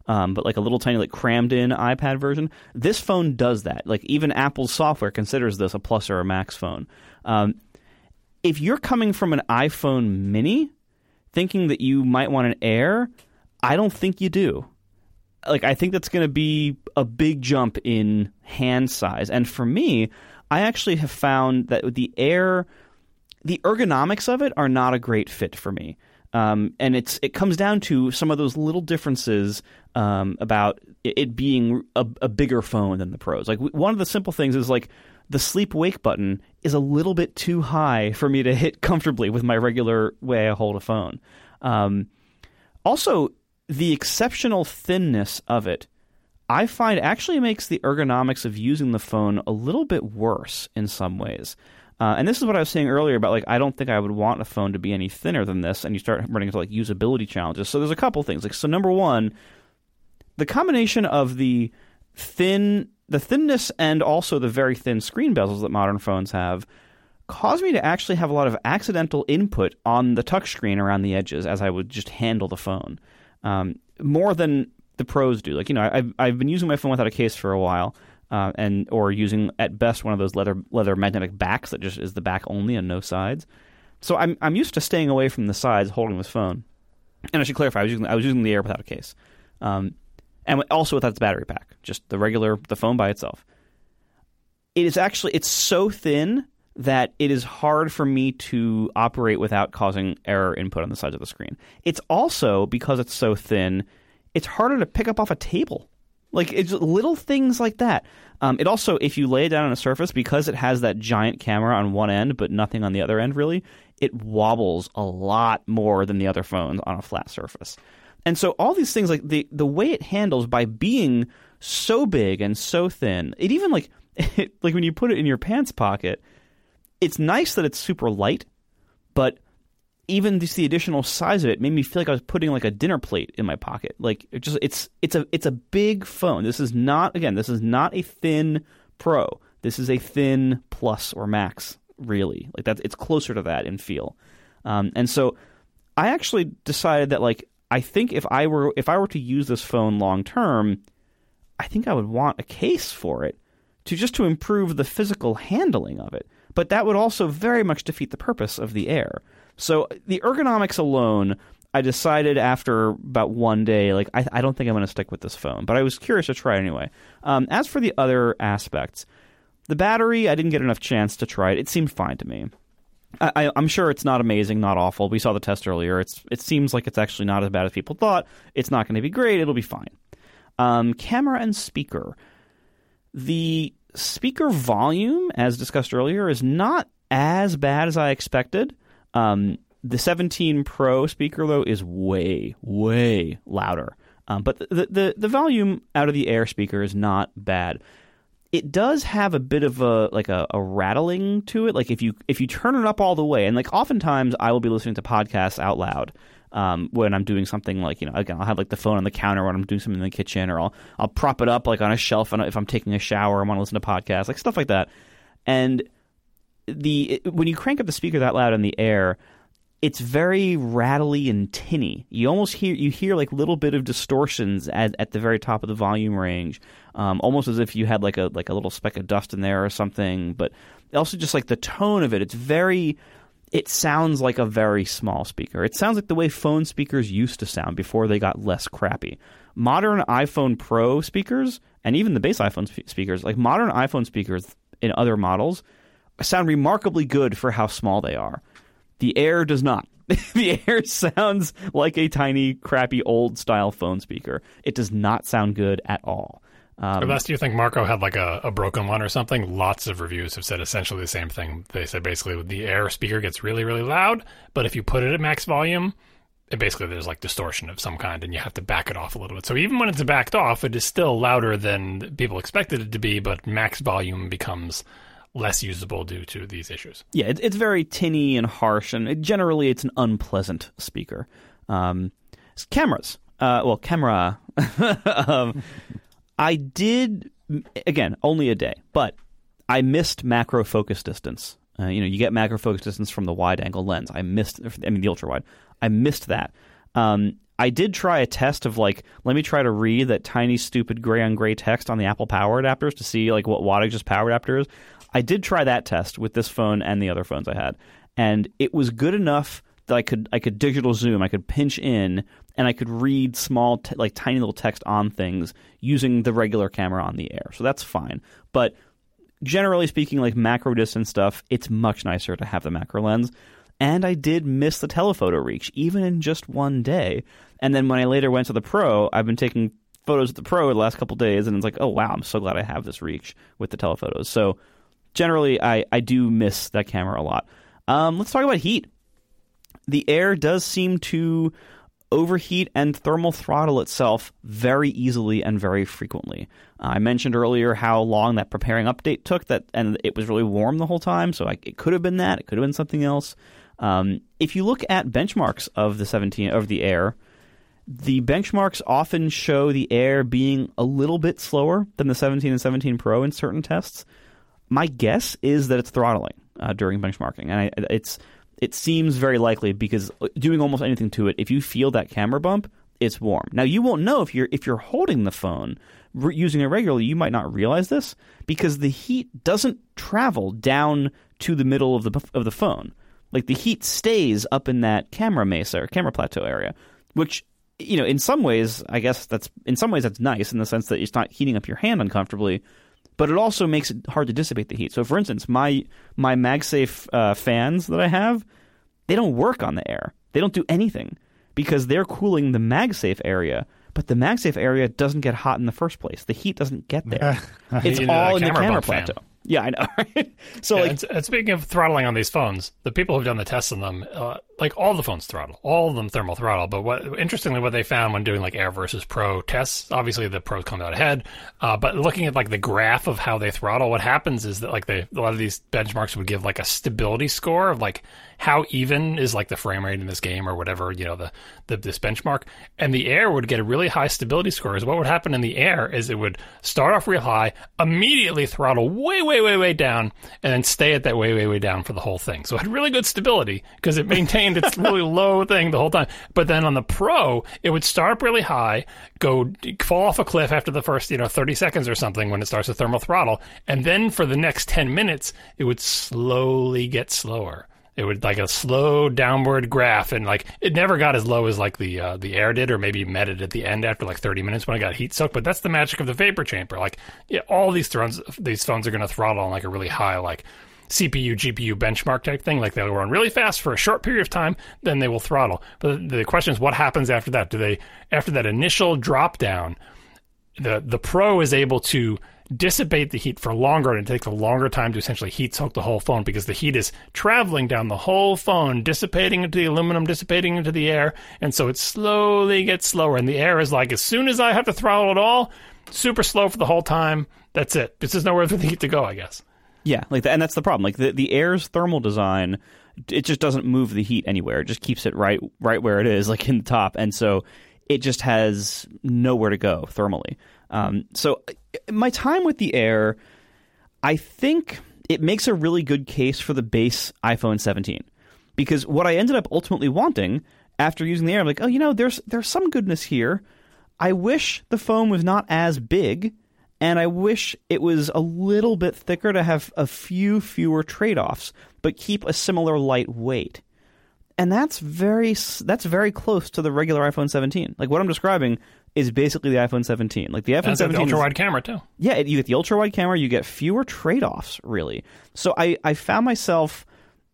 um, but like a little tiny like crammed in iPad version. This phone does that. Like even Apple's software considers this a Plus or a Max phone. Um, if you're coming from an iPhone mini thinking that you might want an Air, I don't think you do. Like, I think that's going to be a big jump in hand size. And for me, I actually have found that the Air, the ergonomics of it are not a great fit for me. Um, and it's it comes down to some of those little differences um, about it being a, a bigger phone than the Pros. Like, one of the simple things is, like, the sleep-wake button is a little bit too high for me to hit comfortably with my regular way I hold a phone. Um, also, the exceptional thinness of it, I find actually makes the ergonomics of using the phone a little bit worse in some ways. Uh, and this is what I was saying earlier about, like, I don't think I would want a phone to be any thinner than this, and you start running into, like, usability challenges. So there's a couple things. Like, so number one, the combination of the thin, the thinness and also the very thin screen bezels that modern phones have caused me to actually have a lot of accidental input on the touchscreen around the edges as I would just handle the phone. Um, more than the Pros do. Like, you know, I've I've been using my phone without a case for a while, uh, and or using at best one of those leather leather magnetic backs that just is the back only and no sides. So I'm I'm used to staying away from the sides holding this phone. And I should clarify, I was using I was using the Air without a case, um, and also without its battery pack, just the regular the phone by itself. It is actually it's so thin that it is hard for me to operate without causing error input on the sides of the screen. It's also, because it's so thin, it's harder to pick up off a table. Like, it's little things like that. Um, it also, if you lay it down on a surface, because it has that giant camera on one end but nothing on the other end really, it wobbles a lot more than the other phones on a flat surface. And so all these things, like the, the way it handles by being so big and so thin, it even like, it, like when you put it in your pants pocket, it's nice that it's super light, but even just the additional size of it made me feel like I was putting like a dinner plate in my pocket. Like, it just it's it's a it's a big phone. This is not again, this is not a thin Pro. This is a thin Plus or Max, really. Like that, it's closer to that in feel. Um, and so I actually decided that, like, I think if I were if I were to use this phone long term, I think I would want a case for it to just to improve the physical handling of it. But that would also very much defeat the purpose of the Air. So the ergonomics alone, I decided after about one day, like, I, I don't think I'm going to stick with this phone. But I was curious to try it anyway. Um, as for the other aspects, the battery, I didn't get enough chance to try it. It seemed fine to me. I, I, I'm sure it's not amazing, not awful. We saw the test earlier. It's It seems like it's actually not as bad as people thought. It's not going to be great. It'll be fine. Um, camera and speaker. The speaker volume, as discussed earlier, is not as bad as I expected. Um, the seventeen Pro speaker, though, is way, way louder. Um, but the, the the volume out of the Air speaker is not bad. It does have a bit of a like a, a rattling to it. Like if you if you turn it up all the way, and like oftentimes I will be listening to podcasts out loud um, when I'm doing something like, you know, again, I'll have like the phone on the counter when I'm doing something in the kitchen, or I'll I'll prop it up like on a shelf and if I'm taking a shower and want to listen to podcasts, like stuff like that. And the when you crank up the speaker that loud in the Air, it's very rattly and tinny. You almost hear you hear like little bit of distortions at, at the very top of the volume range, um, almost as if you had like a like a little speck of dust in there or something. But also just like the tone of it, it's very. It sounds like a very small speaker. It sounds like the way phone speakers used to sound before they got less crappy. Modern iPhone Pro speakers, and even the base iPhone sp- speakers, like modern iPhone speakers in other models, sound remarkably good for how small they are. The Air does not. The Air sounds like a tiny, crappy, old-style phone speaker. It does not sound good at all. Um, Unless do you think Marco had like a, a broken one or something? Lots of reviews have said essentially the same thing. They said basically the Air speaker gets really, really loud, but if you put it at max volume, it basically there's like distortion of some kind, and you have to back it off a little bit. So even when it's backed off, it is still louder than people expected it to be, but max volume becomes less usable due to these issues. Yeah, it, it's very tinny and harsh, and it, generally it's an unpleasant speaker. Um, cameras. Uh, well, camera. um, I did, again, only a day, but I missed macro focus distance. Uh, you know, you get macro focus distance from the wide-angle lens. I missed, I mean, the ultra-wide. I missed that. Um, I did try a test of like, let me try to read that tiny, stupid gray on gray text on the Apple Power adapters to see like what wattage this power adapter is. I did try that test with this phone and the other phones I had, and it was good enough that I could I could digital zoom, I could pinch in, and I could read small, t- like tiny little text on things using the regular camera on the Air. So that's fine. But generally speaking, like macro distance stuff, it's much nicer to have the macro lens. And I did miss the telephoto reach, even in just one day. And then when I later went to the Pro, I've been taking photos of the Pro the last couple of days, and it's like, oh, wow, I'm so glad I have this reach with the telephotos. So generally, I, I do miss that camera a lot. Um, let's talk about heat. The Air does seem to overheat and thermal throttle itself very easily and very frequently. Uh, I mentioned earlier how long that preparing update took, that, and it was really warm the whole time, so I, it could have been that. It could have been something else. Um, if you look at benchmarks of the seventeen of the Air, the benchmarks often show the Air being a little bit slower than the seventeen and seventeen Pro in certain tests. My guess is that it's throttling uh, during benchmarking, and I, it's it seems very likely because doing almost anything to it, if you feel that camera bump, it's warm. Now you won't know if you're if you're holding the phone re- using it regularly. You might not realize this because the heat doesn't travel down to the middle of the of the phone. Like the heat stays up in that camera mesa or camera plateau area, which, you know, in some ways, I guess that's in some ways that's nice in the sense that it's not heating up your hand uncomfortably, but it also makes it hard to dissipate the heat. So, for instance, my my MagSafe uh, fans that I have, they don't work on the Air. They don't do anything because they're cooling the MagSafe area, but the MagSafe area doesn't get hot in the first place. The heat doesn't get there. It's You know, all that in the camera camera bump plateau. fan. Yeah, I know. Right? So, Yeah, like, and, and speaking of throttling on these phones, the people who've done the tests on them, uh, like all the phones throttle, all of them thermal throttle. But what interestingly, what they found when doing like Air versus Pro tests, obviously the Pros come out ahead. Uh, but looking at like the graph of how they throttle, what happens is that like they, a lot of these benchmarks would give like a stability score of like how even is like the frame rate in this game or whatever, you know, the, the this benchmark. And the Air would get a really high stability score. Is what would happen in the Air is it would start off real high, immediately throttle way, way, way, way down, and then stay at that way, way, way down for the whole thing. So it had really good stability because it maintained its really low thing the whole time. But then on the Pro, it would start up really high, go fall off a cliff after the first, you know, thirty seconds or something when it starts to thermal throttle. And then for the next ten minutes, it would slowly get slower. It would like a slow downward graph, and like it never got as low as like the uh, the Air did, or maybe met it at the end after like thirty minutes when it got heat soaked. But that's the magic of the vapor chamber. Like, yeah, all these phones, these phones are going to throttle on like a really high like C P U G P U benchmark type thing. Like they'll run really fast for a short period of time, then they will throttle. But the question is, what happens after that? Do they after that initial drop down? The the Pro is able to dissipate the heat for longer, and it takes a longer time to essentially heat soak the whole phone because the heat is traveling down the whole phone, dissipating into the aluminum, dissipating into the Air, and so it slowly gets slower. And the Air is like, as soon as I have to throttle it all, super slow for the whole time. That's it. This is nowhere for the heat to go, I guess. yeah, like the, and that's the problem. Like the, the Air's thermal design, it just doesn't move the heat anywhere. It just keeps it right right where it is, like in the top, and so it just has nowhere to go thermally. Um, so my time with the Air, I think it makes a really good case for the base iPhone seventeen. Because what I ended up ultimately wanting after using the Air, I'm like, oh, you know, there's there's some goodness here. I wish the phone was not as big, and I wish it was a little bit thicker to have a few fewer trade-offs, but keep a similar light weight. And that's very that's very close to the regular iPhone seventeen. Like what I'm describing is basically the iPhone seventeen. Like the iPhone That's seventeen, the ultra is, wide camera too. Yeah, you get the ultra wide camera. You get fewer trade offs, really. So I I found myself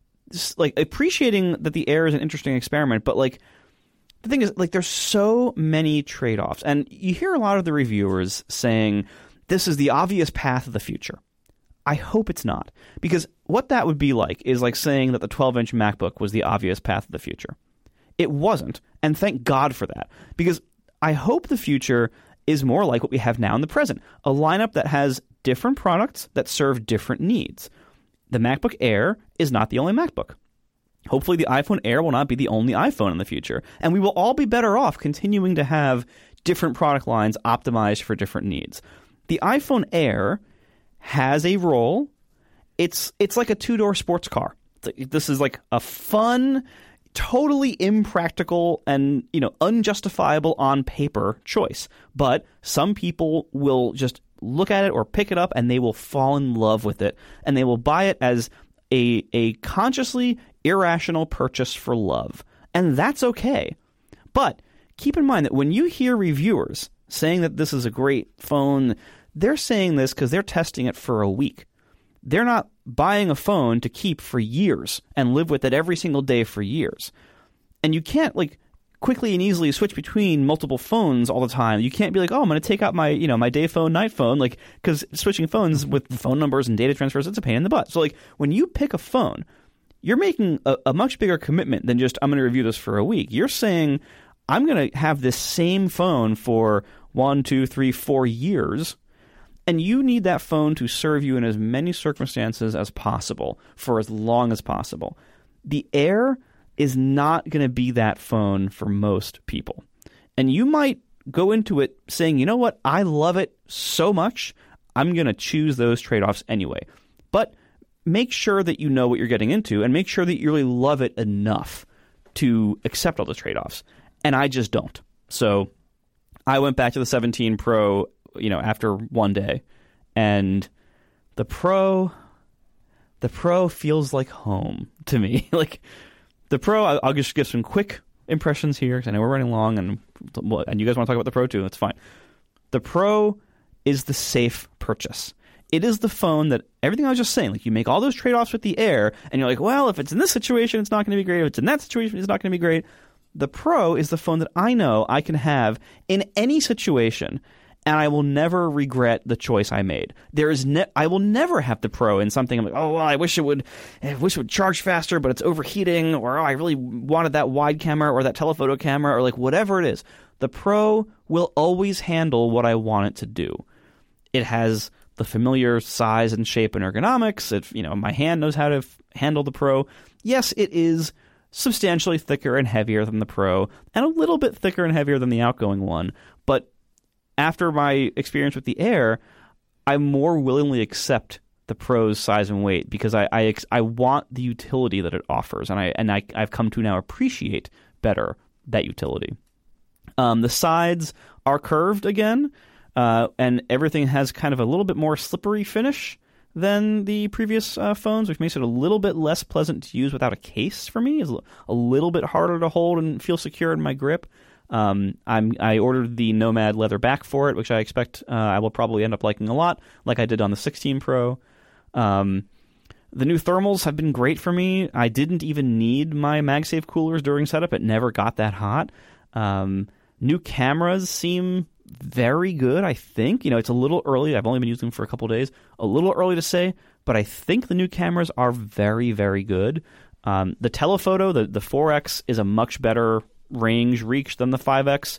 like appreciating that the Air is an interesting experiment, but like the thing is, like there's so many trade offs, and you hear a lot of the reviewers saying this is the obvious path of the future. I hope it's not, because what that would be like is like saying that the twelve inch MacBook was the obvious path of the future. It wasn't, and thank God for that, because I hope the future is more like what we have now in the present, a lineup that has different products that serve different needs. The MacBook Air is not the only MacBook. Hopefully the iPhone Air will not be the only iPhone in the future, and we will all be better off continuing to have different product lines optimized for different needs. The iPhone Air has a role. It's it's like a two-door sports car. This is like a fun, totally impractical and, you know, unjustifiable on paper choice. But some people will just look at it or pick it up and they will fall in love with it. And they will buy it as a a consciously irrational purchase for love. And that's okay. But keep in mind that when you hear reviewers saying that this is a great phone, they're saying this because they're testing it for a week. They're not buying a phone to keep for years and live with it every single day for years. And you can't like quickly and easily switch between multiple phones all the time. You can't be like, oh, I'm going to take out my, you know, my day phone, night phone, like, because switching phones with phone numbers and data transfers, it's a pain in the butt. So like when you pick a phone, you're making a, a much bigger commitment than just, I'm going to review this for a week. You're saying, I'm going to have this same phone for one, two, three, four years. And you need that phone to serve you in as many circumstances as possible for as long as possible. The Air is not going to be that phone for most people. And you might go into it saying, you know what, I love it so much, I'm going to choose those trade-offs anyway. But make sure that you know what you're getting into and make sure that you really love it enough to accept all the trade-offs. And I just don't. So I went back to the seventeen Pro, you know, after one day, and the Pro, the Pro feels like home to me. Like the Pro, I'll just give some quick impressions here because I know we're running long, and and you guys want to talk about the Pro too. That's fine. The Pro is the safe purchase. It is the phone that everything I was just saying. Like you make all those trade-offs with the Air, and you're like, well, if it's in this situation, it's not going to be great. If it's in that situation, it's not going to be great. The Pro is the phone that I know I can have in any situation, and I will never regret the choice I made. There is ne- I will never have the Pro in something I'm like, oh, well, I wish it would I wish it would charge faster, but it's overheating, or oh, I really wanted that wide camera or that telephoto camera, or like whatever it is. The Pro will always handle what I want it to do. It has the familiar size and shape and ergonomics. It, you know, my hand knows how to f- handle the Pro. Yes, it is substantially thicker and heavier than the Pro, and a little bit thicker and heavier than the outgoing one. But after my experience with the Air, I more willingly accept the Pro's size and weight because I I, I want the utility that it offers, and I and I I've come to now appreciate better that utility. Um, the sides are curved again, uh, and everything has kind of a little bit more slippery finish than the previous uh, phones, which makes it a little bit less pleasant to use without a case for me. It's a little bit harder to hold and feel secure in my grip. Um, I'm, I ordered the Nomad leather back for it, which I expect uh, I will probably end up liking a lot, like I did on the sixteen Pro. Um, the new thermals have been great for me. I didn't even need my MagSafe coolers during setup. It never got that hot. Um, new cameras seem very good, I think. You know, it's a little early. I've only been using them for a couple days. A little early to say, but I think the new cameras are very, very good. Um, the telephoto, the, the four X, is a much better range reach than the five X.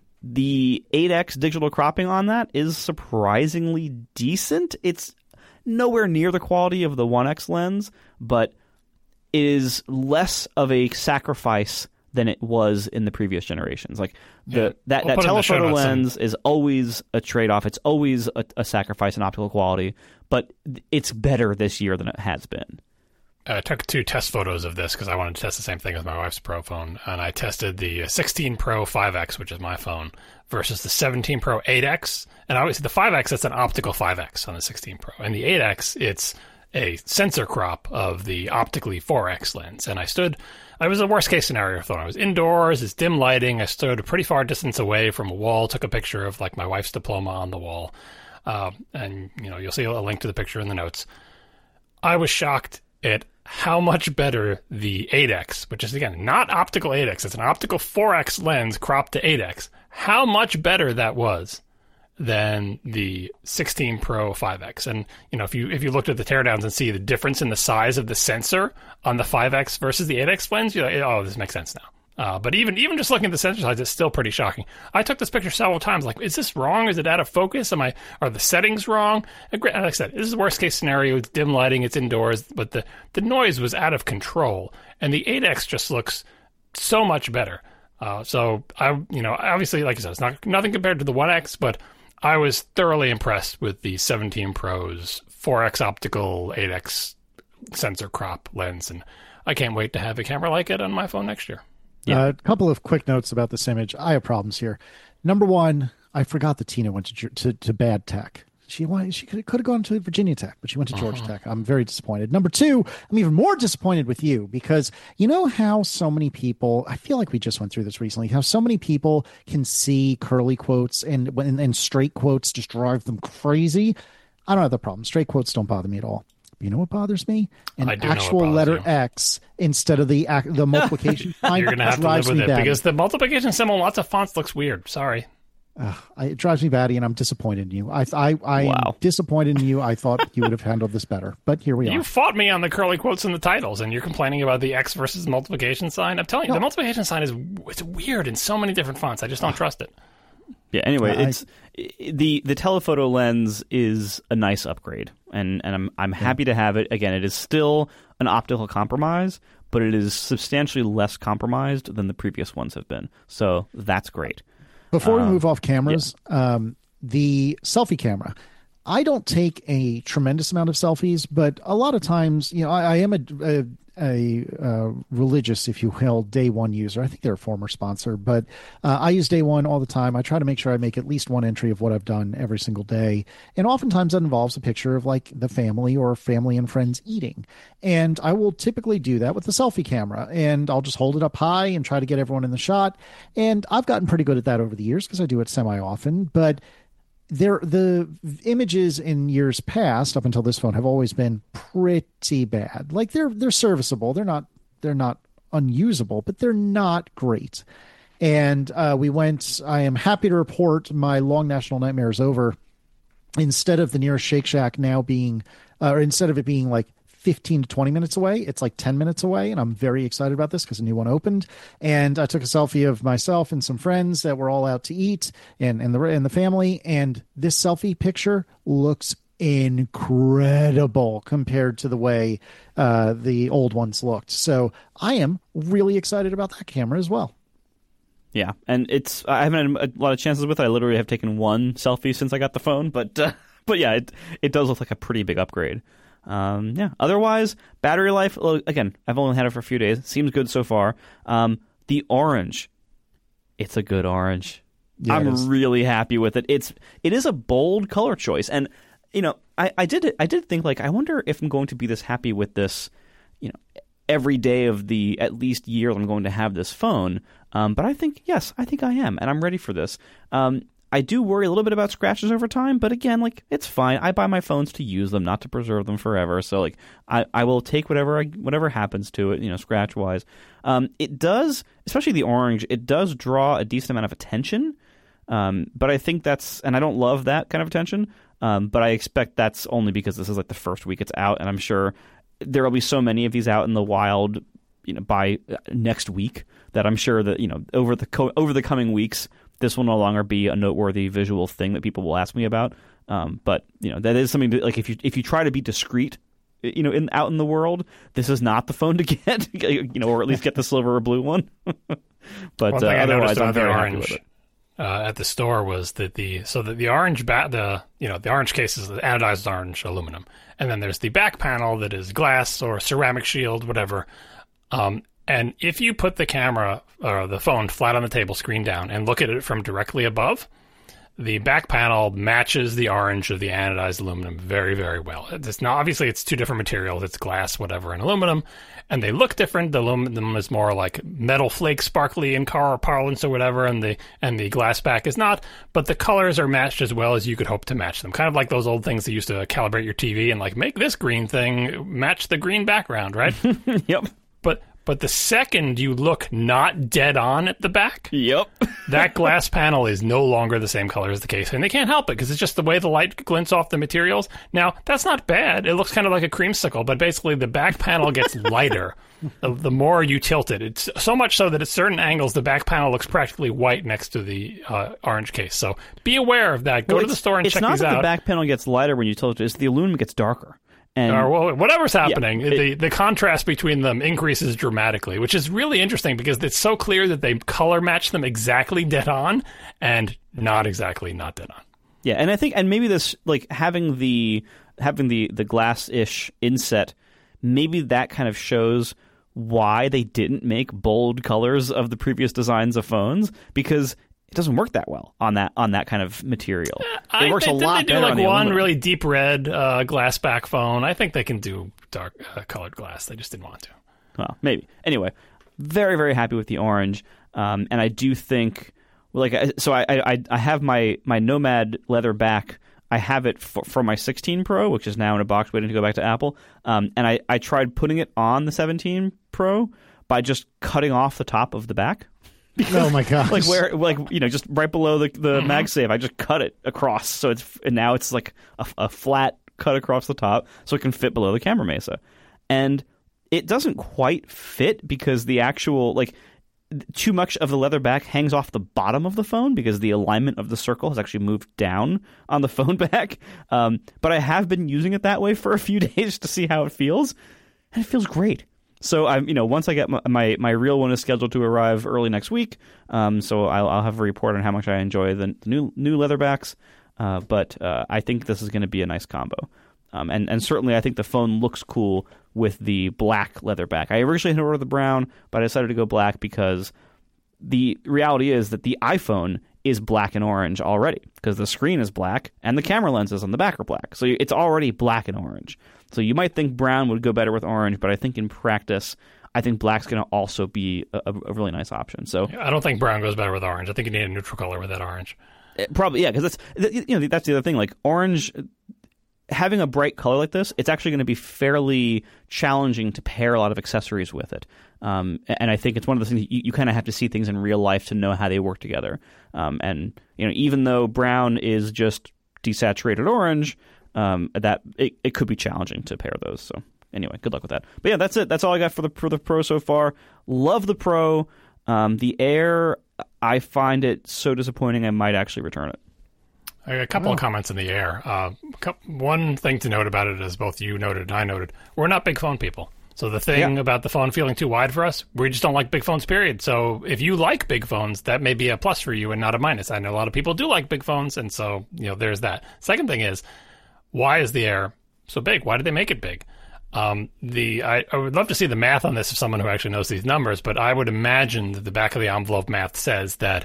The eight X digital cropping on that is surprisingly decent. It's nowhere near the quality of the one X lens, but it is less of a sacrifice than it was in the previous generations. Like the yeah. that, we'll that telephoto lens some... is always a trade-off. It's always a, a sacrifice in optical quality, but it's better this year than it has been. I took two test photos of this because I wanted to test the same thing with my wife's Pro phone, and I tested the sixteen Pro five X, which is my phone, versus the seventeen Pro eight X. And obviously the five X, that's an optical five X on the sixteen Pro. And the eight X, it's a sensor crop of the optically four X lens. And I stood... It was the worst case scenario phone. I was indoors, it's dim lighting. I stood a pretty far distance away from a wall, took a picture of like my wife's diploma on the wall. Uh, and, you know, you'll see a link to the picture in the notes. I was shocked at how much better the eight X, which is, again, not optical eight X, it's an optical four X lens cropped to eight X, how much better that was than the sixteen Pro five X. And, you know, if you if you looked at the teardowns and see the difference in the size of the sensor on the five X versus the eight X lens, you're like, oh, this makes sense now. Uh, but even even just looking at the sensor size, it's still pretty shocking. I took this picture several times, like, is this wrong? Is it out of focus? Am I are the settings wrong? And like I said, this is the worst case scenario. It's dim lighting, it's indoors, but the, the noise was out of control. And the eight X just looks so much better. Uh, so I, you know, obviously, like I said, it's not nothing compared to the one X, but I was thoroughly impressed with the seventeen Pro's four X optical eight X sensor crop lens, and I can't wait to have a camera like it on my phone next year. Yeah. Uh, a couple of quick notes about this image. I have problems here. Number one, I forgot that Tina went to to, to bad tech. She went, she could, could have gone to Virginia Tech, but she went to Georgia uh-huh. Tech. I'm very disappointed. Number two, I'm even more disappointed with you because you know how so many people, I feel like we just went through this recently, how so many people can see curly quotes and, and, and straight quotes just drive them crazy. I don't have the problem. Straight quotes don't bother me at all. But you know what bothers me? An actual letter you. X instead of the the multiplication sign. You're going to have to live with it batty. Because the multiplication symbol in lots of fonts looks weird. Sorry. Uh, it drives me batty, and I'm disappointed in you. I, I, I'm wow. disappointed in you. I thought you would have handled this better, but here we are. You fought me on the curly quotes in the titles, and you're complaining about the X versus multiplication sign. I'm telling you, no. the multiplication sign is it's weird in so many different fonts. I just don't trust it. Yeah. Anyway, uh, it's I, the the telephoto lens is a nice upgrade, and and I'm I'm happy yeah. to have it. Again, it is still an optical compromise, but it is substantially less compromised than the previous ones have been. So that's great. Before we move off cameras, yeah. um, the selfie camera. I don't take a tremendous amount of selfies, but a lot of times, you know, I, I am a, a, a uh, religious, if you will, Day One user. I think they're a former sponsor, but uh, I use Day One all the time. I try to make sure I make at least one entry of what I've done every single day. And oftentimes that involves a picture of like the family or family and friends eating. And I will typically do that with the selfie camera, and I'll just hold it up high and try to get everyone in the shot. And I've gotten pretty good at that over the years because I do it semi-often, but There, the images in years past, up until this phone, have always been pretty bad. Like they're they're serviceable. They're not they're not unusable, but they're not great. And uh, we went. I am happy to report my long national nightmare is over. Instead of the nearest Shake Shack now being, uh, or instead of it being like fifteen to twenty minutes away, it's like ten minutes away, and I'm very excited about this because a new one opened. And I took a selfie of myself and some friends that were all out to eat, and and the and the family. And this selfie picture looks incredible compared to the way uh, the old ones looked. So I am really excited about that camera as well. Yeah, and it's I haven't had a lot of chances with it. I literally have taken one selfie since I got the phone, but uh, but yeah, it it does look like a pretty big upgrade. Um, yeah. Otherwise, battery life. Well, again, I've only had it for a few days. Seems good so far. Um, the orange, it's a good orange. Yeah, I'm really happy with it. It's it is a bold color choice, and you know, I, I did I did think like I wonder if I'm going to be this happy with this, you know, every day of the at least year that I'm going to have this phone. Um, but I think yes, I think I am, and I'm ready for this. Um. I do worry a little bit about scratches over time, but again, like it's fine. I buy my phones to use them, not to preserve them forever. So, like, I, I will take whatever I, whatever happens to it, you know, scratch wise. Um, it does, especially the orange, it does draw a decent amount of attention. Um, but I think that's, and I don't love that kind of attention. Um, but I expect that's only because this is like the first week it's out, and I'm sure there will be so many of these out in the wild, you know, by next week that I'm sure that you know over the co- over the coming weeks. This will no longer be a noteworthy visual thing that people will ask me about. Um, but you know that is something that, like if you if you try to be discreet, you know, in out in the world, this is not the phone to get, you know, or at least get the silver or blue one. But one thing uh, I otherwise, noticed I'm about very the happy orange with it. Uh, at the store was that the so that the orange back the you know the orange case is the anodized orange aluminum, and then there's the back panel that is glass or ceramic shield, whatever. Um, And if you put the camera or the phone flat on the table, screen down, and look at it from directly above, the back panel matches the orange of the anodized aluminum very, very well. It's not obviously it's two different materials. It's glass, whatever, and aluminum, and they look different. The aluminum is more like metal flake, sparkly in car parlance or whatever, and the and the glass back is not. But the colors are matched as well as you could hope to match them. Kind of like those old things that used to calibrate your T V and like make this green thing match the green background, right? Yep. But But the second you look not dead on at the back, yep, that glass panel is no longer the same color as the case. And they can't help it because it's just the way the light glints off the materials. Now, that's not bad. It looks kind of like a creamsicle, but basically the back panel gets lighter the, the more you tilt it. It's so much so that at certain angles, the back panel looks practically white next to the uh, orange case. So be aware of that. Go well, to the store and check these out. It's not that the back panel gets lighter when you tilt it. It's the aluminum gets darker. And, or well, whatever's happening, yeah, it, the the contrast between them increases dramatically, which is really interesting because it's so clear that they color match them exactly dead on and not exactly not dead on. Yeah, and I think, and maybe this, like having the having the the glass-ish inset, maybe that kind of shows why they didn't make bold colors of the previous designs of phones, because it doesn't work that well on that on that kind of material. I, it works they, a lot they do better like on the one aluminum. really deep red uh, glass back phone. I think they can do dark uh, colored glass. They just didn't want to. Well, maybe. Anyway, very, very happy with the orange. Um, and I do think, like, so I, I, I have my, my Nomad leather back. I have it for, for my sixteen Pro, which is now in a box waiting to go back to Apple. Um, and I, I tried putting it on the seventeen Pro by just cutting off the top of the back. Because, oh my gosh! Like where, like you know, just right below the the mm-hmm. MagSafe, I just cut it across. So it's and now it's like a, a flat cut across the top, so it can fit below the camera mesa. And it doesn't quite fit because the actual like. Too much of the leather back hangs off the bottom of the phone because the alignment of the circle has actually moved down on the phone back. Um, but I have been using it that way for a few days to see how it feels, and it feels great. So I'm, you know, once I get my my, my real one is scheduled to arrive early next week. Um, so I'll, I'll have a report on how much I enjoy the, the new new leatherbacks. Uh, but uh, I think this is going to be a nice combo. Um, and, and certainly I think the phone looks cool with the black leather back. I originally had ordered the brown, but I decided to go black because the reality is that the iPhone is black and orange already because the screen is black and the camera lenses on the back are black. So it's already black and orange. So you might think brown would go better with orange, but I think in practice, I think black's going to also be a, a really nice option. So I don't think brown goes better with orange. I think you need a neutral color with that orange. It, probably, yeah, because that's, you know, that's the other thing. Like orange... Having a bright color like this, it's actually going to be fairly challenging to pair a lot of accessories with it. Um, and I think it's one of the things you, you kind of have to see things in real life to know how they work together. Um, and you know, even though brown is just desaturated orange, um, that it, it could be challenging to pair those. So anyway, good luck with that. But yeah, that's it. That's all I got for the for the Pro so far. Love the Pro. Um, the Air, I find it so disappointing. I might actually return it. A couple oh. of comments in the air. Uh, one thing to note about it, as both you noted and I noted, we're not big phone people. So the thing yeah. about the phone feeling too wide for us, we just don't like big phones, period. So if you like big phones, that may be a plus for you and not a minus. I know a lot of people do like big phones, and so you know there's that. Second thing is, why is the Air so big? Why did they make it big? Um, the I, I would love to see the math on this of someone who actually knows these numbers, but I would imagine that the back of the envelope math says that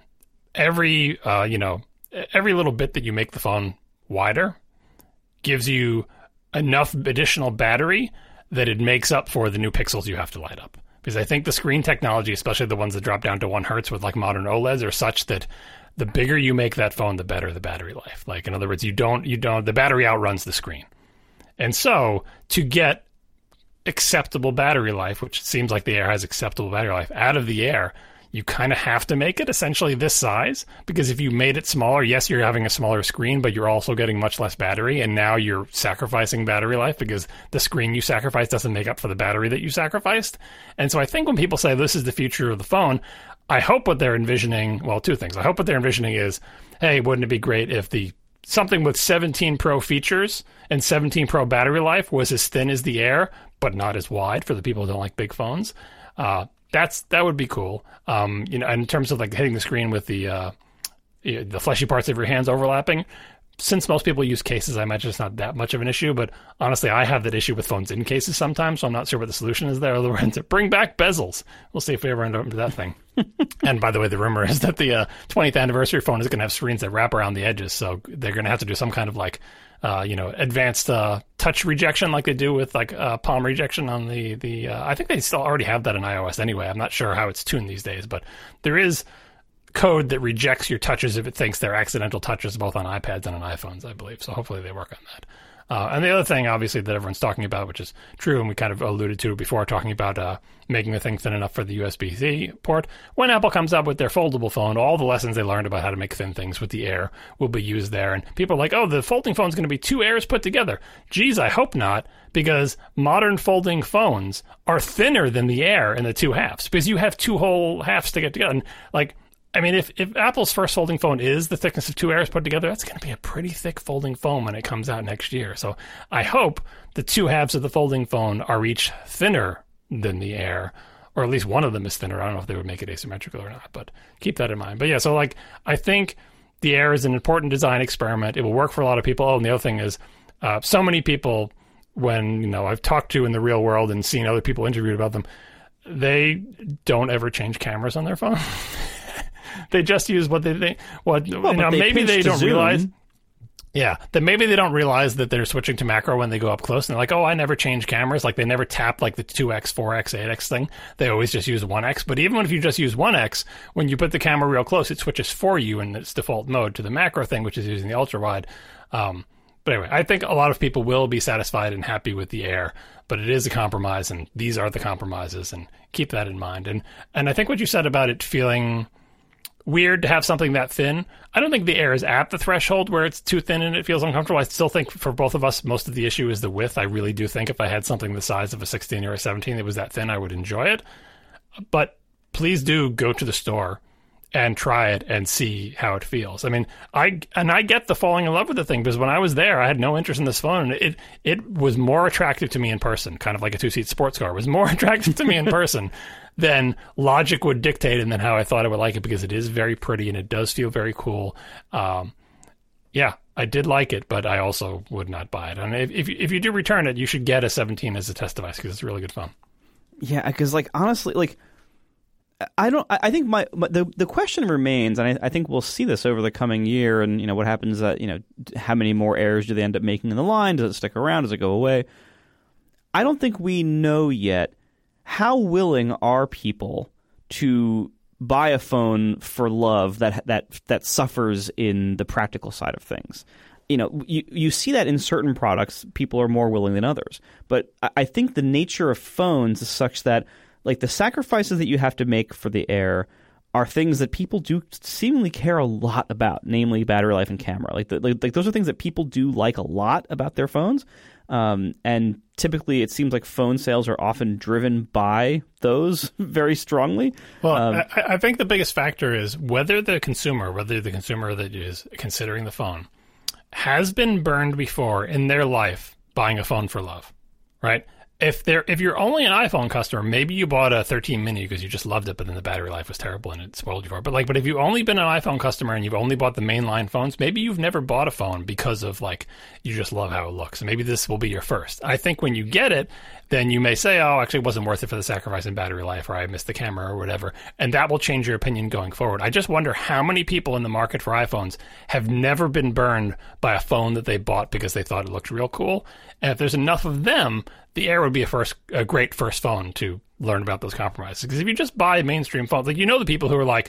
every, uh, you know, every little bit that you make the phone wider gives you enough additional battery that it makes up for the new pixels you have to light up. Because I think the screen technology, especially the ones that drop down to one hertz with like modern OLEDs, are such that the bigger you make that phone, the better the battery life. Like, in other words, you don't, you don't, the battery outruns the screen. And so to get acceptable battery life, which it seems like the Air has acceptable battery life out of the Air, you kind of have to make it essentially this size, because if you made it smaller, yes, you're having a smaller screen, but you're also getting much less battery, and now you're sacrificing battery life because the screen you sacrificed doesn't make up for the battery that you sacrificed. And so I think when people say this is the future of the phone, I hope what they're envisioning, well, two things. I hope what they're envisioning is, hey, wouldn't it be great if the something with seventeen Pro features and seventeen Pro battery life was as thin as the Air, but not as wide for the people who don't like big phones? Uh, That's that would be cool. Um, you know, in terms of like hitting the screen with the uh, the fleshy parts of your hands overlapping. Since most people use cases, I imagine it's not that much of an issue. But honestly, I have that issue with phones in cases sometimes, so I'm not sure what the solution is there. Other than to bring back bezels. We'll see if we ever end up into that thing. And by the way, the rumor is that the uh, twentieth anniversary phone is going to have screens that wrap around the edges, so they're going to have to do some kind of like. Uh, you know, advanced uh, touch rejection like they do with like uh, palm rejection on the the. Uh, I think they still already have that in iOS anyway. I'm not sure how it's tuned these days, but there is code that rejects your touches if it thinks they're accidental touches, both on iPads and on iPhones, I believe. So hopefully they work on that. Uh, and the other thing, obviously, that everyone's talking about, which is true, and we kind of alluded to before, talking about uh, making the thing thin enough for the U S B C port. When Apple comes up with their foldable phone, all the lessons they learned about how to make thin things with the Air will be used there. And people are like, oh, the folding phone's going to be two Airs put together. Geez, I hope not, because modern folding phones are thinner than the Air in the two halves, because you have two whole halves to get together. And, like, I mean, if, if Apple's first folding phone is the thickness of two Airs put together, that's going to be a pretty thick folding phone when it comes out next year. So I hope the two halves of the folding phone are each thinner than the Air, or at least one of them is thinner. I don't know if they would make it asymmetrical or not, but keep that in mind. But yeah, so like I think the Air is an important design experiment. It will work for a lot of people. Oh, and the other thing is uh, so many people when, you know, I've talked to in the real world and seen other people interviewed about them, they don't ever change cameras on their phone. They just use what they think. What well, you know, they maybe they don't zoom. realize. Yeah, that maybe they don't realize that they're switching to macro when they go up close. And they're like, oh, I never change cameras. Like they never tap like the two X, four X, eight X thing. They always just use one X. But even if you just use one X, when you put the camera real close, it switches for you in its default mode to the macro thing, which is using the ultra wide. Um, but anyway, I think a lot of people will be satisfied and happy with the Air, but it is a compromise, and these are the compromises, and keep that in mind. And and I think what you said about it feeling weird to have something that thin, I don't think the Air is at the threshold where it's too thin and it feels uncomfortable. I still think for both of us, most of the issue is the width. I really do think if I had something the size of a sixteen or a seventeen that was that thin, I would enjoy it. But please do go to the store and try it and see how it feels. I mean, I and I get the falling in love with the thing, because when I was there, I had no interest in this phone, and it it was more attractive to me in person, kind of like a two-seat sports car. It was more attractive to me in person than logic would dictate, and then how I thought I would like it, because it is very pretty and it does feel very cool. Um, yeah, I did like it, but I also would not buy it. And if if, if you do return it, you should get a seventeen as a test device, because it's a really good phone. Yeah, because like honestly, like I don't. I think my, my the the question remains, and I, I think we'll see this over the coming year. And you know what happens? That you know how many more Airs do they end up making in the line? Does it stick around? Does it go away? I don't think we know yet. How willing are people to buy a phone for love that that that suffers in the practical side of things? You know, you you see that in certain products, people are more willing than others. But I think the nature of phones is such that, like, the sacrifices that you have to make for the Air are things that people do seemingly care a lot about, namely battery life and camera. Like, the, like, like those are things that people do like a lot about their phones. Um, and typically it seems like phone sales are often driven by those very strongly. Well, um, I, I think the biggest factor is whether the consumer, whether the consumer that is considering the phone has been burned before in their life buying a phone for love, right? If they're if you're only an iPhone customer, maybe you bought a thirteen mini because you just loved it, but then the battery life was terrible and it spoiled you for it. But like, but if you've only been an iPhone customer and you've only bought the mainline phones, maybe you've never bought a phone because of like you just love how it looks. So maybe this will be your first. I think when you get it, then you may say, "Oh, actually, it wasn't worth it for the sacrifice in battery life, or I missed the camera, or whatever," and that will change your opinion going forward. I just wonder how many people in the market for iPhones have never been burned by a phone that they bought because they thought it looked real cool. And if there's enough of them, the Air would be a first, a great first phone to learn about those compromises. Because if you just buy mainstream phones, like, you know, the people who are like,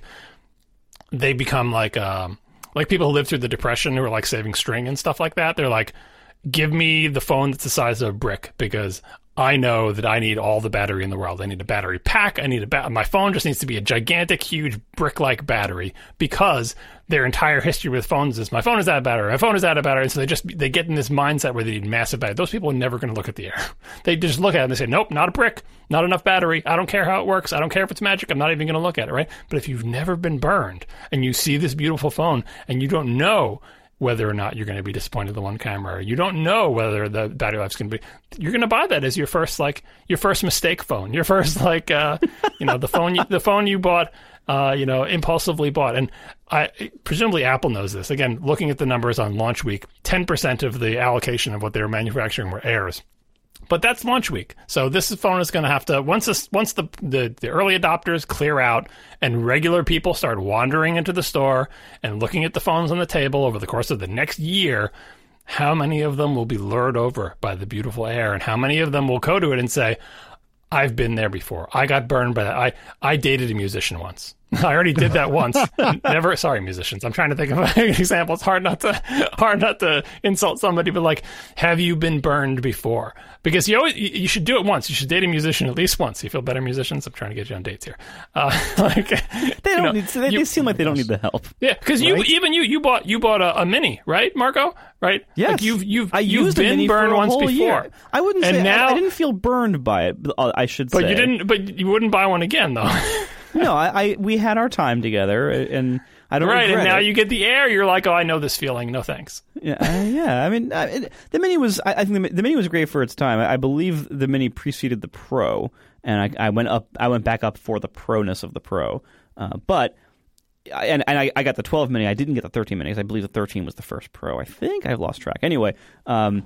they become like, um, like people who lived through the Depression who are like saving string and stuff like that. They're like, give me the phone that's the size of a brick, because I know that I need all the battery in the world. I need a battery pack. I need a ba- my phone just needs to be a gigantic, huge brick-like battery, because their entire history with phones is my phone is out of battery, my phone is out of battery. And so they just they get in this mindset where they need massive battery. Those people are never going to look at the Air. They just look at it and they say, nope, not a brick, not enough battery. I don't care how it works. I don't care if it's magic. I'm not even going to look at it, right? But if you've never been burned and you see this beautiful phone and you don't know whether or not you're going to be disappointed in the one camera, or you don't know whether the battery life's going to be, you're going to buy that as your first, like, your first mistake phone, your first, like, uh, you know, the phone, you, the phone you bought, uh, you know, impulsively bought. And I, presumably Apple knows this. Again, looking at the numbers on launch week, ten percent of the allocation of what they were manufacturing were Airs. But that's launch week. So this phone is going to have to, once this, once the, the, the early adopters clear out and regular people start wandering into the store and looking at the phones on the table over the course of the next year, how many of them will be lured over by the beautiful Air, and how many of them will go to it and say, I've been there before. I got burned by that. I, I dated a musician once. I already did that once. Never. Sorry, musicians. I'm trying to think of an example. It's hard not to hard not to insult somebody, but like, have you been burned before? Because you always you should do it once. You should date a musician at least once. You feel better, musicians? I'm trying to get you on dates here. Uh, like, they don't. Know, need, they, you, they seem like they don't need the help. Yeah, because right? you even you you bought you bought a, a Mini, right, Marco? Right? Yes. Like you've you've I you've used been burned once before. Year. I wouldn't and say now, I, I didn't feel burned by it. I should but say. But you didn't. But you wouldn't buy one again, though. No, I, I we had our time together, and I don't right. regret And now it. you get the Air. You're like, oh, I know this feeling. No thanks. Yeah, uh, yeah. I mean, I, it, the Mini was. I, I think the, the Mini was great for its time. I, I believe the Mini preceded the Pro, and I, I went up. I went back up for the Pro-ness of the Pro. Uh, but and and I, I got the twelve Mini. I didn't get the thirteen Mini because I believe the thirteen was the first Pro. I think I've lost track. Anyway. Um,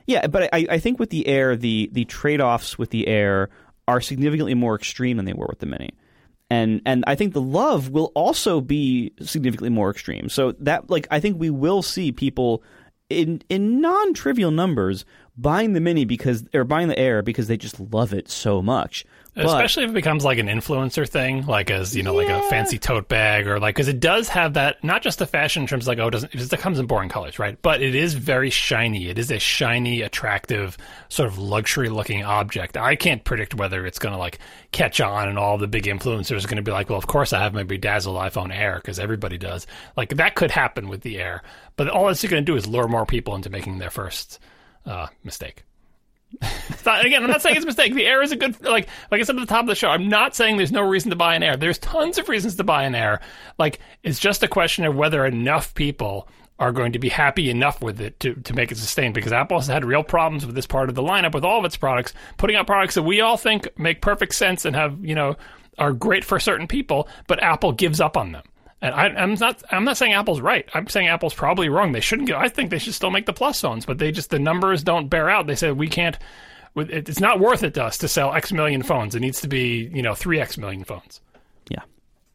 Yeah, but I, I think with the Air, the the trade-offs with the Air are significantly more extreme than they were with the Mini. And and I think the love will also be significantly more extreme. So that like I think we will see people in in non-trivial numbers buying the Mini because or buying the Air because they just love it so much. But, especially if it becomes like an influencer thing, like as, you know, yeah. like a fancy tote bag or like, because it does have that, not just the fashion in terms of like, oh, it doesn't, it just comes in boring colors, right? But it is very shiny. It is a shiny, attractive, sort of luxury looking object. I can't predict whether it's going to like catch on and all the big influencers are going to be like, well, of course I have my bedazzled iPhone Air because everybody does. Like that could happen with the Air. But all it's going to do is lure more people into making their first uh, mistake. It's not, again, I'm not saying it's a mistake. The Air is a good, like like I said at the top of the show, I'm not saying there's no reason to buy an Air. There's tons of reasons to buy an Air. Like, it's just a question of whether enough people are going to be happy enough with it to, to make it sustain, because Apple has had real problems with this part of the lineup with all of its products, putting out products that we all think make perfect sense and have, you know, are great for certain people, but Apple gives up on them. And I, I'm not. I'm not saying Apple's right. I'm saying Apple's probably wrong. They shouldn't go. I think they should still make the Plus phones, but they just the numbers don't bear out. They said we can't. It's not worth it to us to sell X million phones. It needs to be, you know, three X million phones. Yeah.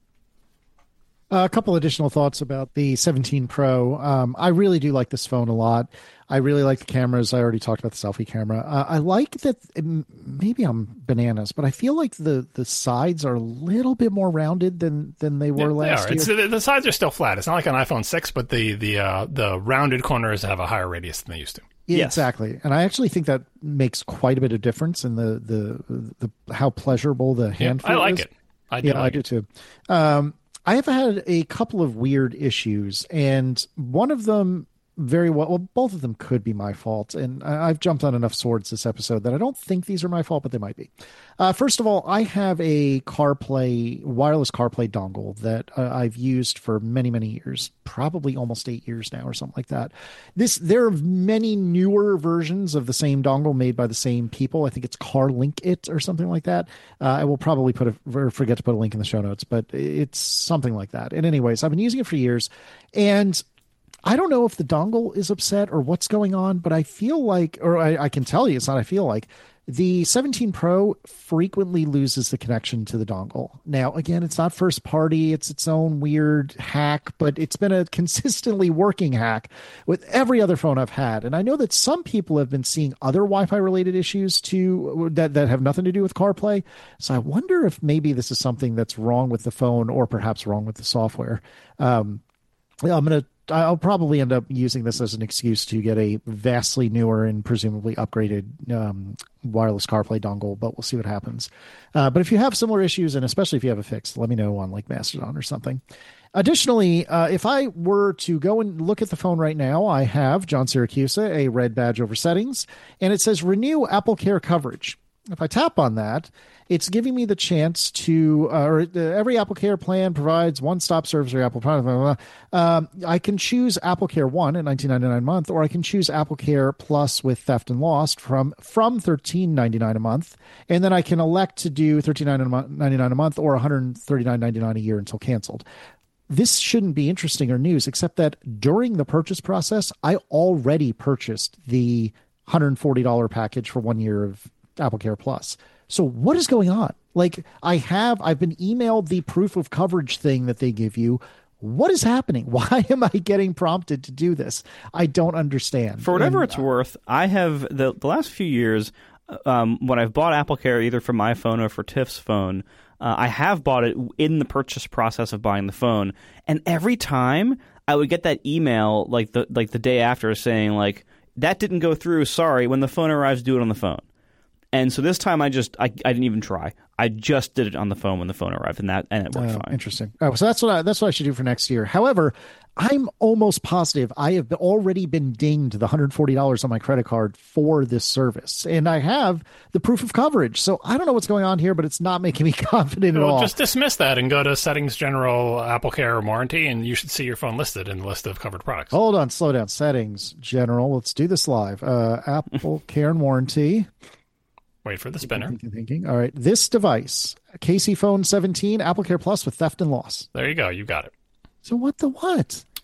Uh, a couple additional thoughts about the seventeen Pro. Um, I really do like this phone a lot. I really like the cameras. I already talked about the selfie camera. Uh, I like that. Maybe I'm bananas, but I feel like the, the sides are a little bit more rounded than, than they were yeah, last they year. It's, the sides are still flat. It's not like an iPhone six, but the the uh, the rounded corners have a higher radius than they used to. Yeah, yes. Exactly. And I actually think that makes quite a bit of difference in the the, the how pleasurable the hand yeah, I like is. it. I do yeah, like I do it. too. Um, I have had a couple of weird issues, and one of them very well, well, both of them could be my fault. And I, I've jumped on enough swords this episode that I don't think these are my fault, but they might be. Uh, first of all, I have a CarPlay, wireless CarPlay dongle that uh, I've used for many, many years, probably almost eight years now or something like that. This, there are many newer versions of the same dongle made by the same people. I think it's CarLink It or something like that. Uh, I will probably put a, forget to put a link in the show notes, but it's something like that. And anyways, I've been using it for years, and I don't know if the dongle is upset or what's going on, but I feel like, or I, I can tell you, it's not I feel like, the seventeen Pro frequently loses the connection to the dongle. Now, again, it's not first party. It's its own weird hack, but it's been a consistently working hack with every other phone I've had. And I know that some people have been seeing other Wi-Fi related issues too that, that have nothing to do with CarPlay. So I wonder if maybe this is something that's wrong with the phone or perhaps wrong with the software. Um, I'm going to I'll probably end up using this as an excuse to get a vastly newer and presumably upgraded um, wireless CarPlay dongle, but we'll see what happens. Uh, but if you have similar issues, and especially if you have a fix, let me know on like Mastodon or something. Additionally, uh, if I were to go and look at the phone right now, I have John Siracusa, a red badge over settings, and it says renew Apple Care coverage. If I tap on that, it's giving me the chance to, uh, or uh, every Apple Care plan provides one-stop service for Apple products. Blah, blah, blah. Um, I can choose Apple Care One at nineteen ninety-nine a month, or I can choose Apple Care Plus with theft and lost from from thirteen ninety-nine a month, and then I can elect to do thirteen ninety-nine a month or one hundred thirty-nine ninety-nine a year until canceled. This shouldn't be interesting or news, except that during the purchase process, I already purchased the one hundred forty dollars package for one year of Apple Care Plus. So what is going on? Like I have, I've been emailed the proof of coverage thing that they give you. What is happening? Why am I getting prompted to do this? I don't understand. For whatever and, it's worth, I have the, the last few years, um, when I've bought Apple Care either for my phone or for Tiff's phone, uh, I have bought it in the purchase process of buying the phone. And every time I would get that email like the like the day after saying like, that didn't go through, sorry, when the phone arrives, do it on the phone. And so this time I just I, I didn't even try. I just did it on the phone when the phone arrived, and that and it worked oh, fine. Interesting. Oh, so that's what I, that's what I should do for next year. However, I'm almost positive I have already been dinged the one hundred forty dollars on my credit card for this service, and I have the proof of coverage. So I don't know what's going on here, but it's not making me confident at well, all. Just dismiss that and go to Settings General Apple Care Warranty, and you should see your phone listed in the list of covered products. Hold on, slow down. Settings General. Let's do this live. Uh, Apple Care and Warranty. Wait for the spinner. Thinking, thinking. All right. This device, Casey Phone seventeen, Apple Care Plus with theft and loss. There you go. You got it. So what the what?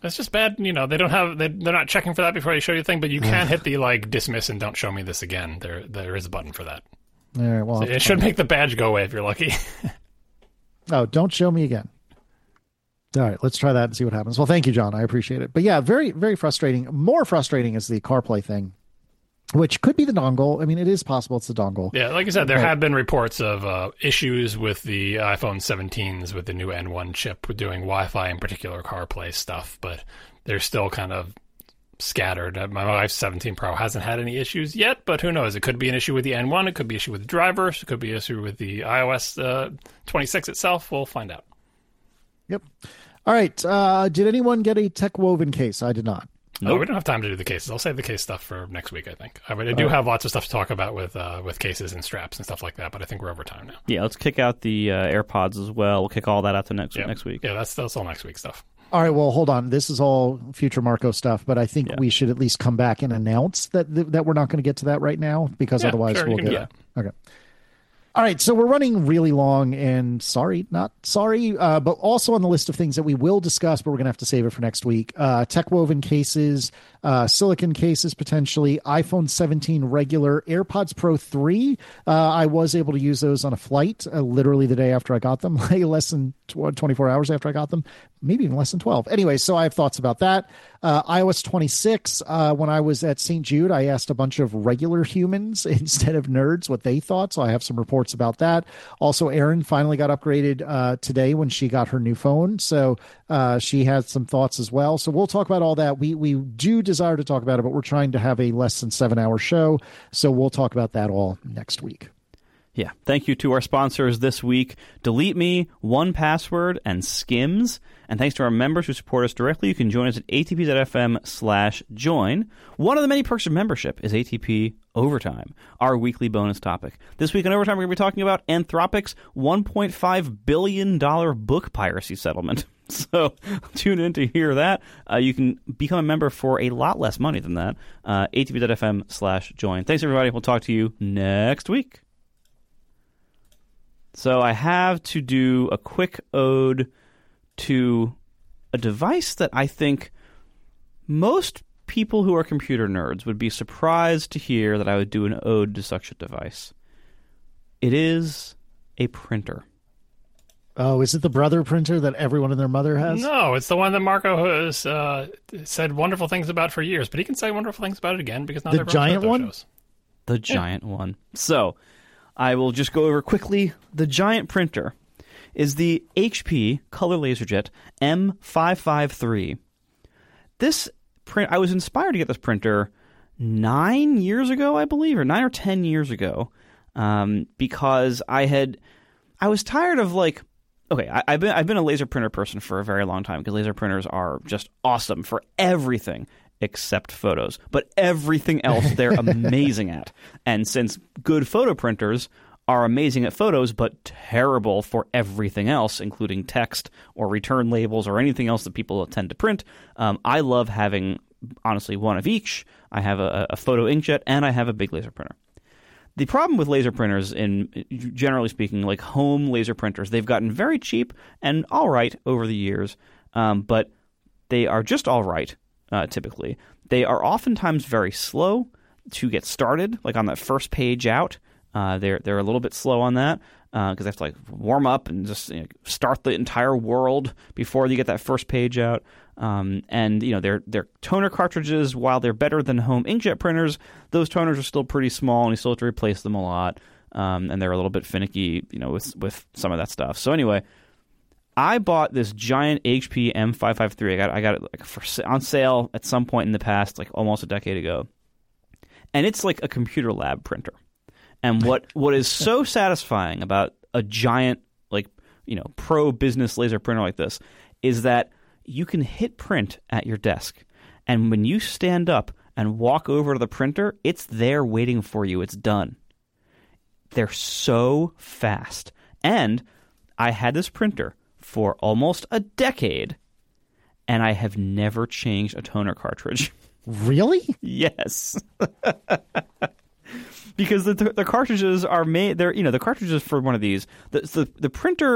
It's just bad, you know, they don't have, they, they're not checking for that before they show you the thing, but you can hit the, like, dismiss and don't show me this again. There, There is a button for that. All right, well, So it should make the badge go away if you're lucky. Oh, don't show me again. All right, let's try that and see what happens. Well, thank you, John. I appreciate it. But yeah, very, very frustrating. More frustrating is the CarPlay thing, which could be the dongle. I mean, it is possible it's the dongle. Yeah, like I said, there But- have been reports of uh, issues with the iPhone seventeens with the new N one chip with doing Wi-Fi in particular CarPlay stuff, but they're still kind of scattered. Uh, My wife's seventeen Pro hasn't had any issues yet, but who knows? It could be an issue with the N one. It could be an issue with the drivers. It could be an issue with the iOS uh, twenty-six itself. We'll find out. Yep. All right. Uh, did anyone get a Tech Woven case? I did not. No, we don't have time to do the cases. I'll save the case stuff for next week, I think. I, mean, I do have lots of stuff to talk about with uh, with cases and straps and stuff like that, but I think we're over time now. Yeah, let's kick out the uh, AirPods as well. We'll kick all that out to next Yeah. next week. Yeah, that's, that's all next week stuff. All right. Well, hold on. This is all future Marco stuff, but I think Yeah. we should at least come back and announce that that we're not going to get to that right now because Yeah, otherwise sure, we'll you can get do Okay. All right, so we're running really long, and sorry, not sorry, uh, but also on the list of things that we will discuss, but we're going to have to save it for next week. Uh, Tech Woven cases, uh, silicon cases potentially, iPhone seventeen regular, AirPods Pro three. Uh, I was able to use those on a flight, uh, literally the day after I got them, like less than twenty-four hours after I got them, maybe even less than twelve. Anyway, so I have thoughts about that. Uh, iOS twenty-six, uh, when I was at Saint Jude, I asked a bunch of regular humans instead of nerds what they thought, so I have some reports about that. Also, Erin finally got upgraded uh, today when she got her new phone, so uh, she had some thoughts as well. So we'll talk about all that. We we do desire to talk about it, but we're trying to have a less than seven hour show, so we'll talk about that all next week. Yeah. Thank you to our sponsors this week, Delete Me, one Password, and Skims. And thanks to our members who support us directly. You can join us at atp.fm slash join. One of the many perks of membership is A T P Overtime, our weekly bonus topic. This week on Overtime, we're going to be talking about Anthropic's one point five billion dollars book piracy settlement. So tune in to hear that. Uh, you can become a member for a lot less money than that. Uh, atp.fm slash join. Thanks, everybody. We'll talk to you next week. So I have to do a quick ode to a device that I think most people who are computer nerds would be surprised to hear that I would do an ode to such a device. It is a printer. Oh, is it the brother printer that everyone and their mother has? No, it's the one that Marco has uh, said wonderful things about for years, but he can say wonderful things about it again because now The they're giant one? shows. The giant one. So I will just go over quickly. The giant printer is the H P Color LaserJet M five five three. This print, I was inspired to get this printer nine years ago, I believe, or nine or ten years ago, um, because I had, I was tired of like, okay, I, I've been I've been a laser printer person for a very long time because laser printers are just awesome for everything except photos, but everything else they're amazing at. And since good photo printers are amazing at photos but terrible for everything else, including text or return labels or anything else that people tend to print, um, I love having, honestly, one of each. I have a, a photo inkjet and I have a big laser printer. The problem with laser printers, in generally speaking, like home laser printers, they've gotten very cheap and all right over the years, um, but they are just all right. Uh, typically, they are oftentimes very slow to get started. Like on that first page out, uh, they're they're a little bit slow on that because uh, they have to like warm up and just you know, start the entire world before you get that first page out. Um, and you know their their toner cartridges, while they're better than home inkjet printers, those toners are still pretty small, and you still have to replace them a lot. Um, and they're a little bit finicky, you know, with with some of that stuff. So anyway. I bought this giant H P M five five three. I got I got it like for, on sale at some point in the past, like almost a decade ago. And it's like a computer lab printer. And what, what is so satisfying about a giant, like, you know, pro business laser printer like this is that you can hit print at your desk. And when you stand up and walk over to the printer, it's there waiting for you. It's done. They're so fast. And I had this printer for almost a decade, and I have never changed a toner cartridge. Really? Yes. Because the the cartridges are made, they're, you know, the cartridges for one of these, the, the, the printer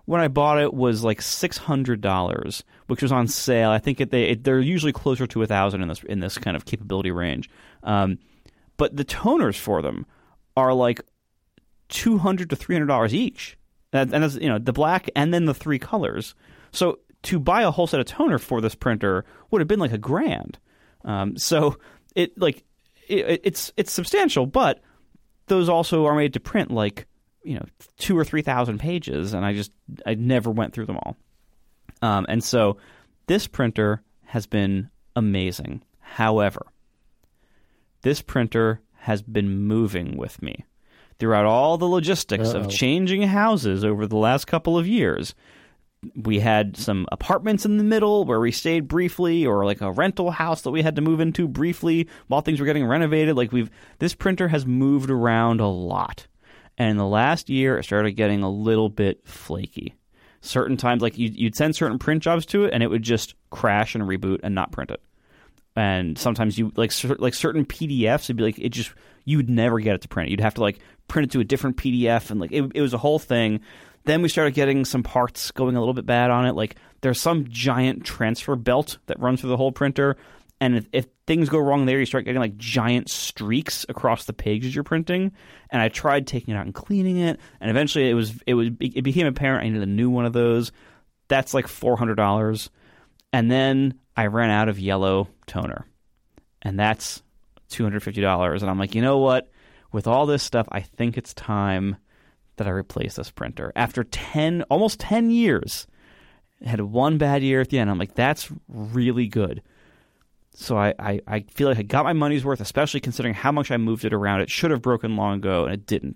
when I bought it was like six hundred dollars, which was on sale. I think it, they it, they're usually closer to a thousand in this in this kind of capability range. Um, but the toners for them are like two hundred to three hundred dollars each, and, and that's, you know, the black and then the three colors. So to buy a whole set of toner for this printer would have been like a grand. Um, so it like it, it's it's substantial, but those also are made to print like, you know, two or three thousand pages, and I just I never went through them all. Um, and so this printer has been amazing. However, this printer has been moving with me throughout all the logistics Uh-oh. of changing houses over the last couple of years. We had some apartments in the middle where we stayed briefly, or like a rental house that we had to move into briefly while things were getting renovated. Like we've this printer has moved around a lot. And in the last year, it started getting a little bit flaky. Certain times, like you'd, you'd send certain print jobs to it, and it would just crash and reboot and not print it. And sometimes you like cer- like certain P D Fs, it'd be like it just you would never get it to print. You'd have to like print it to a different P D F, and like it, it was a whole thing. Then we started getting some parts going a little bit bad on it. Like there's some giant transfer belt that runs through the whole printer. And if, if things go wrong there, you start getting like giant streaks across the pages you're printing. And I tried taking it out and cleaning it. And eventually it was it was it became apparent I needed a new one of those. That's like four hundred dollars. And then I ran out of yellow toner. And that's two hundred fifty dollars. And I'm like, you know what? With all this stuff, I think it's time that I replace this printer. After ten, almost ten years, it had one bad year at the end. I'm like, that's really good. So I, I, I feel like I got my money's worth, especially considering how much I moved it around. It should have broken long ago, and it didn't.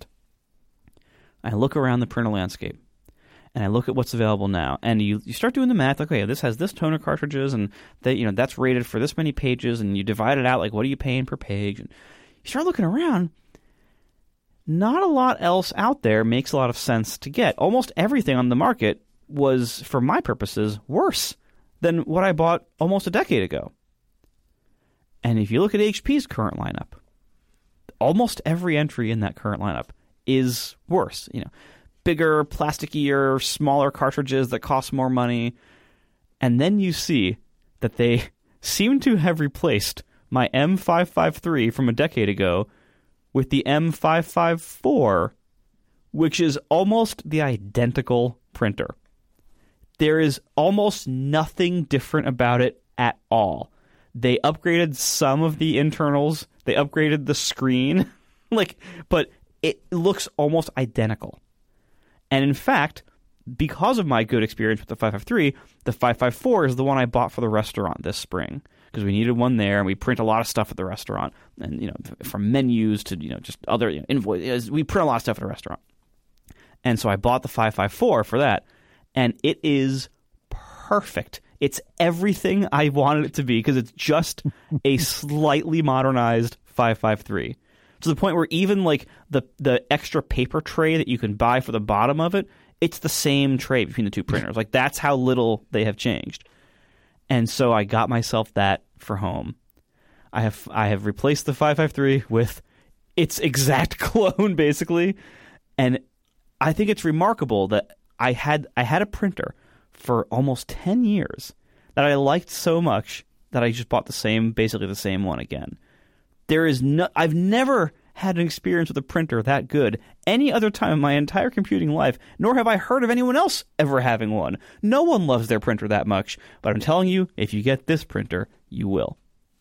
I look around the printer landscape, and I look at what's available now. And you, you start doing the math, like, okay, this has this toner cartridges, and that, you know, that's rated for this many pages, and you divide it out, like, what are you paying per page? And you start looking around. Not a lot else out there makes a lot of sense to get. Almost everything on the market was, for my purposes, worse than what I bought almost a decade ago. And if you look at H P's current lineup, almost every entry in that current lineup is worse. You know, bigger, plasticier, smaller cartridges that cost more money. And then you see that they seem to have replaced my M five fifty-three from a decade ago with the M five fifty-four, which is almost the identical printer. There is almost nothing different about it at all. They upgraded some of the internals. They upgraded the screen, like, but it looks almost identical. And in fact, because of my good experience with the five fifty-three, the five fifty-four is the one I bought for the restaurant this spring, because we needed one there, and we print a lot of stuff at the restaurant, and you know, from menus to you know just other you know, invoices. We print a lot of stuff at the restaurant, and so I bought the five fifty-four for that, and it is perfect. It's everything I wanted it to be, because it's just a slightly modernized five fifty-three. To the point where even like the the extra paper tray that you can buy for the bottom of it, it's the same tray between the two printers. Like that's how little they have changed. And so I got myself that for home. I have I have replaced the five fifty-three with its exact clone, basically. And I think it's remarkable that I had I had a printer for almost ten years that I liked so much that I just bought the same, basically the same one again. There is no, I've never had an experience with a printer that good any other time in my entire computing life, nor have I heard of anyone else ever having one. No one loves their printer that much, but I'm telling you, if you get this printer, you will.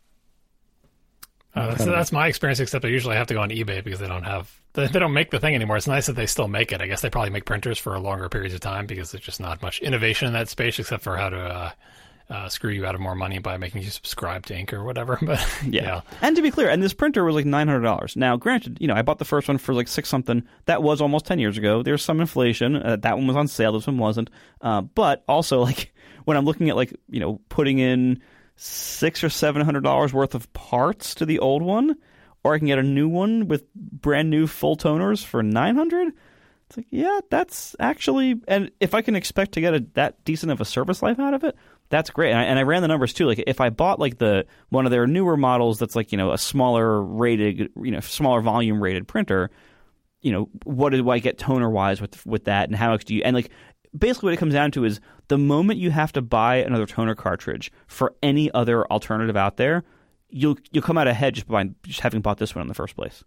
Uh, that's, that's my experience, except I usually have to go on eBay because they don't have they, they don't make the thing anymore. It's nice that they still make it. I guess they probably make printers for longer periods of time because there's just not much innovation in that space, except for how to uh, uh, screw you out of more money by making you subscribe to ink or whatever. But yeah. yeah. And to be clear, and this printer was like nine hundred dollars. Now, granted, you know, I bought the first one for like six something. That was almost ten years ago. There's some inflation. Uh, that one was on sale. This one wasn't. Uh, but also, like when I'm looking at like you know putting in six or seven hundred dollars worth of parts to the old one, or I can get a new one with brand new full toners for nine hundred. It's like, yeah, that's actually, and if I can expect to get a, that decent of a service life out of it, that's great. And I, and I ran the numbers too. Like if I bought like the one of their newer models that's like you know a smaller rated, you know, smaller volume rated printer, you know, what do I get toner wise with with that, and how much do you and like. basically what it comes down to is the moment you have to buy another toner cartridge for any other alternative out there, you'll you'll come out ahead just by just having bought this one in the first place.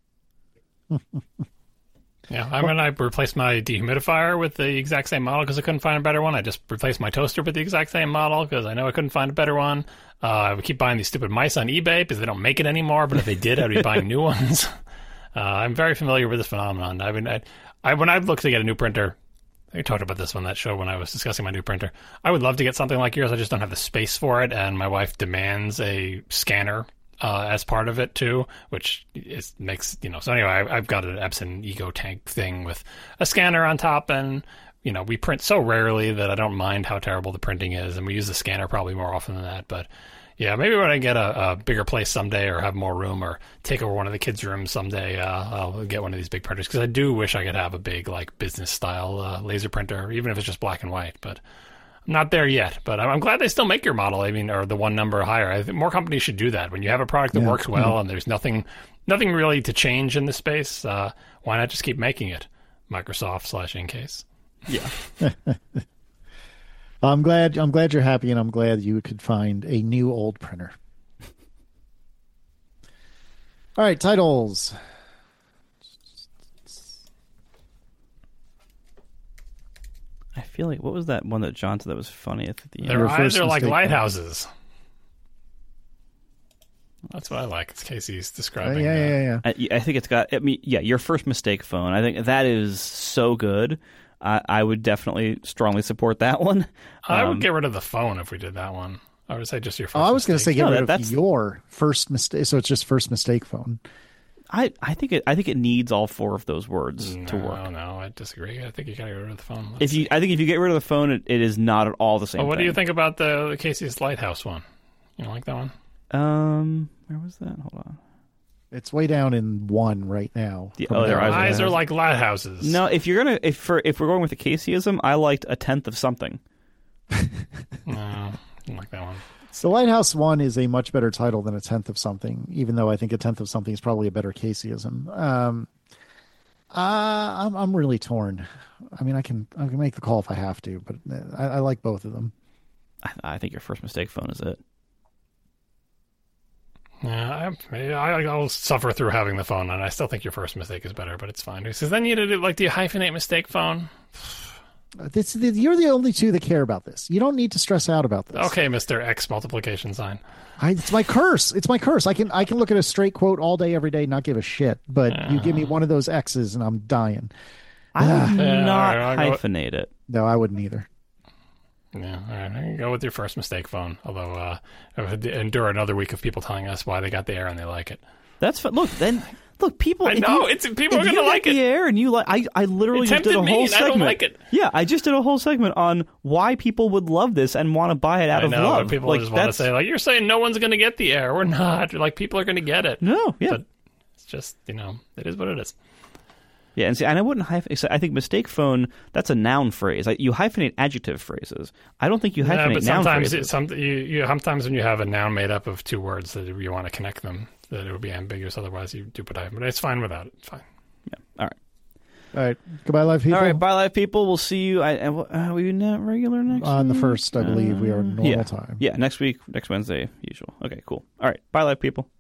Yeah, I mean, I replaced my dehumidifier with the exact same model because I couldn't find a better one. I just replaced my toaster with the exact same model because I know I couldn't find a better one. Uh, I would keep buying these stupid mice on eBay because they don't make it anymore, but if they did, I'd be buying new ones. Uh, I'm very familiar with this phenomenon. I mean, I, I when I look to get a new printer, I talked about this on that show when I was discussing my new printer. I would love to get something like yours. I just don't have the space for it, and my wife demands a scanner Uh, as part of it too, which is, makes, you know, so anyway, I, I've got an Epson Ego Tank thing with a scanner on top, and, you know, we print so rarely that I don't mind how terrible the printing is, and we use the scanner probably more often than that, but yeah, maybe when I get a, a bigger place someday or have more room or take over one of the kids' rooms someday, uh, I'll get one of these big printers, because I do wish I could have a big, like, business-style uh, laser printer, even if it's just black and white, but not there yet, but I'm glad they still make your model. I mean, or the one number higher. I think more companies should do that. When you have a product that yeah. works well and there's nothing, nothing really to change in the space, uh, why not just keep making it? Microsoft slash Incase. Yeah. I'm glad. I'm glad you're happy, and I'm glad you could find a new old printer. All right, titles. I feel like, what was that one that John said that was funny at the end? Their Your eyes first are like mistake. lighthouses. That's what I like. It's Casey's Uh, describing. yeah, uh, yeah, yeah. I, I think it's got, I mean, yeah, your first mistake phone. I think that is so good. I, I would definitely strongly support that one. I Um, would get rid of the phone if we did that one. I would say just your first Oh, I was going to say mistake. get No, rid that- of that's- your first mistake. So it's just first mistake phone. I, I think it I think it needs all four of those words no, to work. No, no, I disagree. I think you got to get rid of the phone. Let's If you, see. I think if you get rid of the phone, it, it is not at all the same. Oh, what thing. do you think about the, the Casey's Lighthouse one? You don't like that one? Um, where was that? Hold on. It's way down in one right now. The- from oh, their there. eyes are Eyes are lighthouses. like lighthouses. No, if you're gonna if for if we're going with the Caseyism, I liked a tenth of something. No, I don't like that one. The Lighthouse One is a much better title than a tenth of something, even though I think a tenth of something is probably a better Caseyism. Um, uh, I'm I'm really torn. I mean, I can I can make the call if I have to, but I, I like both of them. I, I think your first mistake phone is it. Yeah, I, I, I'll suffer through having the phone, and I still think your first mistake is better, but it's fine. Because then you do like, do you hyphenate mistake phone? This, you're the only two that care about this. You don't need to stress out about this. Okay, Mister X multiplication sign. I, it's my curse. It's my curse. I can I can look at a straight quote all day, every day, not give a shit. But Yeah. you give me one of those X's, and I'm dying. I would Yeah, not all right, I'll go- hyphenate it. No, I wouldn't either. Yeah, all right. I can go with your first mistake phone. Although uh, I would endure another week of people telling us why they got the air and they like it. That's fun. Look, then look, people. I if know, you- it's people if are you gonna get like the it. air, and you like. I I literally It just did a tempted me, whole and I segment. don't like it. Yeah, I just did a whole segment on why people would love this and want to buy it out I of know, love. but people like, just want to that's- say, like, you're saying no one's going to get the air. We're not. Like, people are going to get it. no, yeah, But it's just, you know, it is what it is. yeah. And see, and I wouldn't hyphenate. I think mistake phone. That's a noun phrase. Like, you hyphenate adjective phrases. I don't think you hyphenate Yeah, but noun sometimes, phrases. it, some, you, you, sometimes when you have a noun made up of two words that you want to connect them, that it would be ambiguous. Otherwise, you do put I. But it's fine without it. It's fine. Yeah. All right. All right. Goodbye, live people. All right. Bye, live people. We'll see you. I, uh, are we not regular next On the week? first, I believe we are normal yeah. time. Yeah. Next week. Next Wednesday. Usual. Okay. Cool. All right. Bye, live people.